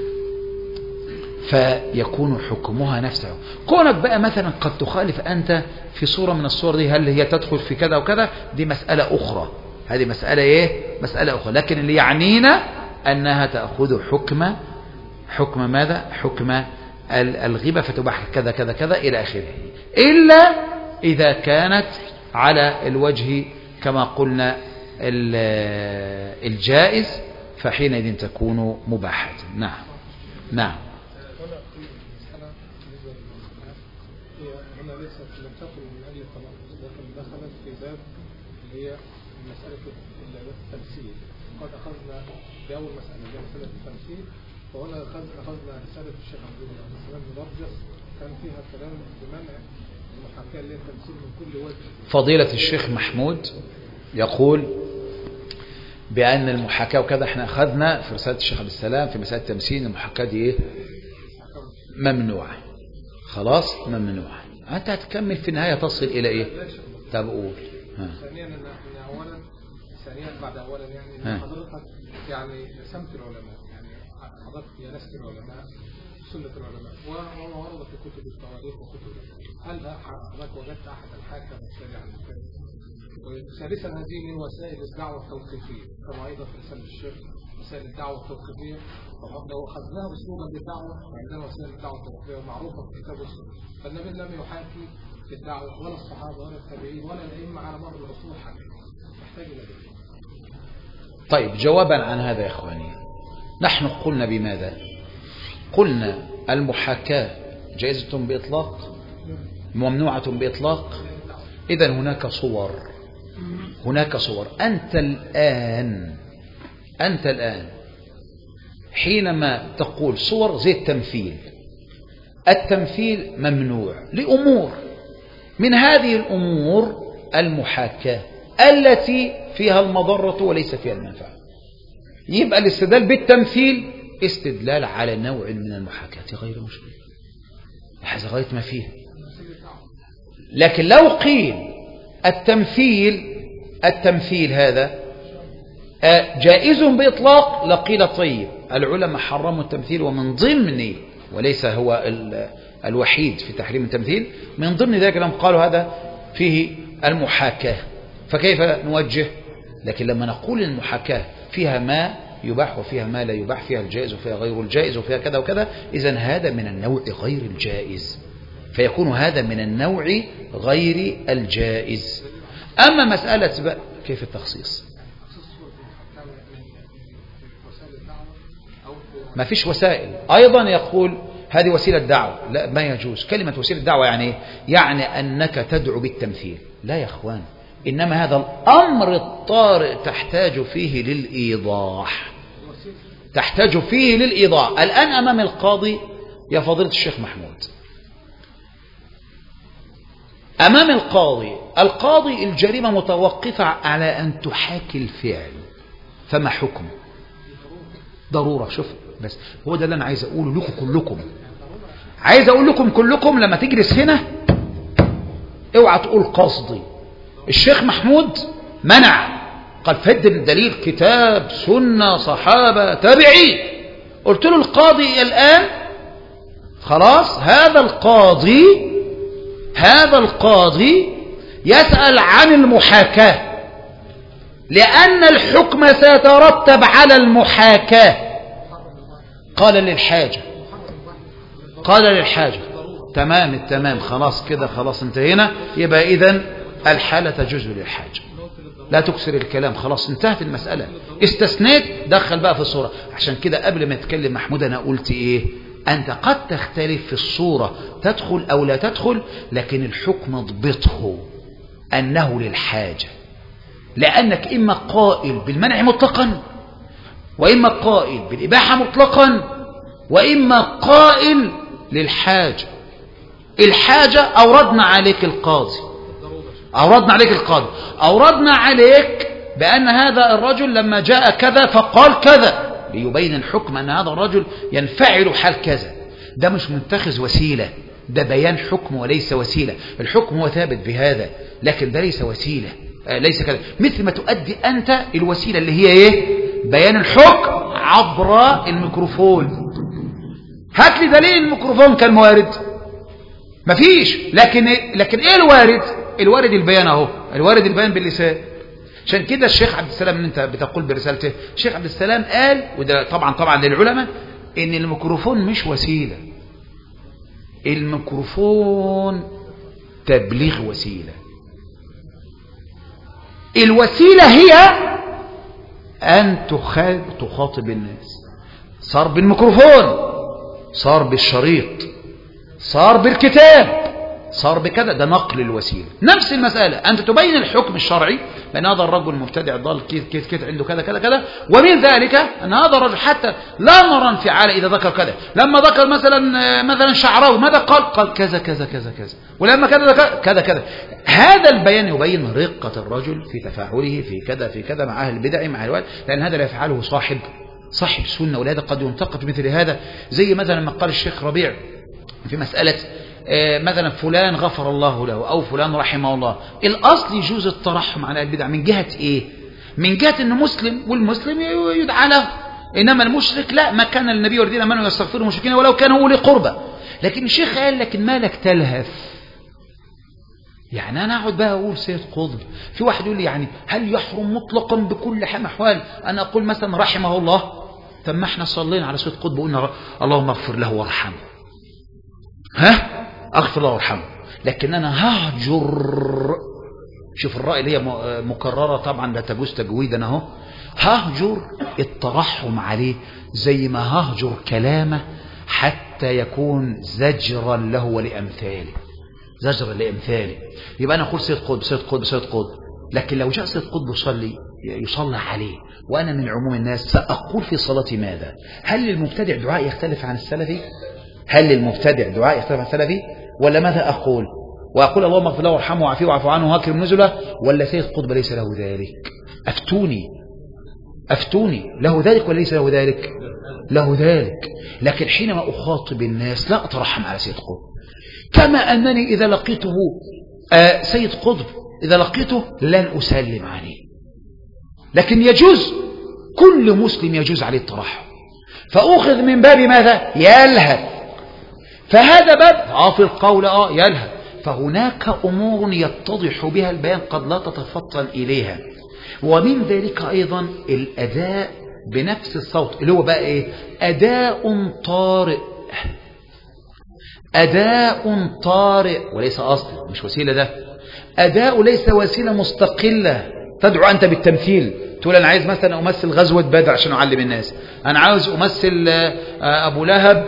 فيكون حكمها نفسه. كونك بقى مثلا قد تخالف أنت في صورة من الصور دي، هل هي تدخل في كذا وكذا، دي مسألة أخرى، هذه مسألة إيه؟ مسألة أخرى. لكن اللي يعنينا أنها تأخذ حكم حكم ماذا؟ حكم الغيبة، فتباح كذا كذا كذا إلى آخره، إلا إذا كانت على الوجه كما قلنا الجائز، فحينئذ تكون مباحة. نعم نعم. هنا ليست لم تكن من أجل التناقض، لكن دخلت في باب اللي هي مسألة التمثيل. قد أخذنا بأول مسألة اللي هي مسألة التمثيل، وهنا أخذنا رسالة الشيخ عبد السلام بن برجس كان فيها كلام بمنع المحاكاة اللي هي التمثيل من كل وجه. فضيلة الشيخ محمود يقول بأن المحاكاة وكذا، احنا أخذنا في رسالة الشيخ عبد السلام في مسألة التمثيل المحاكاة دي ايه؟ ممنوعة، خلاص ممنوعة. أنت هتكمل في النهاية تصل إلى إيه؟ طب قول. ثانيا أن أولا ثانيا بعد أولا يعني حضرتك يعني سمت العلماء، يعني حضرتك يا نسك العلماء سنة العلماء وما ورد في كتب التواريخ وكتب، هل حضرتك وجدت أحد الحاكم التابع للكلام؟ ثالثا هذه من وسائل الدعوة التوقيفية، كما أيضا في رسالة الشيخ وسائل الدعوة التوقيفية. لو أخذناها بأسلوبا للدعوة فعندنا وسائل الدعوة التوقيفية معروفة في كتاب السنة، فالنبي لم يحاكي في الدعوة ولا الصحابة ولا التابعين ولا الأئمة على مر الرسول حاكم، محتاج إلى ذلك. طيب جوابا عن هذا يا إخواني، نحن قلنا بماذا؟ قلنا المحاكاة جائزة بإطلاق، ممنوعة بإطلاق. إذن هناك صور هناك صور. أنت الآن أنت الآن حينما تقول صور زي التمثيل، التمثيل ممنوع لأمور، من هذه الأمور المحاكاة التي فيها المضرة وليس فيها المنفعة. يبقى الاستدلال بالتمثيل استدلال على نوع من المحاكاة غير مشكلة، هذا غاية ما فيه. لكن لو قيل التمثيل التمثيل هذا جائز بإطلاق لقيل طيب العلماء حرموا التمثيل، ومن ضمن وليس هو الوحيد في تحريم التمثيل، من ضمن ذلك لهم قالوا هذا فيه المحاكاة، فكيف نوجه؟ لكن لما نقول المحاكاة فيها ما يباح وفيها ما لا يباح، فيها الجائز وفيها غير الجائز وفيها كذا وكذا، إذن هذا من النوع غير الجائز، فيكون هذا من النوع غير الجائز. أما مسألة بقى كيف التخصيص؟ ما فيش وسائل. أيضا يقول هذه وسيلة دعوة، لا ما يجوز. كلمة وسيلة دعوة يعني يعني أنك تدعو بالتمثيل، لا يا أخوان، إنما هذا الأمر الطارئ تحتاج فيه للإيضاح، تحتاج فيه للإيضاح. الآن أمام القاضي يا فضيلة الشيخ محمود، أمام القاضي، القاضي الجريمة متوقفة على أن تحاكي الفعل، فما حكمه؟ ضرورة. شوف بس هو ده اللي أنا عايز أقوله لكم كلكم، عايز أقول لكم كلكم لما تجلس هنا اوعى تقول قصدي. الشيخ محمود منع، قال فد الدليل كتاب سنة صحابة تابعين. قلت له القاضي الآن خلاص، هذا القاضي هذا القاضي يسأل عن المحاكاة، لأن الحكم سيترتب على المحاكاة. قال للحاجة قال للحاجة تمام التمام، خلاص كده خلاص انتهينا. يبقى إذن الحالة تجوز للحاجة، لا تكسر الكلام، خلاص انتهت المسألة. استثنيت دخل بقى في الصورة. عشان كده قبل ما يتكلم محمود أنا قلت إيه؟ أنت قد تختلف في الصورة تدخل أو لا تدخل، لكن الحكم اضبطه أنه للحاجة، لأنك إما قائل بالمنع مطلقا، وإما قائل بالإباحة مطلقا، وإما قائل للحاجة. الحاجة أوردنا عليك القاضي أوردنا عليك القاضي أوردنا عليك بأن هذا الرجل لما جاء كذا فقال كذا، ليبين الحكم أن هذا الرجل ينفعل حال كذا. ده مش متخذ وسيلة، ده بيان حكم وليس وسيلة. الحكم هو ثابت بهذا، لكن ده ليس وسيلة، آه ليس كذا. مثل ما تؤدي أنت الوسيلة اللي هي إيه؟ بيان الحكم عبر الميكروفون. هات لي دليل الميكروفون كان موارد، مفيش. لكن لكن ايه الوارد؟ الوارد البيان اهو، الوارد البيان باللسان. عشان كده الشيخ عبد السلام اللي انت بتقول برسالته، الشيخ عبد السلام قال، وده طبعا طبعا للعلماء، ان الميكروفون مش وسيلة، الميكروفون تبليغ وسيلة. الوسيلة هي ان تخاطب الناس، صار بالميكروفون، صار بالشريط، صار بالكتاب، صار بكذا، ده نقل الوسيلة. نفس المسألة، أنت تبين الحكم الشرعي بأن هذا الرجل مبتدع ضال كيف كيف كيف عنده كذا كذا كذا، ومن ذلك أن هذا الرجل حتى لا نرى انفعال إذا ذكر كذا. لما ذكر مثلا مثلا شعراوي ماذا قال؟ قال كذا كذا كذا كذا، ولما كذا كذا كذا. هذا البيان يبين رقة الرجل في تفاعله في كذا في كذا مع أهل البدع مع الوالد، لأن هذا لا يفعله صاحب صاحب سنة، ولهذا قد ينتقد مثل هذا. زي مثلا ما قال الشيخ ربيع في مسألة مثلا فلان غفر الله له أو فلان رحمه الله. الأصل يجوز الترحم على البدع من جهة إيه؟ من جهة أنه مسلم والمسلم يدعى له، إنما المشرك لا، ما كان النبي والذين آمنوا يستغفروا المشركين ولو كانوا أولي قربى. لكن الشيخ قال لكن مالك تلهف؟ يعني أنا أقعد بقى أقول سيد قطب، في واحد يقول لي يعني هل يحرم مطلقا بكل حال أحوال أنا أقول مثلا رحمه الله؟ طب ما احنا صلينا على سيد قطب وقلنا اللهم اغفر له وارحمه، ها اغفر الله وارحمه. لكن انا ههجر، شوف الرأي اللي هي مكررة طبعا لا تجوز تجويدا اهو، ههجر الترحم عليه زي ما ههجر كلامه حتى يكون زجرا له ولأمثاله، زجرا لأمثاله. يبقى انا اقول سيد قطب سيد قطب سيد قطب، لكن لو جاء سيد قطب يصلي يصلى عليه وأنا من عموم الناس سأقول في صلاتي ماذا؟ هل للمبتدع دعاء يختلف عن السلفي؟ هل للمبتدع دعاء يختلف عن السلفي؟ ولا ماذا أقول؟ وأقول اللهم اغفر له وارحمه وعافيه وعفو عنه واكرم نزله، ولا سيد قطب ليس له ذلك؟ أفتوني أفتوني له ذلك ولا ليس له ذلك؟ له ذلك. لكن حينما أخاطب الناس لا أترحم على سيد قطب، كما أنني إذا لقيته آه سيد قطب إذا لقيته لن أسلم عليه، لكن يجوز كل مسلم يجوز عليه الترحم، فأخذ من باب ماذا؟ يلهث. فهذا باب آه في القول آه يلهث. فهناك أمور يتضح بها البيان قد لا تتفطن إليها، ومن ذلك أيضا الأداء بنفس الصوت اللي هو بقى إيه؟ أداء طارئ، أداء طارئ وليس أصل، مش وسيلة، ده أداء ليس وسيلة مستقلة تدعو أنت بالتمثيل، تقول أنا عايز مثلا أمثل غزوة بدر عشان أعلم الناس، أنا عاوز أمثل أبو لهب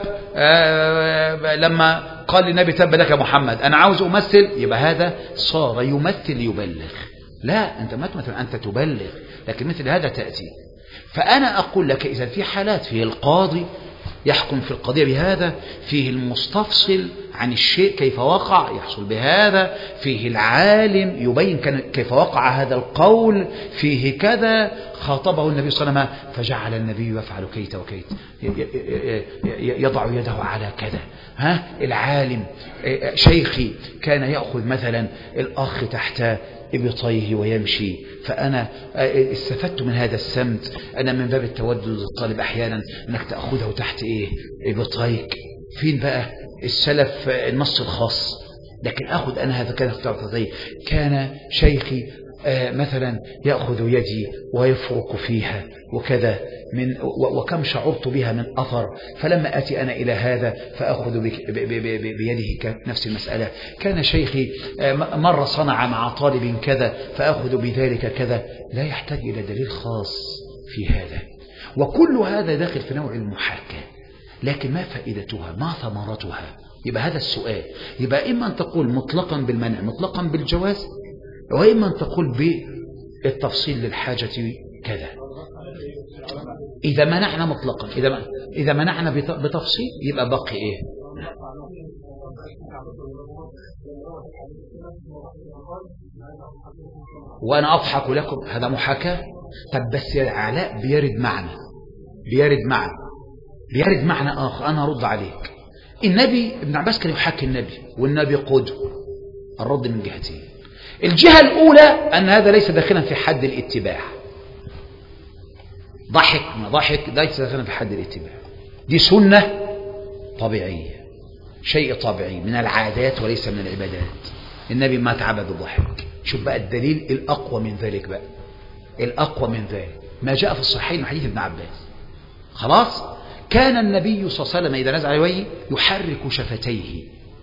لما قال للنبي تب لك محمد، أنا عاوز أمثل، يبقى هذا صار يمثل يبلغ. لا، أنت ما تمثل، أنت تبلغ، لكن مثل هذا تأتي. فأنا أقول لك إذا في حالات فيه القاضي يحكم في القضية بهذا، فيه المستفصل عن الشيء كيف وقع يحصل بهذا، فيه العالم يبين كيف وقع هذا القول، فيه كذا خاطبه النبي صلى الله عليه وسلم فجعل النبي يفعل كيت وكيت، يضع يده على كذا. ها العالم شيخي كان يأخذ مثلا الأخ تحت إبطيه ويمشي، فأنا استفدت من هذا السمت، أنا من باب التودد للطالب أحيانا أنك تأخذه تحت إيه إبطيك. فين بقى السلف النص الخاص؟ لكن أخذ أنا هذا كان اختياري. كان شيخي آه مثلا يأخذ يدي ويفرك فيها وكذا، من وكم شعرت بها من أثر، فلما أتي أنا إلى هذا فأخذ بيده نفس المسألة. كان شيخي آه مرة صنع مع طالب كذا فأخذ بذلك كذا. لا يحتاج إلى دليل خاص في هذا، وكل هذا داخل في نوع المحاكاة. لكن ما فائدتها؟ ما ثمرتها؟ يبقى هذا السؤال. يبقى إما أن تقول مطلقا بالمنع مطلقا بالجواز، وإما أن تقول بالتفصيل للحاجة كذا. إذا منعنا مطلقا، إذا إذا منعنا بتفصيل يبقى بقي إيه؟ وأنا أضحك لكم، هذا محاكاة. طب بس يا علاء بيرد معنى بيرد معنى بيرد معنى آخر، أنا أرد عليك. النبي ابن عباس كان يحاكي النبي، والنبي قدوة. الرد من جهتين. الجهة الأولى أن هذا ليس داخلا في حد الاتباع، ضحك ما ضحك ليس داخلا في حد الاتباع، دي سنة طبيعية، شيء طبيعي من العادات وليس من العبادات. النبي ما تعبد الضحك. شوف بقى الدليل الأقوى من ذلك، بقى الأقوى من ذلك ما جاء في الصحيحين من حديث ابن عباس. خلاص، كان النبي صلى الله عليه وسلم إذا نزع على وجهه يحرك شفتيه،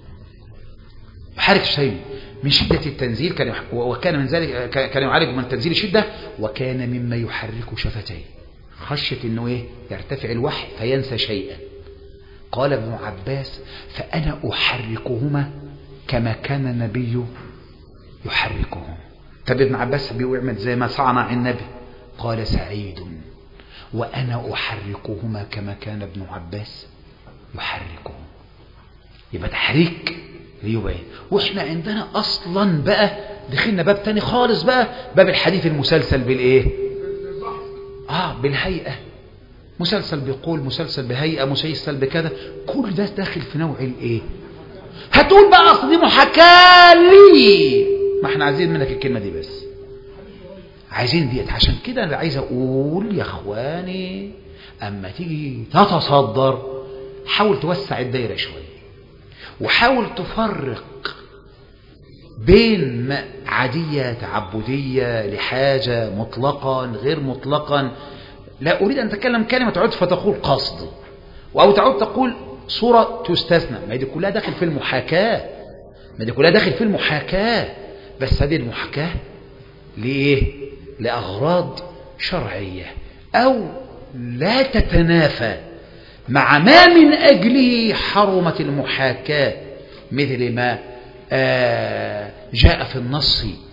يحرك شفتيه من شدة التنزيل، كان وكان من ذلك كان يعالج من تنزيل شدة، وكان مما يحرك شفتيه خشية انه ايه يرتفع الوحي فينسى شيئا. قال ابن عباس فأنا أحركهما كما كان النبي يحركهم. طب ابن عباس بيعمل زي ما صنع النبي؟ قال سعيد وأنا أحركهما كما كان ابن عباس يحركهم. يبقى تحريك ليبين. واحنا عندنا اصلا بقى دخلنا باب تاني خالص، بقى باب الحديث المسلسل بالايه؟ اه بالهيئة، مسلسل بيقول، مسلسل بهيئة، مسلسل بكذا، كل ده داخل في نوع الايه؟ هتقول بقى اصل دي محاكاة لي، ما احنا عايزين منك الكلمة دي، بس عايزين ديت. عشان كده انا عايز اقول يا اخواني اما تيجي تتصدر حاول توسع الدايرة شوية، وحاول تفرق بين عادية تعبدية لحاجة مطلقا غير مطلقا. لا أريد أن أتكلم كلمة تعود فتقول قصد، أو تعود تقول صورة تستثنى، ما دي كلها داخل في المحاكاة، ما دي كلها داخل في المحاكاة. بس هذه المحاكاة لإيه؟ لأغراض شرعية، أو لا تتنافى مع ما من أجله حرمت المحاكاة، مثل ما آه جاء في النص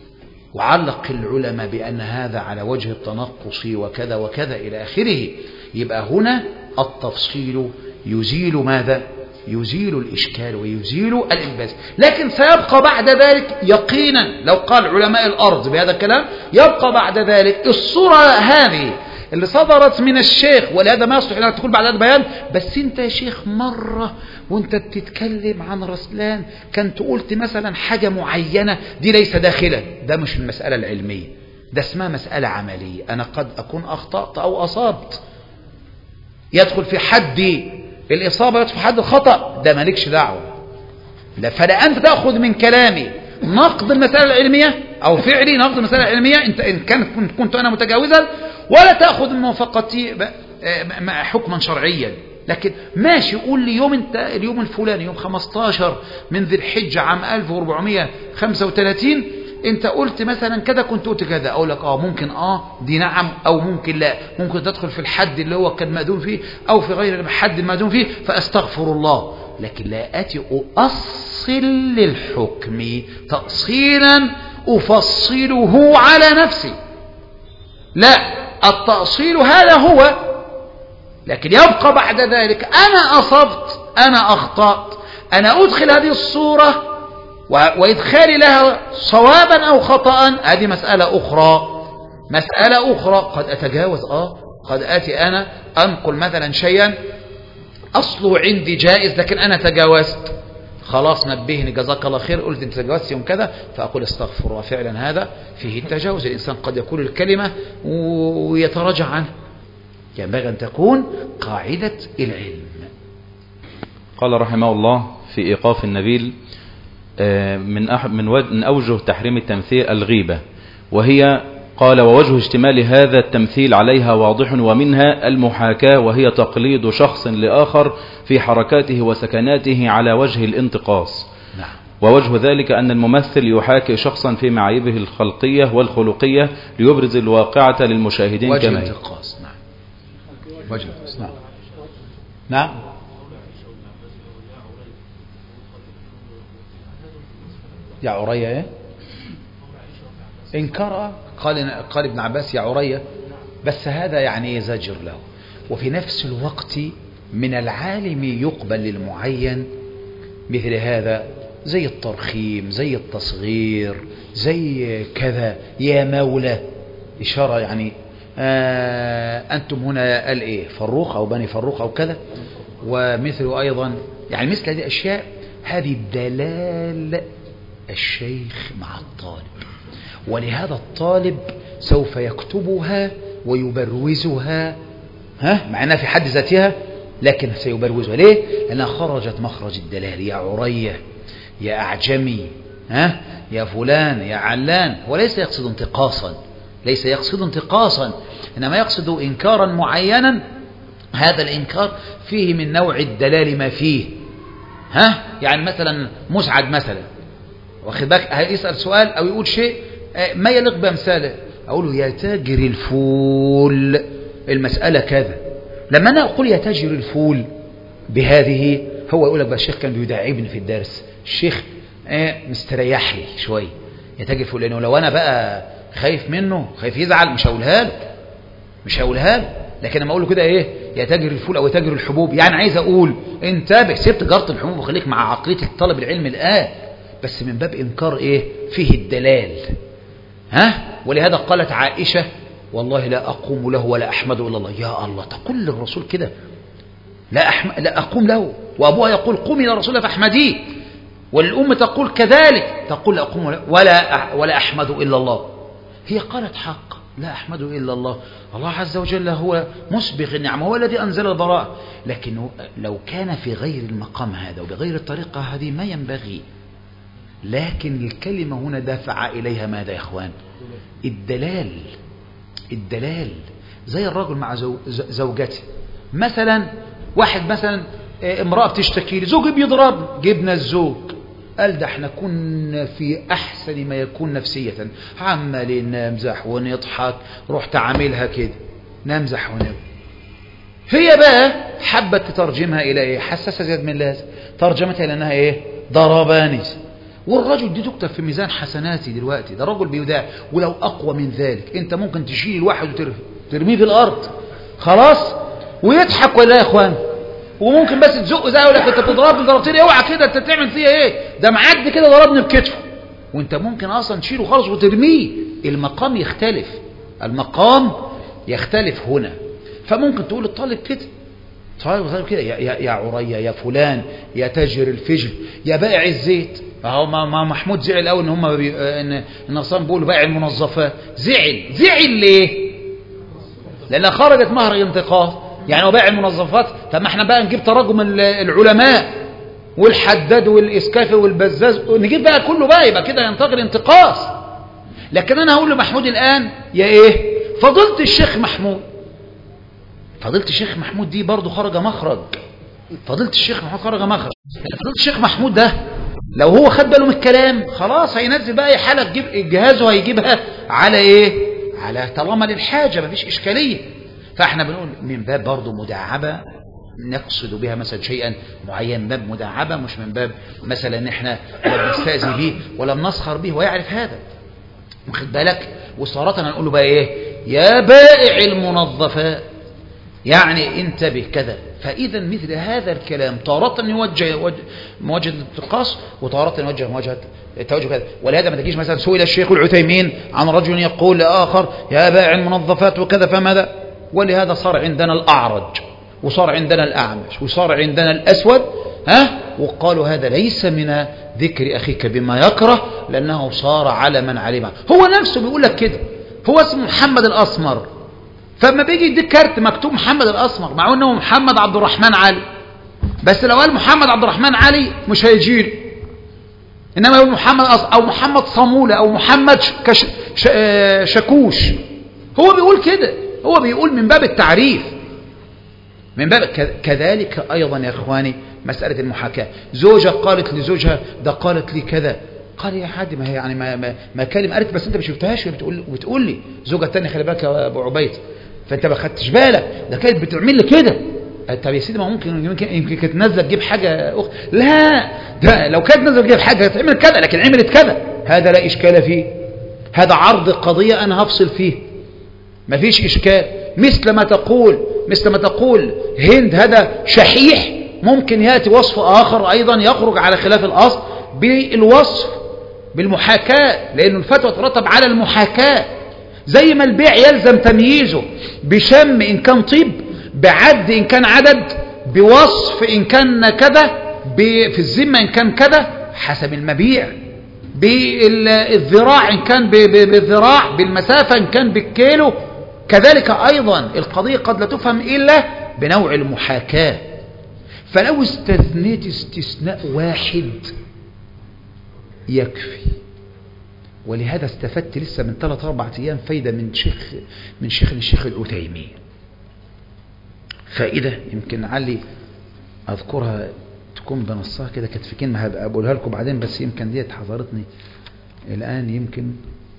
وعلق العلماء بأن هذا على وجه التنقص وكذا وكذا إلى آخره. يبقى هنا التفصيل يزيل ماذا؟ يزيل الإشكال ويزيل الإلباس. لكن سيبقى بعد ذلك يقينا، لو قال علماء الأرض بهذا الكلام، يبقى بعد ذلك الصورة هذه اللي صدرت من الشيخ، ولهذا ما يصلح أن تقول بعد هذا البيان بس أنت يا شيخ مرة وأنت بتتكلم عن رسلان كنت قلت مثلا حاجة معينة دي ليس داخلا. ده مش المسألة العلمية، ده اسمها مسألة عملية. أنا قد أكون أخطأت أو أصابت، يدخل في حد الإصابة يدخل في حد الخطأ، ده مالكش دعوة. لا، فلا أنت تأخذ من كلامي نقد المسألة العلمية أو فعلي نقد المسألة العلمية انت إن كان كنت أنا متجاوزا، ولا تأخذ من موافقتي حكما شرعيا. لكن ماشي، قول لي يوم انت اليوم الفلاني يوم خمستاشر من ذي الحجة عام ألف وأربعمائة وخمسة وثلاثين انت قلت مثلا كذا، كنت قلت كذا، اقول لك اه ممكن اه دي نعم، او ممكن لا، ممكن تدخل في الحد اللي هو كان مأذون فيه او في غير الحد المأذون فيه، فاستغفر الله. لكن لا اتي اؤصل للحكم تأصيلا افصله على نفسي، لا، التأصيل هذا هو. لكن يبقى بعد ذلك أنا أصبت، أنا أخطأت، أنا أدخل هذه الصورة وإدخالي لها صوابا أو خطأ، هذه مسألة أخرى. مسألة أخرى قد أتجاوز، آه قد آتي أنا أنقل مثلا شيئا أصله عندي جائز لكن أنا تجاوزت، خلاص نبهني جزاك الله خير، قلت انت تجاوزت يوم كذا، فأقول استغفر الله. فعلا هذا فيه التجاوز. الإنسان قد يقول الكلمة ويتراجع عنه. ينبغي أن تكون قاعدة العلم. قال رحمه الله في إيقاف النبيل من أح من, من أوجه تحريم التمثيل الغيبة، وهي قال ووجه اشتمال هذا التمثيل عليها واضح، ومنها المحاكاة، وهي تقليد شخص لآخر في حركاته وسكناته على وجه الانتقاص. نعم. ووجه ذلك أن الممثل يحاكي شخصا في معايبه الخلقية والخلقية ليبرز الواقعة للمشاهدين وجه كما الانتقاص. نعم. وجه الانتقاص. نعم. نعم. يا عرية ايه انكر، قال قال ابن عباس يا عرية، بس هذا يعني زجر له. وفي نفس الوقت من العالم يقبل للمعين مثل هذا، زي الترخيم، زي التصغير، زي كذا، يا مولى، إشارة يعني آه أنتم هنا قال إيه فروخ أو بني فروخ أو كذا. ومثل أيضا يعني مثل هذه الأشياء، هذه دلال الشيخ مع الطالب، ولهذا الطالب سوف يكتبها ويبروزها، ها مع أنها في حد ذاتها لكن سيبروزها. ليه؟ لأنها خرجت مخرج الدلال. يا عرية، يا أعجمي، ها يا فلان، يا علان. وليس يقصد انتقاصا، ليس يقصد انتقاصا، إنما يقصد إنكارا معينا. هذا الإنكار فيه من نوع الدلال ما فيه، ها يعني مثلا مسعد مثلا، واخد بالك، هيسأل سؤال أو يقول شيء ما يليق بأمثاله، أقول له يا تاجر الفول المسألة كذا. لما أنا أقول يا تاجر الفول بهذه، هو يقول لك بقى الشيخ كان بيداعبني في الدرس، الشيخ آه مستريح لي شوية يا تاجر الفول، لأنه لو أنا بقى خايف منه، خايف يزعل، مش هقولها له، مش هقولها له. لكن لما أقول له كده إيه يا تاجر الفول أو يا تاجر الحبوب، يعني عايز أقول انتبه، سيبت جارة الحبوب وخليك مع عقلية الطلب العلم الآن، بس من باب إنكار إيه فيه الدلال. ها ولهذا قالت عائشة والله لا أقوم له ولا أحمد إلا الله. يا الله، تقول للرسول كده لا, أحم... لا أقوم له، وأبوها يقول قومي إلى رسول الله فأحمديه، والأم تقول كذلك، تقول لا أقوم ولا ولا أحمد إلا الله. هي قالت حق، لا أحمد إلا الله، الله عز وجل هو مسبغ النعمة، هو الذي أنزل البراء. لكن لو كان في غير المقام هذا وبغير الطريقة هذه ما ينبغي. لكن الكلمة هنا دافع إليها ماذا يا إخوان؟ الدلال. الدلال زي الرجل مع زوجته مثلا، واحد مثلا امرأة بتشتكي لي زوجي بيضرب، جبنا الزوج قال ده احنا كنا في أحسن ما يكون نفسية، عمالين نمزح ونضحك، رحت عاملها كده نمزح ونضحك. هي بقى حبت تترجمها إلى إيه؟ حساسة زيادة من اللازم، ترجمتها إلى أنها إيه؟ ضرباني. والرجل دي تكتب في ميزان حسناتي دلوقتي، ده رجل بيداع. ولو أقوى من ذلك أنت ممكن تشيل الواحد وترميه في الأرض خلاص ويضحك ولا يا إخوان، وممكن بس تزقه زي يقول لك أنت بتضربني ضربتني اوعى كده أنت تعمل فيها إيه، ده معدي كده ضربني بكتفه، وأنت ممكن أصلا تشيله خالص وترميه. المقام يختلف، المقام يختلف هنا. فممكن تقول الطالب كده طالب كده يا, يا, يا عرية يا فلان يا تاجر الفجل يا بائع الزيت. اهو ما محمود زعل قوي ان هم بي... ان النصارى بيقولوا بائع المنظفات. زعل زعل ليه؟ لانها خرجت مهرج انتقاص. يعني هو بائع المنظفات، طب ما احنا بقى نجيب تراجم العلماء والحداد والاسكافي والبزاز نجيب بقى كله بقى يبقى كده ينتقل انتقاص. لكن انا هقول لمحمود الان يا ايه فضيلة الشيخ محمود. فضيلة الشيخ محمود دي برضو خرج مخرج. فضيلة الشيخ محمود خرج مخرج. فضيلة الشيخ محمود ده لو هو خد باله من الكلام خلاص هينزل بقى اي حالة تجيب جهازه هيجيبها على ايه على طالما للحاجة مفيش اشكالية. فاحنا بنقول من باب برضو مداعبة نقصد بها مثلا شيئا معين، باب مداعبة مش من باب مثلا ان احنا لا بنستأذي به ولا بنسخر به ويعرف هذا. واخد بالك؟ وصارة هنقول له بقى ايه يا بائع المنظفات يعني انتبه كذا. فإذا مثل هذا الكلام تارة يوجه مواجهة الانتقاص وتارة يوجه مواجهة التوجه كذا. ولهذا ما تجيش مثلا سئل الشيخ العثيمين عن رجل يقول لآخر يا بائع المنظفات وكذا فماذا. ولهذا صار عندنا الأعرج وصار عندنا الأعمش وصار عندنا الأسود ها وقالوا هذا ليس من ذكر أخيك بما يكره لأنه صار على من علمه. هو نفسه بيقول لك كده، هو اسمه محمد الأسمر، فما بيجي يديك كارت مكتوب محمد الأسمر مع انه محمد عبد الرحمن علي، بس لو قال محمد عبد الرحمن علي مش هيجيله، انما يقول محمد أص... او محمد صامولة او محمد ش... كش... ش... شكوش. هو بيقول كده، هو بيقول من باب التعريف، من باب ك... كذلك ايضا يا اخواني مسألة المحاكاة. زوجة قالت لزوجها ده قالت لي كذا، قال يا حد ما هي يعني ما ما, ما كلمة قالت بس انت ما شفتهاش بتقول وبتقول لي. زوجة تانية خلي بالك يا ابو عبيد فانت ما خدتش بالك ده كانت بتعمل لي كده. طب يا سيدي ما ممكن يمكن يمكن كانت نازله تجيب حاجه أخ... لا ده لو كانت نازله تجيب حاجه تعمل كذا لكن عملت كذا هذا لا اشكال فيه، هذا عرض قضيه انا هفصل فيه ما فيش اشكال. مثل ما تقول مثل ما تقول هند هذا شحيح ممكن ياتي وصف اخر ايضا يخرج على خلاف الاصل بالوصف بالمحاكاه لانه الفتوى ترتب على المحاكاه. زي ما البيع يلزم تمييزه بشم إن كان طيب، بعد إن كان عدد، بوصف إن كان كذا، في الذمة إن كان كذا حسب المبيع، بالذراع إن كان بالذراع، بالمسافة إن كان بالكيلو. كذلك أيضا القضية قد لا تفهم إلا بنوع المحاكاة. فلو استثنيت استثناء واحد يكفي. ولهذا استفدت لسه من ثلاث أربعة أيام فايدة من شيخ من شيخ الشيخ العثيمين، فائدة يمكن علي أذكرها تكون بنصها كده، كانت في كلمة هبقى أقولها لكم بعدين بس يمكن ديت حضرتني الآن. يمكن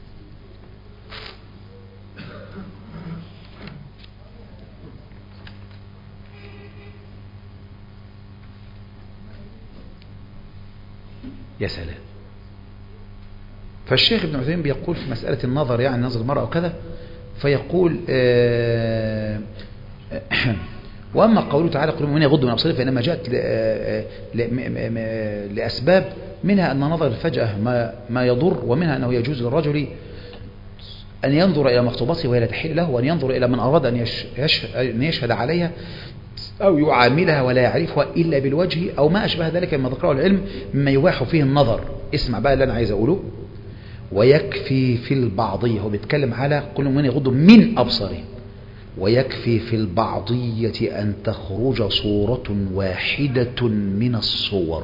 يا سلام. فالشيخ ابن عثيمين بيقول في مسألة النظر يعني نظر المرأة وكذا، فيقول آه وأما قوله تعالى قل من يغض من أبصارهم فإنما جاءت لأسباب، منها أن نظر الفجأة ما, ما يضر، ومنها أنه يجوز للرجل أن ينظر إلى مخطوبته وهي لا تحل له، وأن ينظر إلى من أراد أن يشهد عليها أو يعاملها ولا يعرفها إلا بالوجه أو ما أشبه ذلك مما ذكره العلم مما يباح فيه النظر. اسمع بقى اللي أنا عايز أقوله. ويكفي في البعضية، هو بيتكلم على كل من يغض من أبصارهم، ويكفي في البعضية أن تخرج صورة واحدة من الصور.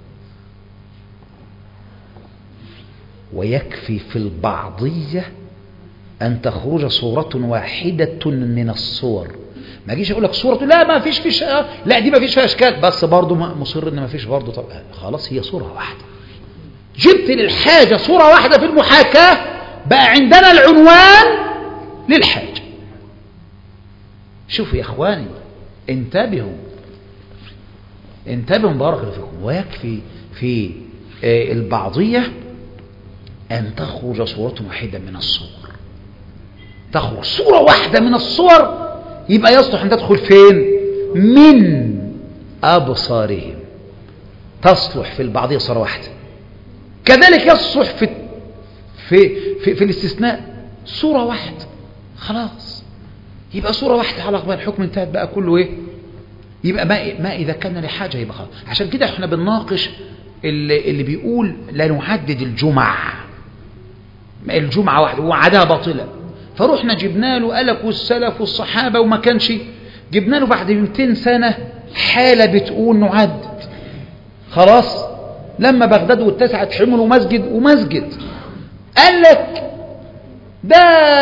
ويكفي في البعضية أن تخرج صورة واحدة من الصور. ما اجيش اقول لك صورة لا ما فيش فيش لا دي ما فيش فيها اشكال، بس برضه مصر ان ما فيش برضه. طب خلاص هي صورة واحدة، جبت للحاجة صورة واحدة في المحاكاة، بقى عندنا العنوان للحاجة. شوفوا يا اخواني انتبهوا انتبهوا بارك الله فيكم. ويكفي في البعضية أن تخرج صورة واحدة من الصور، تخرج صورة واحدة من الصور، يبقى يصلح أن تدخل فين؟ من أبصارهم، تصلح في البعضية صورة واحدة. كذلك يصلح في في في, في الاستثناء صورة واحدة، خلاص يبقى صورة واحدة على قبل الحكم انتهت بقى كله ايه؟ يبقى ما, ما إذا كان لحاجة يبقى خلاص. عشان كده احنا بنناقش اللي, اللي بيقول لا نحدد الجمعة، الجمعة واحدة وعدها باطلة، فروحنا جبنا له قالك والسلف والصحابة وما كانش، جبنا له بعد مئتين سنة حالة بتقول نعدد، خلاص لما بغداد واتسعت حملوا مسجد ومسجد، قال لك ده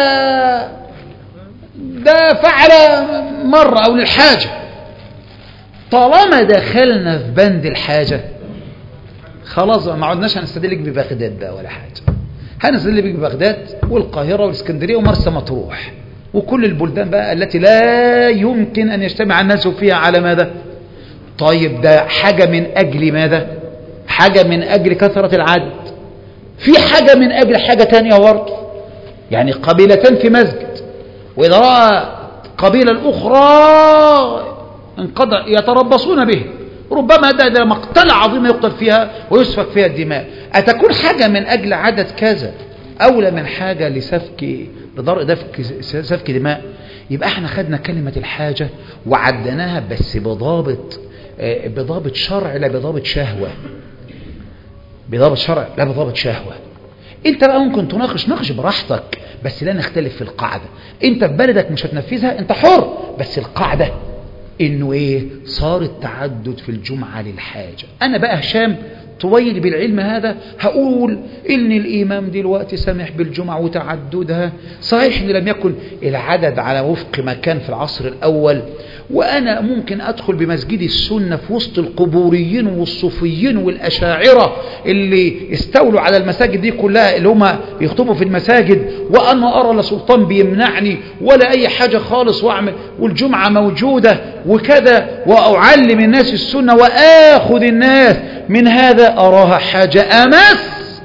ده فعل مرة أو للحاجة. طالما دخلنا في بند الحاجة خلاص ما عدناش هنستدلك ببغداد بقى ولا حاجة، هنستدلك ببغداد والقاهرة والإسكندرية ومرسى مطروح وكل البلدان بقى التي لا يمكن أن يجتمع الناس فيها على ماذا؟ طيب ده حاجة من أجل ماذا؟ حاجة من أجل كثرة العدد، في حاجة من أجل حاجة تانية برضه، يعني قبيلتان في مسجد وإذا رأى قبيلة الأخرى انقضى يتربصون به، ربما ده, ده مقتلة عظيمة يقتل فيها ويسفك فيها الدماء، أتكون حاجة من أجل عدد كذا أولى من حاجة لسفك لضرء سفك دماء؟ يبقى احنا خدنا كلمة الحاجة وعدناها بس بضابط بضابط شرع لا بضابط شهوة، بضابط شرع لا بضابط شهوة. انت بقى ممكن تناقش ناقش براحتك بس لا نختلف في القاعدة، انت في بلدك مش هتنفذها انت حر، بس القاعدة انه ايه؟ صار التعدد في الجمعة للحاجة. انا بقى هشام طويل بالعلم هذا هقول ان الامام دلوقتي سمح بالجمعة وتعددها، صحيح ان لم يكن العدد على وفق ما كان في العصر الاول، وانا ممكن ادخل بمسجد السنة في وسط القبوريين والصوفيين والاشاعرة اللي استولوا على المساجد دي كلها اللي هم يخطبوا في المساجد، وانا ارى لا سلطان بيمنعني ولا اي حاجة خالص، واعمل والجمعة موجودة وكذا، واعلم الناس السنة واخذ الناس من هذا، أراها حاجة أمس،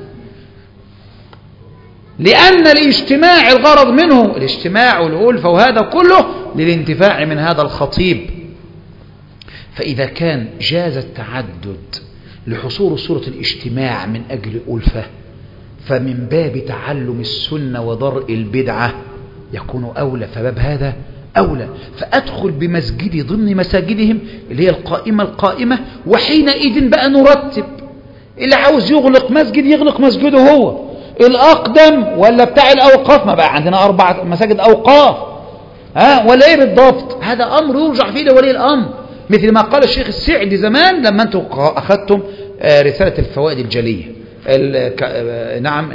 لأن الاجتماع الغرض منه الاجتماع والألفة وهذا كله للانتفاع من هذا الخطيب. فإذا كان جاز التعدد لحصول صورة الاجتماع من أجل ألفة، فمن باب تعلم السنة وضرء البدعة يكون أولى، فباب هذا أولى. فأدخل بمسجدي ضمن مساجدهم اللي هي القائمة القائمة، وحينئذ بقى نرتب، اللي عاوز يغلق مسجد يغلق مسجده هو، الأقدم ولا بتاع الأوقاف، ما بقى عندنا أربع مساجد أوقاف ها ولا إيه بالضبط؟ هذا أمر يرجع فيه لولي الأمر، مثل ما قال الشيخ السعدي زمان لما أنتم أخذتم رسالة الفوائد الجلية، نعم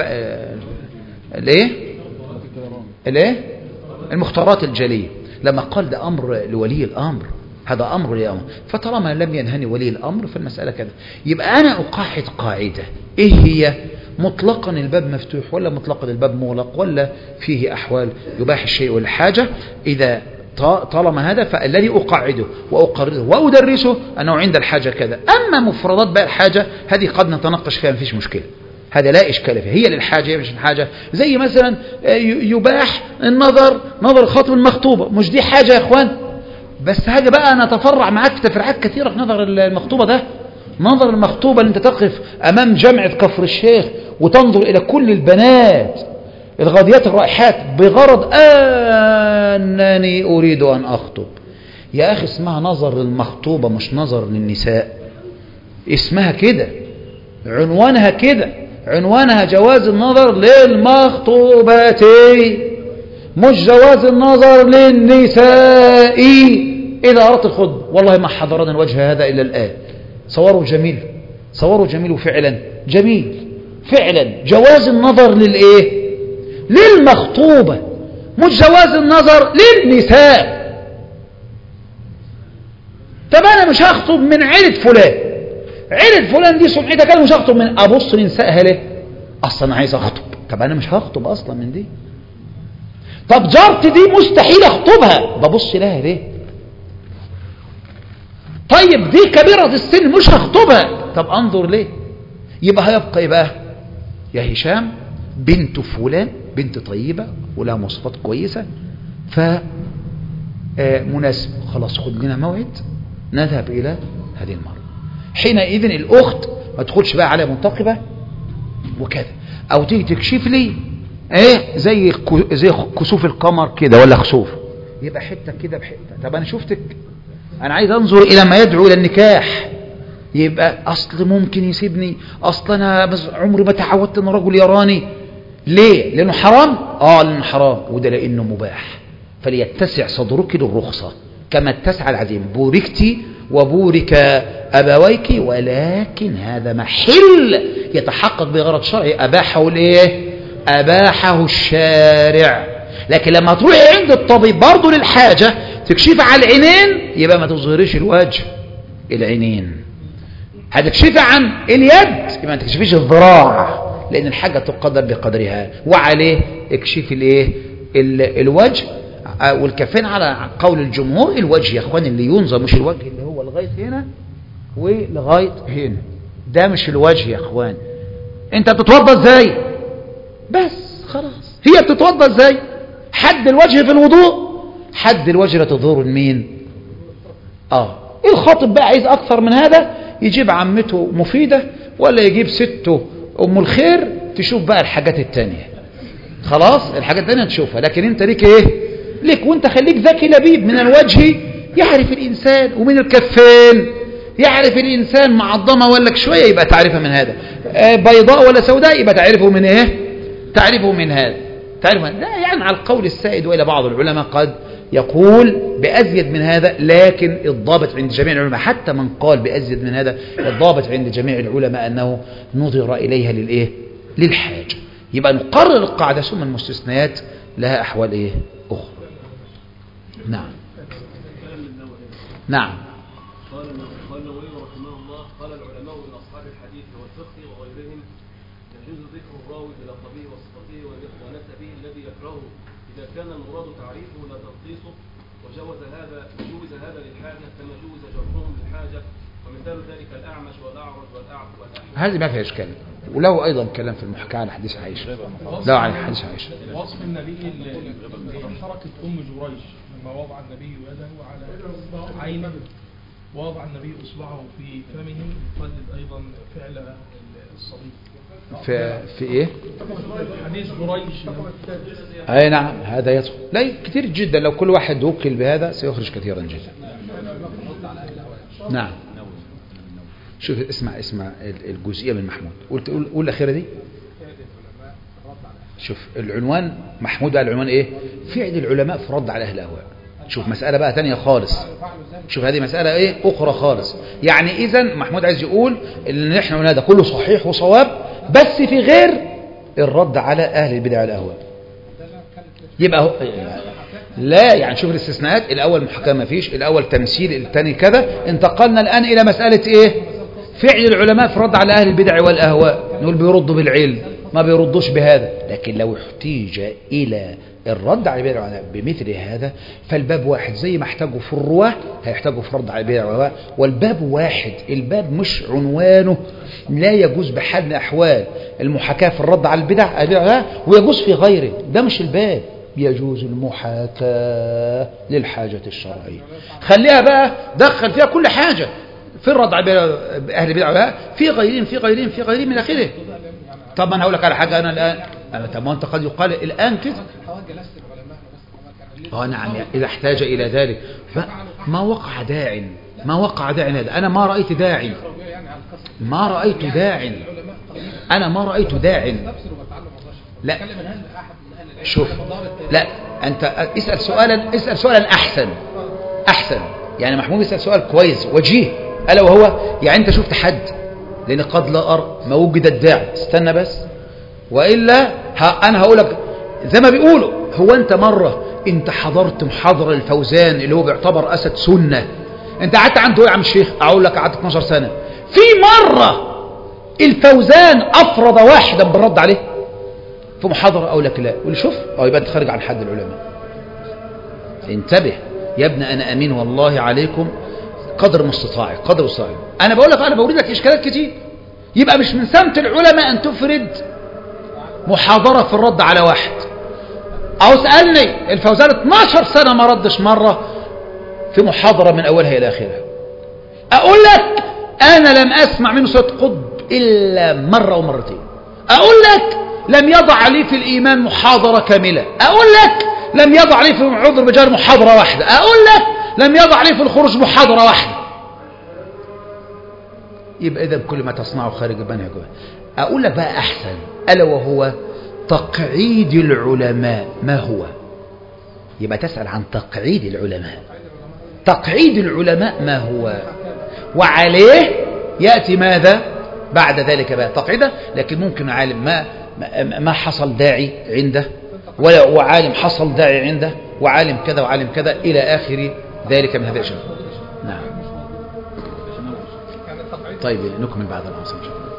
الإيه الإيه المختارات الجلية، لما قال ده أمر لولي الأمر، هذا أمر لولي الأمر، فطالما لم ينهني ولي الأمر فالمسألة كذا. يبقى أنا أقاحد قاعدة، إيه هي؟ مطلقا الباب مفتوح ولا مطلقا الباب مغلق ولا فيه أحوال يباح الشيء والحاجة؟ إذا طالما هذا فالذي أقاعده وأقرره وأدرسه أنه عند الحاجة كذا. أما مفردات بقى الحاجة هذه قد نتناقش فيها مفيش مشكلة، هذا لا إشكال فيه، هي للحاجة مش الحاجة. زي مثلا يباح النظر نظر خطب المخطوبة، مش دي حاجة يا إخوان؟ بس هذا بقى نتفرع معاك في تفريعات كثيرة في نظر المخطوبة ده. نظر المخطوبة اللي انت تقف أمام جامعة كفر الشيخ وتنظر إلى كل البنات الغاديات الرائحات بغرض أنني أريد أن أخطب، يا أخي اسمها نظر للمخطوبة مش نظر للنساء، اسمها كده، عنوانها كده، عنوانها جواز النظر للمخطوبات مش جواز النظر للنساء إذا أردت الخطبة. والله ما حضرنا الوجه هذا إلا الآن. صوروا جميل، صوروا جميل فعلا جميل فعلا، جواز النظر للإيه؟ للمخطوبة مش جواز النظر للنساء. طب أنا مش هخطب من عيلة فلان، عيلة فلان دي سمعتها كده، مش هخطب من أبص لنسائها ليه؟ أصلا عايز أخطب، طب أنا مش هخطب أصلا من دي. طب جارتي دي مستحيل أخطبها، ببص لها ليه؟ طيب دي كبيرة السن مش هخطبها، طب أنظر ليه؟ يبقى هيبقى ايه بقى؟ يا هشام بنت فلان، بنت طيبة ولها مواصفات كويسة، ف مناسب، خلاص خد لنا موعد نذهب إلى هذه المرأة. حينئذ الأخت ما تدخلش بقى على منتقبة وكذا، أو تيجي تكشف لي ايه زي زي كسوف القمر كده ولا خسوف، يبقى حتة كده بحتة. طب أنا شفتك، أنا عايز أنظر إلى ما يدعو إلى النكاح، يبقى أصل ممكن يسيبني، أصل أنا بس عمري ما تعودت أن رجل يراني. ليه؟ لأنه حرام؟ آه لأنه حرام، وده لأنه مباح. فليتسع صدرك للرخصة كما اتسع العزيم. بوركتي وبورك أبويك، ولكن هذا محل يتحقق بغرض شرعي أباحه الايه؟ أباحه الشارع. لكن لما تروحي عند الطبيب برضه للحاجة تكشف على العينين، يبقى ما تظهريش الوجه، العينين. هتكشفي عن اليد يبقى ما تكشفيش الذراع، لأن الحاجة تقدر بقدرها. وعليه اكشفي الايه؟ الوجه والكفين على قول الجمهور. الوجه يا اخوان اللي ينظر، مش الوجه اللي هو لغايه هنا ولغايه هنا، ده مش الوجه يا اخوان. انت بتتوضى ازاي؟ بس خلاص. هي بتتوضى ازاي؟ حد الوجه في الوضوء، حد الوجه لا تظهر لمين؟ اه الخاطب بقى عايز اكثر من هذا، يجيب عمته مفيده ولا يجيب سته ام الخير تشوف بقى الحاجات التانية. خلاص الحاجات التانية تشوفها، لكن انت ليك ايه؟ لك. وانت خليك ذكي لبيب. من الوجه يعرف الإنسان، ومن الكفين يعرف الإنسان معظمة ولا شوية يبقى تعرفها من هذا، بيضاء ولا سوداء يبقى تعرفه من ايه؟ تعرفه من هذا، تعرفه لا يعني على القول السائد. وإلى بعض العلماء قد يقول بأزيد من هذا، لكن الضابط عند جميع العلماء، حتى من قال بأزيد من هذا، الضابط عند جميع العلماء أنه نظر إليها للإيه؟ للحاجة. يبقى نقرر القاعدة ثم المستثنيات لها أحوال إيه؟ أخرى. نعم نعم. قال النووي رحمه الله: قال العلماء من اصحاب الحديث والفقه وغيرهم يجوز ذكر الراوي بلقبه وصفته ونسبه الذي يكرهه اذا كان المراد تعريفه لا تنقيصه، وجوز هذا جوز هذا للحاجه كما جوز جرهم للحاجه، ومثال ذلك الاعمش والاعرج والاعرج والاحمر. هذه ما فيهاش كلام، وله ايضا كلام في المحكى على حديث عائشه. لا عن حديث عائشه. وصف النبي حركه ام جريج لما وضع النبي يده على عينه، ووضع النبي اصبعه في فمه، يقلد ايضا فعل الصبي. في في ايه؟ حديث جريج. اي نعم هذا يدخل. لا كثير جدا، لو كل واحد وكل بهذا سيخرج كثيرا جدا. نعم. شوف اسمع اسمع الجزئيه من محمود. قلت قول قول الاخيره دي. شوف العنوان محمود بقى، العنوان ايه؟ فعل العلماء في رد على اهل الاهواء. شوف مسألة بقى تانية خالص. شوف هذه مسألة ايه؟ اخرى خالص. يعني اذا محمود عايز يقول ان احنا قلنا ده كله صحيح وصواب، بس في غير الرد على اهل البدع والاهواء. يبقى هو لا يعني شوف الاستثناءات، الاول محكمة ما فيش، الاول تمثيل، الثاني كذا. انتقلنا الان الى مسألة ايه؟ فعل العلماء في الرد على اهل البدع والاهواء. نقول بيردوا بالعلم، ما بيردوش بهذا. لكن لو احتيج الى الرد على البدع والأهواء بمثل هذا فالباب واحد، زي ما احتاجوا في الرواه هيحتاجوا في الرد على البدع والأهواء، والباب واحد. الباب مش عنوانه لا يجوز بحال من الأحوال المحاكاة في الرد على البدع والأهواء، ويجوز في غيره. ده مش الباب. يجوز المحاكاة للحاجة الشرعية. خليها بقى دخل فيها كل حاجة في الرد على أهل البدع والأهواء، في غيرين في غيرين في غيرين من آخره. طب أنا هقول لك على حاجة أنا الآن. طب ما أنت قد يقال الآن كده. اه نعم إذا احتاج إلى ذلك. ما وقع داع، ما وقع داع هذا. أنا ما رأيت داعي، ما رأيت داع، أنا ما رأيت داع. لا شوف، لا أنت اسأل سؤالا، اسأل سؤالا أحسن أحسن. يعني محمود يسأل سؤال كويس وجيه، ألا وهو يعني أنت شفت حد؟ لأن قد لا أرى ما وجد الداعي. استنى بس، وإلا أنا هقول لك زي ما بيقولوا. هو أنت مرة أنت حضرت محاضرة الفوزان اللي هو بيعتبر أسد سنة، أنت قعدت عنده يا عم الشيخ؟ أقول لك قعدت اثناشر سنة. في مرة الفوزان أفرض واحدا بالرد عليه في محاضرة؟ أقول لك لا. واللي شوف أو يبقى أنت خارج عن حد العلماء. انتبه يا ابن، أنا أمين والله عليكم قدر مستطاعي، قدر مستطاعي. أنا بقول لك أنا بوريد لك إشكالات كتير. يبقى مش من سمت العلماء أن تفرد محاضرة في الرد على واحد. أو سألني الفوزان اتناشر سنة ما ردش مرة في محاضرة من أولها إلى آخرها. أقول لك أنا لم أسمع منه سورة قطب إلا مرة أو مرتين. أقول لك لم يضع لي في الإيمان محاضرة كاملة. أقول لك لم يضع لي في عذر بجار محاضرة واحدة. أقول لك لم يضع لي في الخروج محاضرة واحدة. يبقى إذا بكل ما تصنعه خارج المنهج. أقول لك بقى أحسن، ألا وهو تقعيد العلماء. ما هو؟ يبقى تسأل عن تقعيد العلماء. تقعيد العلماء ما هو؟ وعليه يأتي ماذا بعد ذلك بقى تقعيده. لكن ممكن عالم ما ما حصل داعي عنده، وعالم حصل داعي عنده، وعالم كذا وعالم كذا إلى آخر ذلك من هذه الأشياء. نعم. طيب نكمل بعد العصر إن شاء الله.